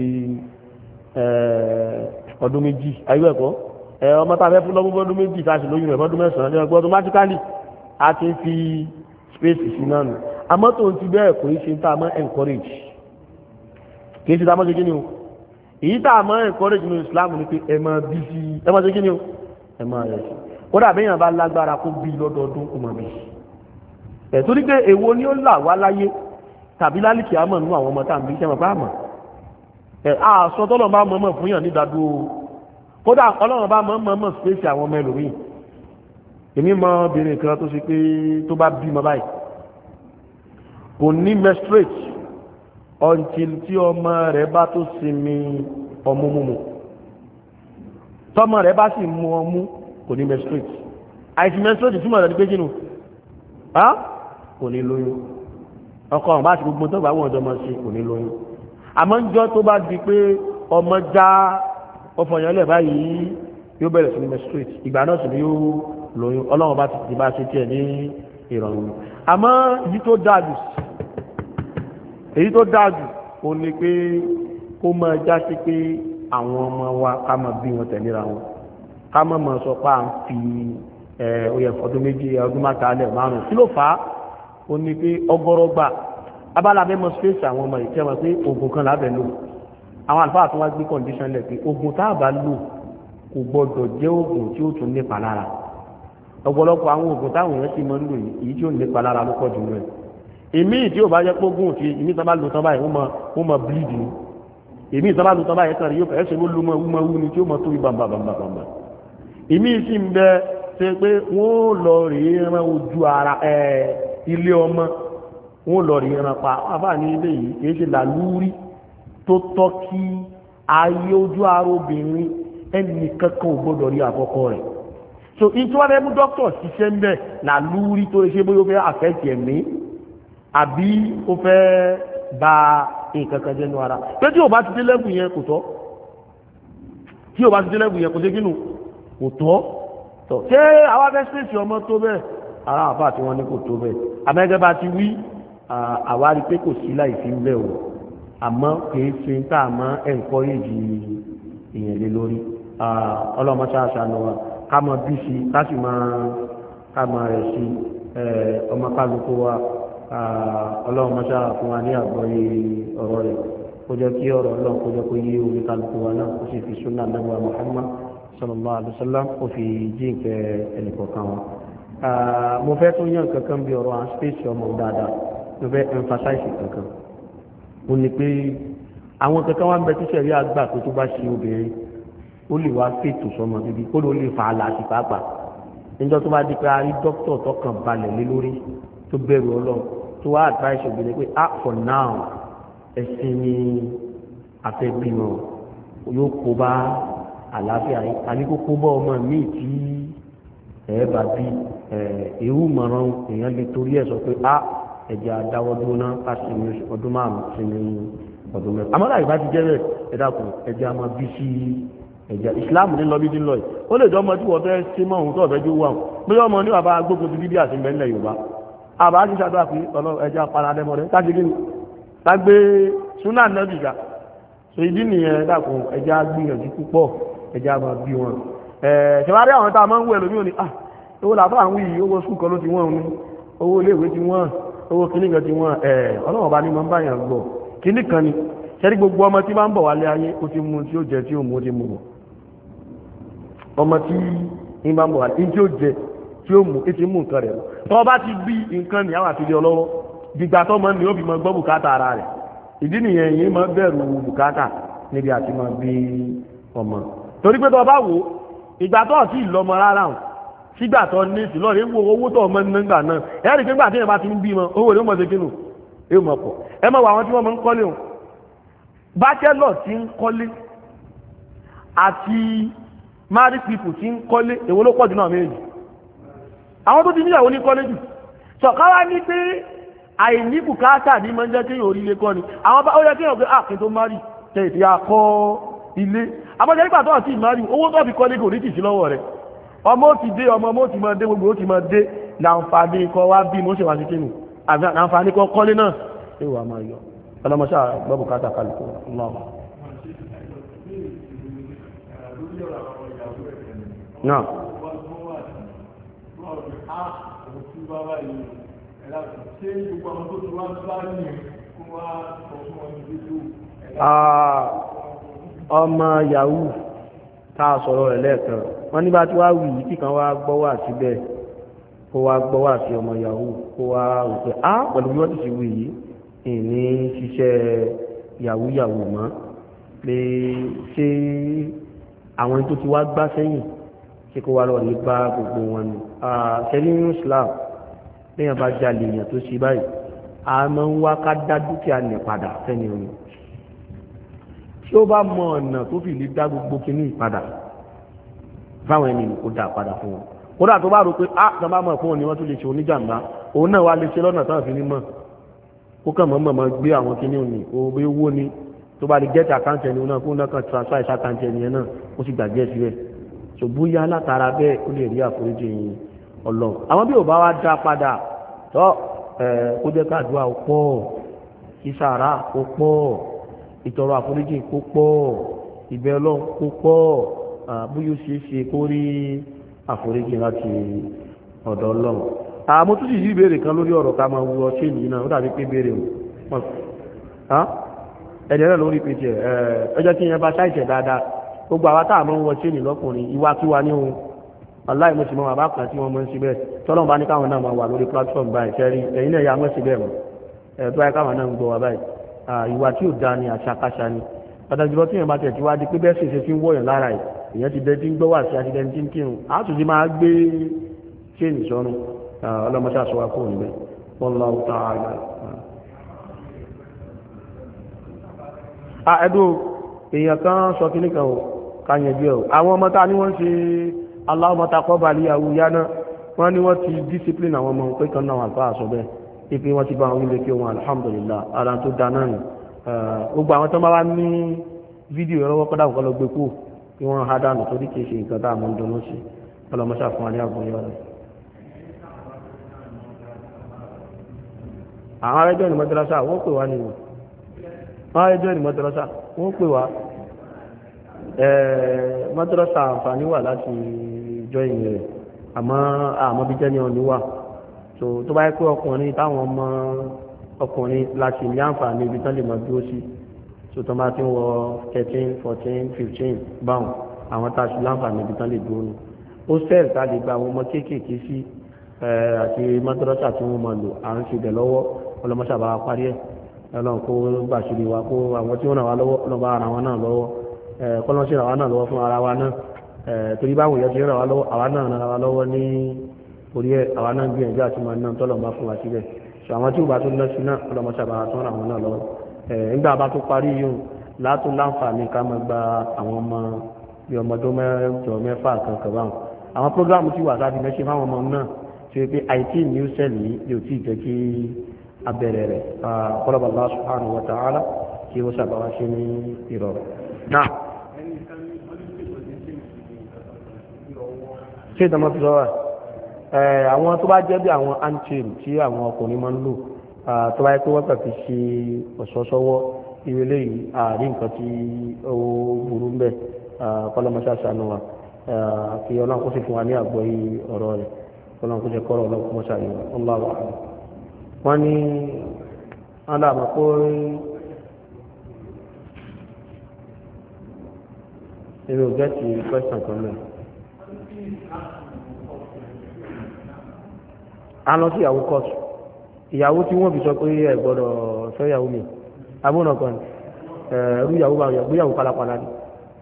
A: ọdún méjì ayé ẹ̀kọ́ ọmọ tá a fẹ́ fún lọ́mú fún ọdún méjì tá a sì lóyún rẹ̀ fọ́dún mẹ́sàn-án ní ọgbọ́n automatically a ti fi space sí náà nù àmọ́ tó ń ti bẹ́ẹ̀ kò í ṣe tá a mọ́ encourage kì í ṣe tá a mọ́ ṣe kí ni o èyí tá a mọ́ encourage ní Islam ní pé ẹ máa bí sí ẹ máa ṣe kí ni o ẹ máa rẹ̀ sí ó dàbí èèyàn bá lágbára kó bí lọ́dọọdún kó máa bí ẹ̀ torí pé èwo ni ó là wá láyé tàbí lálìkì àmọ̀ nínú àwọn ọmọ tá à ń bí sẹ́wọ̀n bá mọ̀ ẹ̀ àṣọ tọ́lọ̀ bá mọ̀ mọ̀ fún yàn nídàádúró kódà ọlọ́run bá mọ̀ mọ̀ mọ̀ space àwọn ọmọ ẹlòmíì èmi mọ obìnrin kan tó ṣe pé tó bá bímọ báyìí kò ní menstruate until tí ọmọ rẹ̀ bá tó sinmi ọmú múmu tọmọ rẹ̀ bá sì mú ọmú kò ní menstruate àìsí menstruate túmọ̀ rẹ̀ ní pé jìnnù kò ní lóyún ọkọ ọ̀hún bá ti gbogbo tó bá wọn ọjọ́ máa ṣe kò ní lóyún àmọ́ njọ́ tó bá di pé ọmọ já ọfọ̀yánlẹ̀ báyìí yóò bẹ̀rẹ̀ sí ní menstruate ìgbà náà sì ni yóò lóyún ọlọ́run bá ti ti bá ṣe tiẹ̀ ní ìrọ̀rùn àmọ́ èyí tó dájú èyí tó dájú ó ní pé kó máa já sí pé àwọn ọmọ wa ká máa bí wọn tẹ̀léra wọn ká máa máa sọ pé à ń fi oyè ọdún méjì ọdún mẹ́ta alẹ́ márùn kí ló fà á ó ní pé ọgọ́rọ́ gbà abala mẹ́mọ́ space àwọn ọmọ ìtẹ́ wọn pé oògùn kan lábẹ́ lò àwọn àlùfáà tó wá gbé condition lẹ̀ pé oògùn tá a bá lò kò gbọdọ̀ jẹ́ oògùn tí ó tún nípa lára ọ̀pọ̀lọpọ̀ àwọn oògùn táwọn èèyàn ti máa ń lò yìí tí ó nípa lára ló pọ̀ jù lọ èmi tí ò bá jẹ́ pógùn tí èmi tán bá lò tán báyìí wọ́n máa bleed ni èmi tán bá lò tán báyìí kan rí yóò fẹ́ ṣe ló lu mọ́ wú ni tí ó máa tóbi bàmbà bàmbà bàmbà èmi sì ń bẹ ṣe pé wọ́n lọ rí ẹran ojú ara ilé ọmọ wọ́n lọ rí ẹran pa àbá ní ilé yìí kì í ṣe làlúrí tó tọ́ kí ayé ojú ara obìnrin ẹnì kankan ò gbọ́dọ̀ rí àkọ́kọ́ rẹ̀ so into wọ́n fẹ́ mú dókítà ṣiṣẹ́ ń bẹ̀ làlúrí tó ṣe bóyá ó fẹ́ àfẹ́tì ẹ̀mí àbí ó fẹ́ ba nǹkan kan jẹ́ nu ara pé tí ò bá ti dé lẹ́bù yẹn kò tọ́ tí ò bá ti dé lẹ́bù yẹn kò ṣe kínú kò tọ́ tọ́ ṣé àwa fẹ́ ṣèṣì ọmọ tó bẹ́ẹ̀ ara àbá tí wọ́n ní kò tó bẹ́ẹ̀ amẹ́gẹ́ bá ti wí àwa rí pé kò sí láì fi ń bẹ̀ o àmọ́ kìí ṣe ń tà mọ́ ẹ̀ńkọ́rẹ́jì ìyẹn lé lórí ọlọ́mọ ṣáṣá lọ wa ká mọ bí sí ká sì máa ká máa rẹ̀ sí ọmọ kálukú wa ọlọ́run mọ́ṣá fún wa ní àgbọ́yé ọ̀rọ̀ rẹ̀ kó jẹ́ kí ọ̀rọ̀ ọlọ́run kó jẹ́ kó yé orí kálukú wa náà kó sì fi súnà lẹ́wọ̀ Muhammad sallallahu alaihi wasallam kó fi jí ìfẹ́ ẹnìkọ̀ọ̀kan wọn. mo fẹ́ tún yàn kankan bí ọ̀rọ̀ àwọn space ọmọ dáadáa mo fẹ́ emphasize kankan ó ní pé àwọn kankan wá ń bẹ tí sẹ̀rí àgbà tó tó bá ṣe obìnrin ó lè wá fètò sọmọ bíbí kó ló lè fa àlàsì pàápàá níjọ́ tó bá di pé a rí dókítà tọkàn balẹ̀ lé lórí tó bẹ̀rù ọlọ́run tó wá advice obìnrin pé ah for now ẹ̀sìn ni afẹ́bímọ yóò kó bá àlàáfíà yìí àní kó kó bá ọmọ míì tí ẹ̀ bá bí ewu mọ̀ràn èèyàn lè torí ẹ̀ sọ pé ah ẹ̀jẹ̀ àdáwọ́ dúró náà ká sí ní ọdún márùn-ún sí ní ọdún mẹ́fà àmọ́ láì bá ti jẹ́ bẹ́ẹ̀ ẹ dákun ẹ̀jẹ̀ a máa bí sí ẹ̀jẹ̀ Islam ní lọ bí dín lọ yìí ó lè jọ ọmọ tí wọ́n fẹ́ ṣe mọ́ òun tó ọ̀fẹ́ jó wà bí ọmọ ní bàbá gbógun ti bíbí àti mẹ́lẹ̀ Yorùbá àbá ti ṣàdúrà pé ọlọ́run ẹja paradẹ́mọ̀ rẹ̀ kájí gíní lágbé súnà nẹ́bìgà so ìdí nìyẹn dàkùn ẹja gbìyànjú púpọ̀ ẹja máa bí wọn ṣẹwárí àwọn tá a máa ń wẹ̀ lómi òní ah owó làbá àwọn yìí owó skul kan ló ti wọ́n ní owó iléèwé ti wọ́n owó kíní kan ti wọ́n ọlọ́run ọba ní máa ń bá yàn gbọ́ kíní kan ni ṣẹ́rí gbogbo ọmọ tí máa ń bọ̀ wálé ayé ó ti mú tí ó jẹ tí ó mú ó ti mú bọ̀ ọmọ tí ń bá ń bọ̀ wálé tí ó jẹ tí ó mú ètí mú nǹkan rẹ̀ lọ tó bá ti bí nǹkan ní àwọn àfihàn ọlọ́wọ́ dìgbà tó mọ́ ní ó fi mọ́ gbọ́ bùkátà ara rẹ̀ ìdí nìyẹn yìí mọ́ bẹ̀rù bùkátà níbi àti mọ́ bí ọmọ torí pé tó bá wò ìgbà tó ti lọ́mọ rárá hàn sígbà tó ní ìsìlọ́rẹ̀ wo owó tó ọmọ nígbà náà ẹ̀rí pé gbà tí ẹ̀ bá ti ń bímọ owó rẹ̀ ó mọ̀ sí kínú yóò mọ̀ pọ̀ ẹ mọ̀ wọ àwọn tí wọ́n mọ̀ ń kọ́lé o bachelor tí ń kọ́lé àti married people tí ń kọ́lé èwo ló pọ̀ jù náà méjì àwọn tó ti níyàwó ní kọ́lé jù sọ̀káwá ní pé àìní bùkátà ní máa ń jẹ́ kéèyàn orí ilé kọ́ ni àwọn bá ó yẹ kéèyàn pé àkín tó márì tẹ ìdí akọ́ ilé àbọ̀jẹ́ nígbà tó àti ìmárì owó tó fi kọ́lé kò ní tìsí lọ́wọ́ rẹ̀ ọmọ ó ti dé ọmọ ó ti máa dé gbogbo ó ti máa dé láǹfààní kọ́ wá bí mo ṣe wá sí kéènù àǹfààní kọ́ kọ́lé náà ṣé wàá máa yọ ọlọ́mọṣà gbọ́ bùkátà kálukú ọlọ́run. náà ọmọ yahoo tá a sọ̀rọ̀ rẹ̀ lẹ́ẹ̀kan wọ́n ní bá tí wá wì kí kan wá gbọ́ wà síbẹ̀ kó wá gbọ́ wà sí ọmọ yahoo kó wá rò pé á pẹ̀lú bí wọ́n ti ṣe wì yìí ìní ṣiṣẹ́ yahoo yahoo mọ́ pé ṣé àwọn tó ti wá gbá sẹ́yìn ṣé kó wá lọ rí bá gbogbo wọn ni ṣẹlẹ̀ ní Islam lẹ́yìn bá jalè èèyàn tó ṣe báyìí a máa ń wá ká dá dúkìá nẹ̀ padà fẹ́ni orin tí ó bá mọ ọ̀nà tó fi lè dá gbogbo kinní ìpadà báwọn ẹni kò dá padà fún wọn kódà tó bá rò pé ah tó bá mọ̀ fún wọn ni wọ́n tún lè ṣe oníjàmbá òun náà wá lè ṣe lọ́nà táwọn fi ní mọ̀ ó kàn mọ́ mọ̀ gbé àwọn kinní òní owó owó ni tó bá lè gẹ́tì àkáǹtì ẹni náà kó náà kan transfer ìṣe àkáǹtì ẹni yẹn náà ó sì gbàgbé ẹ̀ síbẹ̀ tó bóyá látara bẹ́ẹ̀ ó lè rí àforíjì yìí ọlọ́run àwọn bí ò bá wá dá padà tọ́ ẹ̀ kó jẹ́ káàdùá ó pọ̀ ìsàrà ó pọ̀ ìtọrọ àforíjì kó pọ̀ ìbẹ̀ ọlọ́run kó pọ̀ bóyá ó ṣeé ṣe kó rí àforíjì láti ọ̀dọ̀ ọlọ́run. àmọ́ tó sì yí ìbéèrè kan lórí ọ̀rọ̀ ká máa wú ọṣẹ́ yìí náà ó dàbí pé béèrè o ẹ̀dẹ̀ rẹ̀ lórí péjẹ ẹjọ́ tí yẹn bá ṣáìṣẹ̀ dáadáa gbogbo àwa táà máa ń wọ ṣéènì lọ́kùnrin ìwàkiwà ní ohun aláìmọ̀símọ́ àbá kan tí wọ́n mọ̀ ń síbẹ̀ tọ́lọ́mù bá ní káwọn náà máa wà lórí platform báyìí ṣẹ́rí ẹ̀yin náà ya mọ̀ síbẹ̀ mọ̀ ẹ̀ẹ́dọ́ ayé káwọn náà ń gbọ́ wa báyìí ìwà tí ò da ni àṣàkáṣà ni pàtàkì lọ tí yẹn bá tẹ̀ tí wá di pé bẹ́ẹ̀ ṣèṣe tí ń wọ̀yàn lára ẹ̀ èèyàn ti dẹ́ tí ń gbọ́ wà sí àti dẹ́ni tí ń kírun á tún ti máa gbé ṣéènì sọ́run ọlọ́mọṣẹ́ àṣọ wa kúrò níbẹ̀ wallahu ta'ala. ẹ̀dùn èèyàn kan sọ kí nìkan ò kàyànjú ẹ̀ o àwọn ọmọ tá ní wọ́n ṣe Allahumma taqabbal awuyana wọ́n ní wọ́n ti discipline àwọn ọmọ pé kan náà wà fáà sọ bẹ́ẹ̀ ipe wọ́n ti bá àwọn ilé kí wọn alhamdulillah ara tó dáná nù gbogbo àwọn tó máa wá ní fídíò ìrọwọ́ kọ́dà kọ́ lọ gbé kú kí wọ́n há dànù torí kìí ṣe nǹkan tá a mọ̀ ń dùnú sí ọlọ́mọṣà fún wa ní àgbọ̀nyọ́ rẹ̀. àwọn arẹ́jọ́ ní mọ́tẹ́rásà wọ́n pè wá nìyẹn wọ́n arẹ́jọ́ ní mọ́tẹ́rásà wọ́n pè wá mọ́tẹ́rásà àǹfààní wà láti jọ ìyẹn rẹ̀ àmọ́ àmọ́ bí jẹ́ ní ọ̀nì wà so tó bá yẹ pé ọkùnrin táwọn ọmọ ọkùnrin láti ní àǹfààní ibi tán lè máa dúró sí so tó bá ti ń wọ thirteen fourteen fifteen báwọn àwọn tá a sì láǹfààní ibi tán lè dúró ní hostel tá a lè gba àwọn ọmọ kéékèèké sí àti madrasa tí wọ́n máa lò à ń ṣe bẹ̀ lọ́wọ́ ọlọ́mọṣà bá wa parí ẹ̀ ọlọ́run kó bàṣírí wa kó àwọn tí wọ́n ràn wá lọ́wọ́ ọlọ́ba ara wọn náà lọ́wọ́ kọ́lọ́ṣì ràn wá náà lọ́wọ́ fún ara wa náà torí báwọn èèyàn ti ràn wá lọ́wọ́ àwa náà ràn wá lọ́wọ́ ní orí ẹ̀ àwa náà gbìyànjú àti máa náà tọ́lọ̀ bá fún wa síbẹ̀ so àwọn tí ò bá tó lọ sí náà ọlọ́mọṣà bá wa tún ràn wọn náà lọ́wọ́ nígbà bá tó parí yìí látún láǹfààní ká máa gba àwọn ọmọ bí ọmọdún mẹ́jọ mẹ́fà kankan báwọn àwọn prógráàmù tí wà sáfi mẹ́ṣẹ́ fáwọn ọmọ náà tí ó pé àìtí new cell yìí yóò tí jẹ́ kí abẹ̀rẹ̀ rẹ̀ kọ́lọ̀bà Allah subhanahu wa ta'ala kí ó sàbáwá sí ní ìrọ̀rọ̀ náà ṣe ìtàmọ́ fi sọ́wọ́ àwọn tó bá jẹ́ bí àwọn antrim tí àwọn ọkùnrin máa ń lò tó bá yẹ pé wọ́n pẹ̀fì ṣe ọ̀ṣọ́ṣọ́wọ́ ìrẹ̀lẹ̀ yìí àárín nǹkan tí ó burú ń bẹ̀ kọ́lọ́mọṣáṣánú wa kí ọlọ́run kó sì fún wa ní àgbọ́yé ọ̀rọ̀ rẹ̀ ọlọ́run kó jẹ́ kọ́rọ̀ ọlọ́run kó ṣàyẹ̀ ọlọ́run àwọn wọ́n ní aláàmà kó èrè ò gẹ́ẹ̀tì question kan lẹ̀ a lọ sí ìyàwó kóòtù ìyàwó tí wọ́n fi sọ pé ẹ gbọ́dọ̀ fẹ́ ìyàwó mi abúnà kan ẹ̀rú ìyàwó bá gbéyàwó pálapàla ni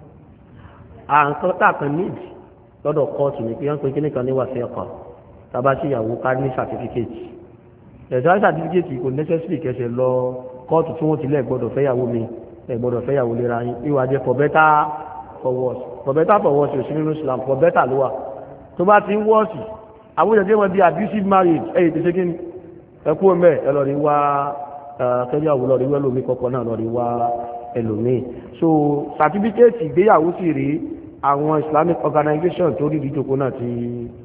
A: à ń sọ táàkan níìdì lọ́dọ̀ kóòtù ní pé wọ́n pe kíní kan ní wà sí ẹ̀kọ́ tàbá sí ìyàwó ká ní sàtífíkèètì ẹ̀sọ́ sàtífíkèètì kò nẹ́sẹ̀sìrì kẹsẹ̀ lọ kóòtù tí wọ́n ti lẹ̀ gbọ́dọ̀ fẹ́ ìyàwó mi ẹ gbọ́dọ̀ fẹ́ ìyàwó lera yín ìwà jẹ́ for better for worse for better for worse òsì nínú Islam for better ló wà tó bá ti ń wọ́ọ̀sì àwọn ìjọba wọn di abusive marriage ẹ̀yìn ti ṣe kí ni ẹkú ọmọ ẹ lọ rí wá kẹjọ àwọ lọ rí wá ẹlòmíì kọkọ náà lọ rí wá ẹlòmíì so certificate ìgbéyàwó sì rí àwọn Islamic organization tó rí ìdíjoko náà ti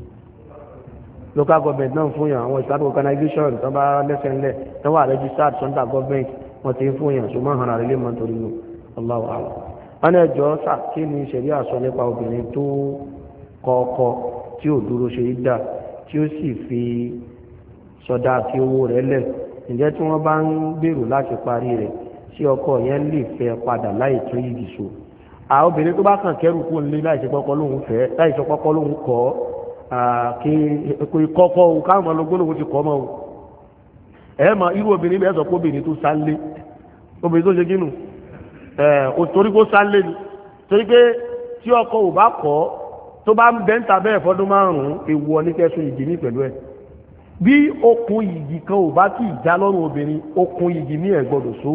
A: local government náà fún yàn àwọn Islamic organization tó bá lẹ́sẹ̀ ńlẹ̀ tó wà registered under government wọ́n ti ń fún yàn ṣùgbọ́n hàn àrílé mọ́ torí nù Allahu a'lam. wọ́n ní ẹjọ́ kí ni ìṣẹ̀lẹ̀ àṣọ nípa obìnrin tó kọ ọkọ tí ò dúró ṣe é dà tí ó sì fi sọdá àti owó rẹ̀ lẹ̀ ǹjẹ́ tí wọ́n bá ń gbèrò láti parí rẹ̀ tí ọkọ yẹn lè fẹ́ padà láì tó yìí so àwọn obìnrin tó bá kàn kẹ́rù kó nílé láì ṣe pọ́pọ́ lóhun fẹ́ láì ṣe pọ́pọ́ lóhun kọ́ kí kọ́kọ́ o káwọn ọmọ ológun lóhun ti kọ́ mọ́ o ẹ̀ mọ irú obìnrin bẹ́ẹ̀ sọ pé obìnrin tó sálé obìnrin tó ṣe gínú ẹ̀ torí kó sálé ni torí pé tí ọkọ ò bá kọ́ tó bá ń bẹ́ńtà bẹ́ẹ̀ fọ́dún márùn-ún ewu ọ ní kẹ́sùn ìdí ní pẹ̀lú ẹ̀ bí okùn yìgì kan ò bá tí ìjà lọ́rùn obìnrin okùn yìgì ní ẹ̀ gbọ́dọ̀ so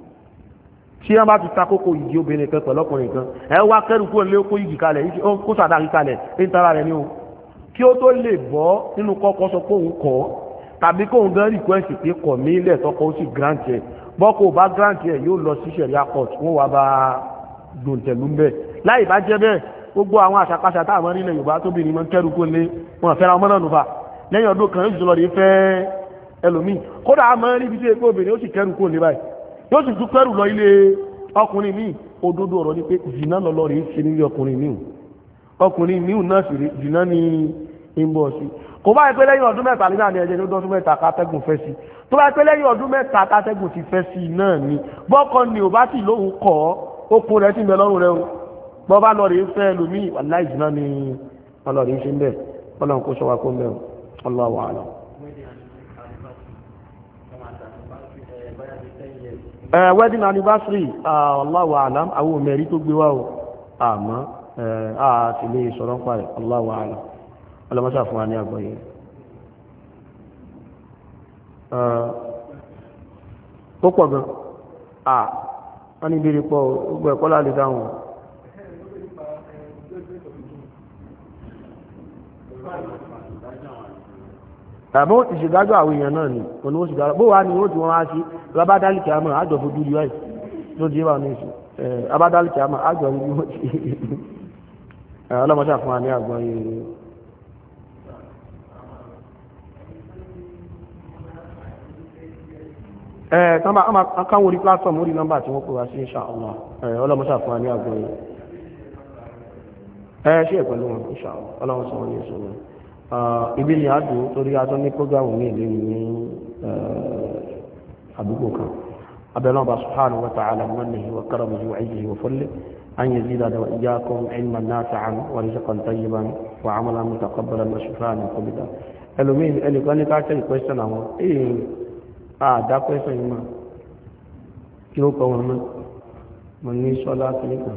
A: tí wọ́n bá ti ta kókó yìgì obìnrin kan pẹ̀lú ọkùnrin kan ẹ wá kẹ́rù kó lé okùn yìgì kalẹ̀ kó sàdáyì kalẹ̀ ní tara rẹ̀ ní o kí ó tó lè bọ́ nínú kọ́kọ́ sọ pé òun kọ́ tàbí kóun gan request pé kọ̀ mí lẹ̀ tọkọ ó sì grant ẹ̀ bọ́kọ̀ bá grant ẹ̀ yóò lọ sí sẹ̀ríà court wọ́n wá bá gbòǹtẹ̀lú ń bẹ̀ láì bá jẹ́ bẹ́ẹ̀ gbogbo àwọn àṣàkáṣà táwọn nílẹ̀ Yorùbá tóbi ní mọ́ kẹ́rù kó lé wọn fẹ́ra ọmọ náà nù fà lẹ́yìn ọdún kan yóò lọ rí fẹ́ ẹlòmíì kódà a máa ń rí ibi tí epo obìnrin ó sì kẹrù kó ní báyìí yóò sì tún kẹrù lọ ilé ọkùnrin míì òdodo ọ̀rọ̀ ni pé zina lọ́lọ́ rí ṣe nílé ọkùnrin míì ọkùnrin míì náà sì rí zina ní ìbọ̀ sí kò bá yẹ pé lẹ́yìn ọdún mẹ́ta nígbà ní ẹjẹ́ ní ọdún mẹ́ta kátẹ́gùn fẹ́ sí tó bá yẹ pé lẹ́yìn ọdún mẹ́ta kátẹ́gùn ti fẹ́ sí náà ni bọ́kọ ni ò bá sì lóhùn kọ́ okun rẹ̀ sì ń bẹ lọ́rùn rẹ̀ o bọ́ bá lọ rí fẹ́ ẹlòmíì wàláì zina ni wọ́n lọ rí ṣe ń bẹ̀ ọlọ́run kó sọ wa kó ń bẹ̀ o. Allahu a'lam. Uh, wedding anniversary Allahu a'lam àwọn mẹ́rí tó gbé wá o àmọ́ àti lè sọ̀rọ̀ ń parẹ̀ Allahu a'lam ọlọ́mọ́sá fún wa ní àgbọ́yé ó pọ̀ gan à wọ́n ní ìbéèrè pọ̀ gbogbo ẹ̀kọ́ láti dáhùn tàbí ó ti ṣèdájọ́ àwọn èèyàn náà ni òní ó ṣèdájọ́ bó wà ní ó ti wọ́n wá sí abádálìkì àmọ́ àjọ fojú rí wáyé tó di wà ní ìṣù abádálìkì àmọ́ àjọ rí wọ́n ti ọlọ́mọṣà fún wa ní àgbọn yìí. ẹ tán bá káwọn orí platform orí nọ́mbà tí wọ́n pè wá sí insha Allah ọlọ́mọṣà fún wa ní àgbọn yìí. ẹ ṣe é pẹ̀lú wọn insha Allah ọlọ́mọṣà wọn ní ìṣòro ibi ni àdó torí atọ́ ní prógámù ní ìlú ní àdúgbò kan abẹ́lọ́n bá subhanahu wa ta'ala mannihi wa karamihi wa izzihi wa fadlihi an yazidana wa iyyakum ilman nafi'an wa rizqan tayyiban wa 'amalan mutaqabbalan wa shifaan min kulli da ẹlòmí ẹnìkan ní káàkiri question àwọn èyí àdá question yìí mà kí ó kọ wọn mọ́ mo ní sọ́lá kìnnìkan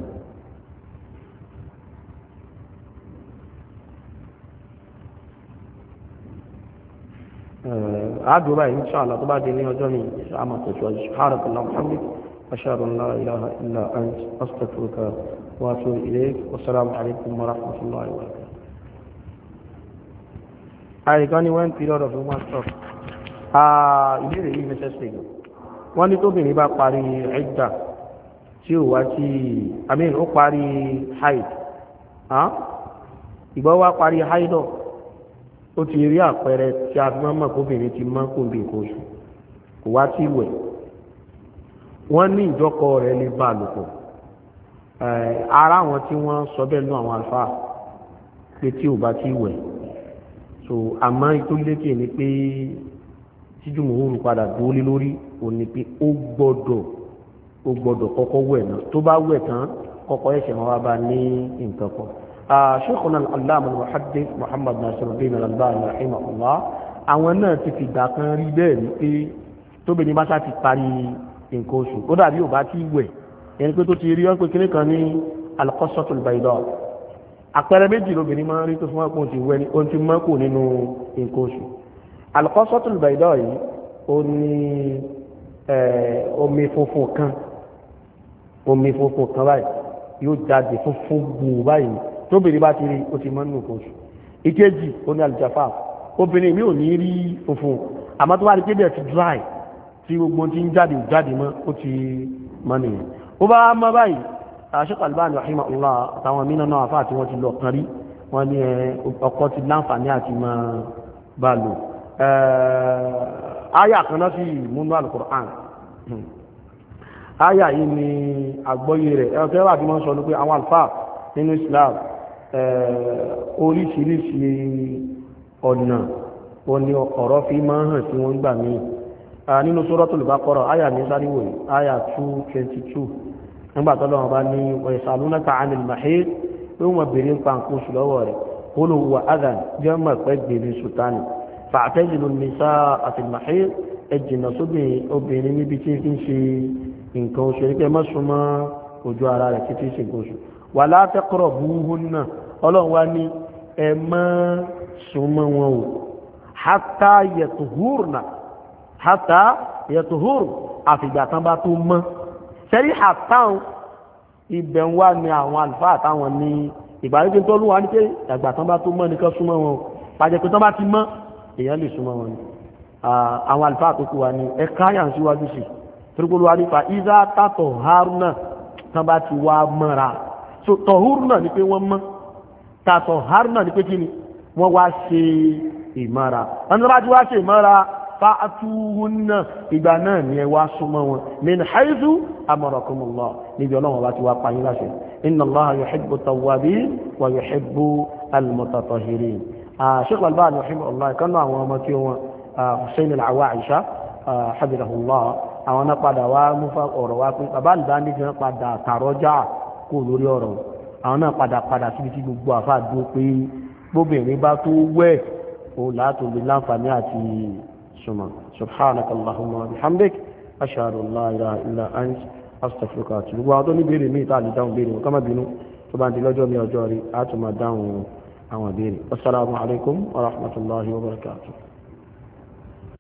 A: عاد بقى إن شاء الله طبعا ديني وجوني عما تشوج سبحانك اللهم وبحمدك أشهد أن لا إله إلا أنت أستغفرك وأتوب إليك والسلام عليكم ورحمة الله وبركاته. I can one period of one stop. Ah, ìbéèrè yìí mẹsẹsẹ gan. Wọ́n ní tóbìnrin bá parí ẹ̀dà tí ò wá sí I mean ó parí haid. Ah, ìgbà wá parí haidọ̀. Ó ti rí àpẹẹrẹ tí a máa mọ̀ kóbìnrin ti máa kó bí nǹkan oṣù kò wá tí wẹ̀ wọ́n ní ìjọkọ rẹ̀ lè bá lò pọ̀ ara àwọn tí wọ́n sọ bẹ́ẹ̀ nú àwọn àlùfáà pé tí ò bá tí wẹ̀ so àmọ́ ìtòlékè ni pé tíjú mòórùn padà dúró lé lórí ò ní pé ó gbọ́dọ̀ ó gbọ́dọ̀ kọ́kọ́ wẹ̀ náà tó bá wẹ̀ tán kọ́kọ́ ẹ̀ṣẹ̀ wọn wá bá ní nǹkan kan. شيخنا العلامة المحدث محمد ناصر الدين الألباني رحمه الله àwọn náà ti fìgbà kan rí bẹ́ẹ̀ ní pé tóbìnrin bá sá ti parí nǹkan oṣù ó dàbí ò bá ti wẹ̀ ẹni pé tó ti rí ọ́n pé kíní kan ní al-qassatul bayda àpẹẹrẹ méjì lóbìnrin máa ń rí tó fún ọkùnrin ti wẹ̀ ní ohun ti mọ́kù nínú nǹkan oṣù al-qassatul bayda yìí ó ní omi funfun kan omi funfun kan báyìí yóò jáde funfun gbùù báyìí tóbìnrin bá ti rí ó ti mọ́ nínú nǹkan oṣù ìkejì ó ní al-jafaf obìnrin mi ò ní rí funfun àmọ́ tó wá rí pé bẹ́ẹ̀ ti dry tí gbogbo ti ń jáde jáde mọ́ ó ti mọ́ nìyẹn ó bá mọ́ báyìí Sheikh Albani rahimahullah àtàwọn mìíràn náà àfáà tí wọ́n ti lọ kan rí wọ́n ní ọkọ ti láǹfààní àti máa bá lò áyà kan náà sí múnú al-Qur'an áyà yìí ni àgbọ́yé rẹ̀ ẹ̀kẹ́ wà tí wọ́n sọ ní pé àwọn àlùfáà nínú Islam oríṣiríṣi ọ̀nà wọn ni ọ̀rọ̀ fi máa hàn tí wọ́n gbà mí nínú Suratul Baqara àyà ní sáríwò àyà two twenty two nígbà tó lọ́wọ́ bá ní wa yasalunaka 'anil mahid pé wọ́n bèèrè ń pa nǹkan oṣù lọ́wọ́ rẹ̀ qul huwa adhan jẹ́ mọ̀ pẹ́ gbèrè sùtánì fa'tazilu an-nisaa fil mahid ẹ̀jìnà sóbìnrin obìnrin níbi tí ń ṣe nǹkan oṣù ní pé mọ́sùnmọ́ ojú ara rẹ̀ títí ṣe nǹkan oṣù wala taqrabuhunna ọlọ́run wá ní ẹ má súnmọ́ wọn o hátà yẹtuhurna hátà yẹtuhur àfìgbà tán bá tó mọ́ sẹ́rí hátà ibẹ̀ ń wá ní àwọn àlùfáà àtàwọn ní ìgbàlódé tó lù wá ní pé ìgbà tán bá tó mọ́ nìkan súnmọ́ wọn o pàjẹ́ pé tán bá ti mọ́ èèyàn lè súnmọ́ wọn ni àwọn àlùfáà tó kù wá ní ẹ káyà ń síwájú sí torípolú wa nípa ìzá tàtọ̀ haruna tán bá ti wá mọ́ra so tọ̀húrúnà ni pé wọ́n mọ́ tàtọ̀ haruna ni pé kí ni wọ́n wá ṣe ìmára wọ́n tó bá ti wá ṣe ìmára fa'atuhunna ìgbà náà ni ẹ wá súnmọ́ wọn min haythu amarakumullah níbi ọlọ́wọ́n bá ti wá pàyín láṣẹ inna allaha yuhibbu tawwabin wa yuhibbu almutatahhirin Sheikh Al-Albani rahimahullah kan náà àwọn ọmọ tí wọn Hussein al-Awaisha habibullah àwọn náà padà wá mú fà ọ̀rọ̀ wá pé bàbá Albani fi hàn padà tààrọ́jà kó lórí ọ̀rọ̀ àwọn náà padà padà síbi tí gbogbo àfáà dúró pé gbóbìnrin bá tó wẹ̀ òun láti lè láǹfààní àti súnmọ́ subhanaka allahumma wa bihamdik ashhadu an la ilaha illa ant astaghfiruka wa atubu àwọn tó ní béèrè míì tá a lè dáhùn béèrè wọn ká má bínú tó bá ń di lọ́jọ́ mi ọjọ́ rí a tún máa dáhùn àwọn béèrè assalamu alaikum wa rahmatullahi wa barakatuh.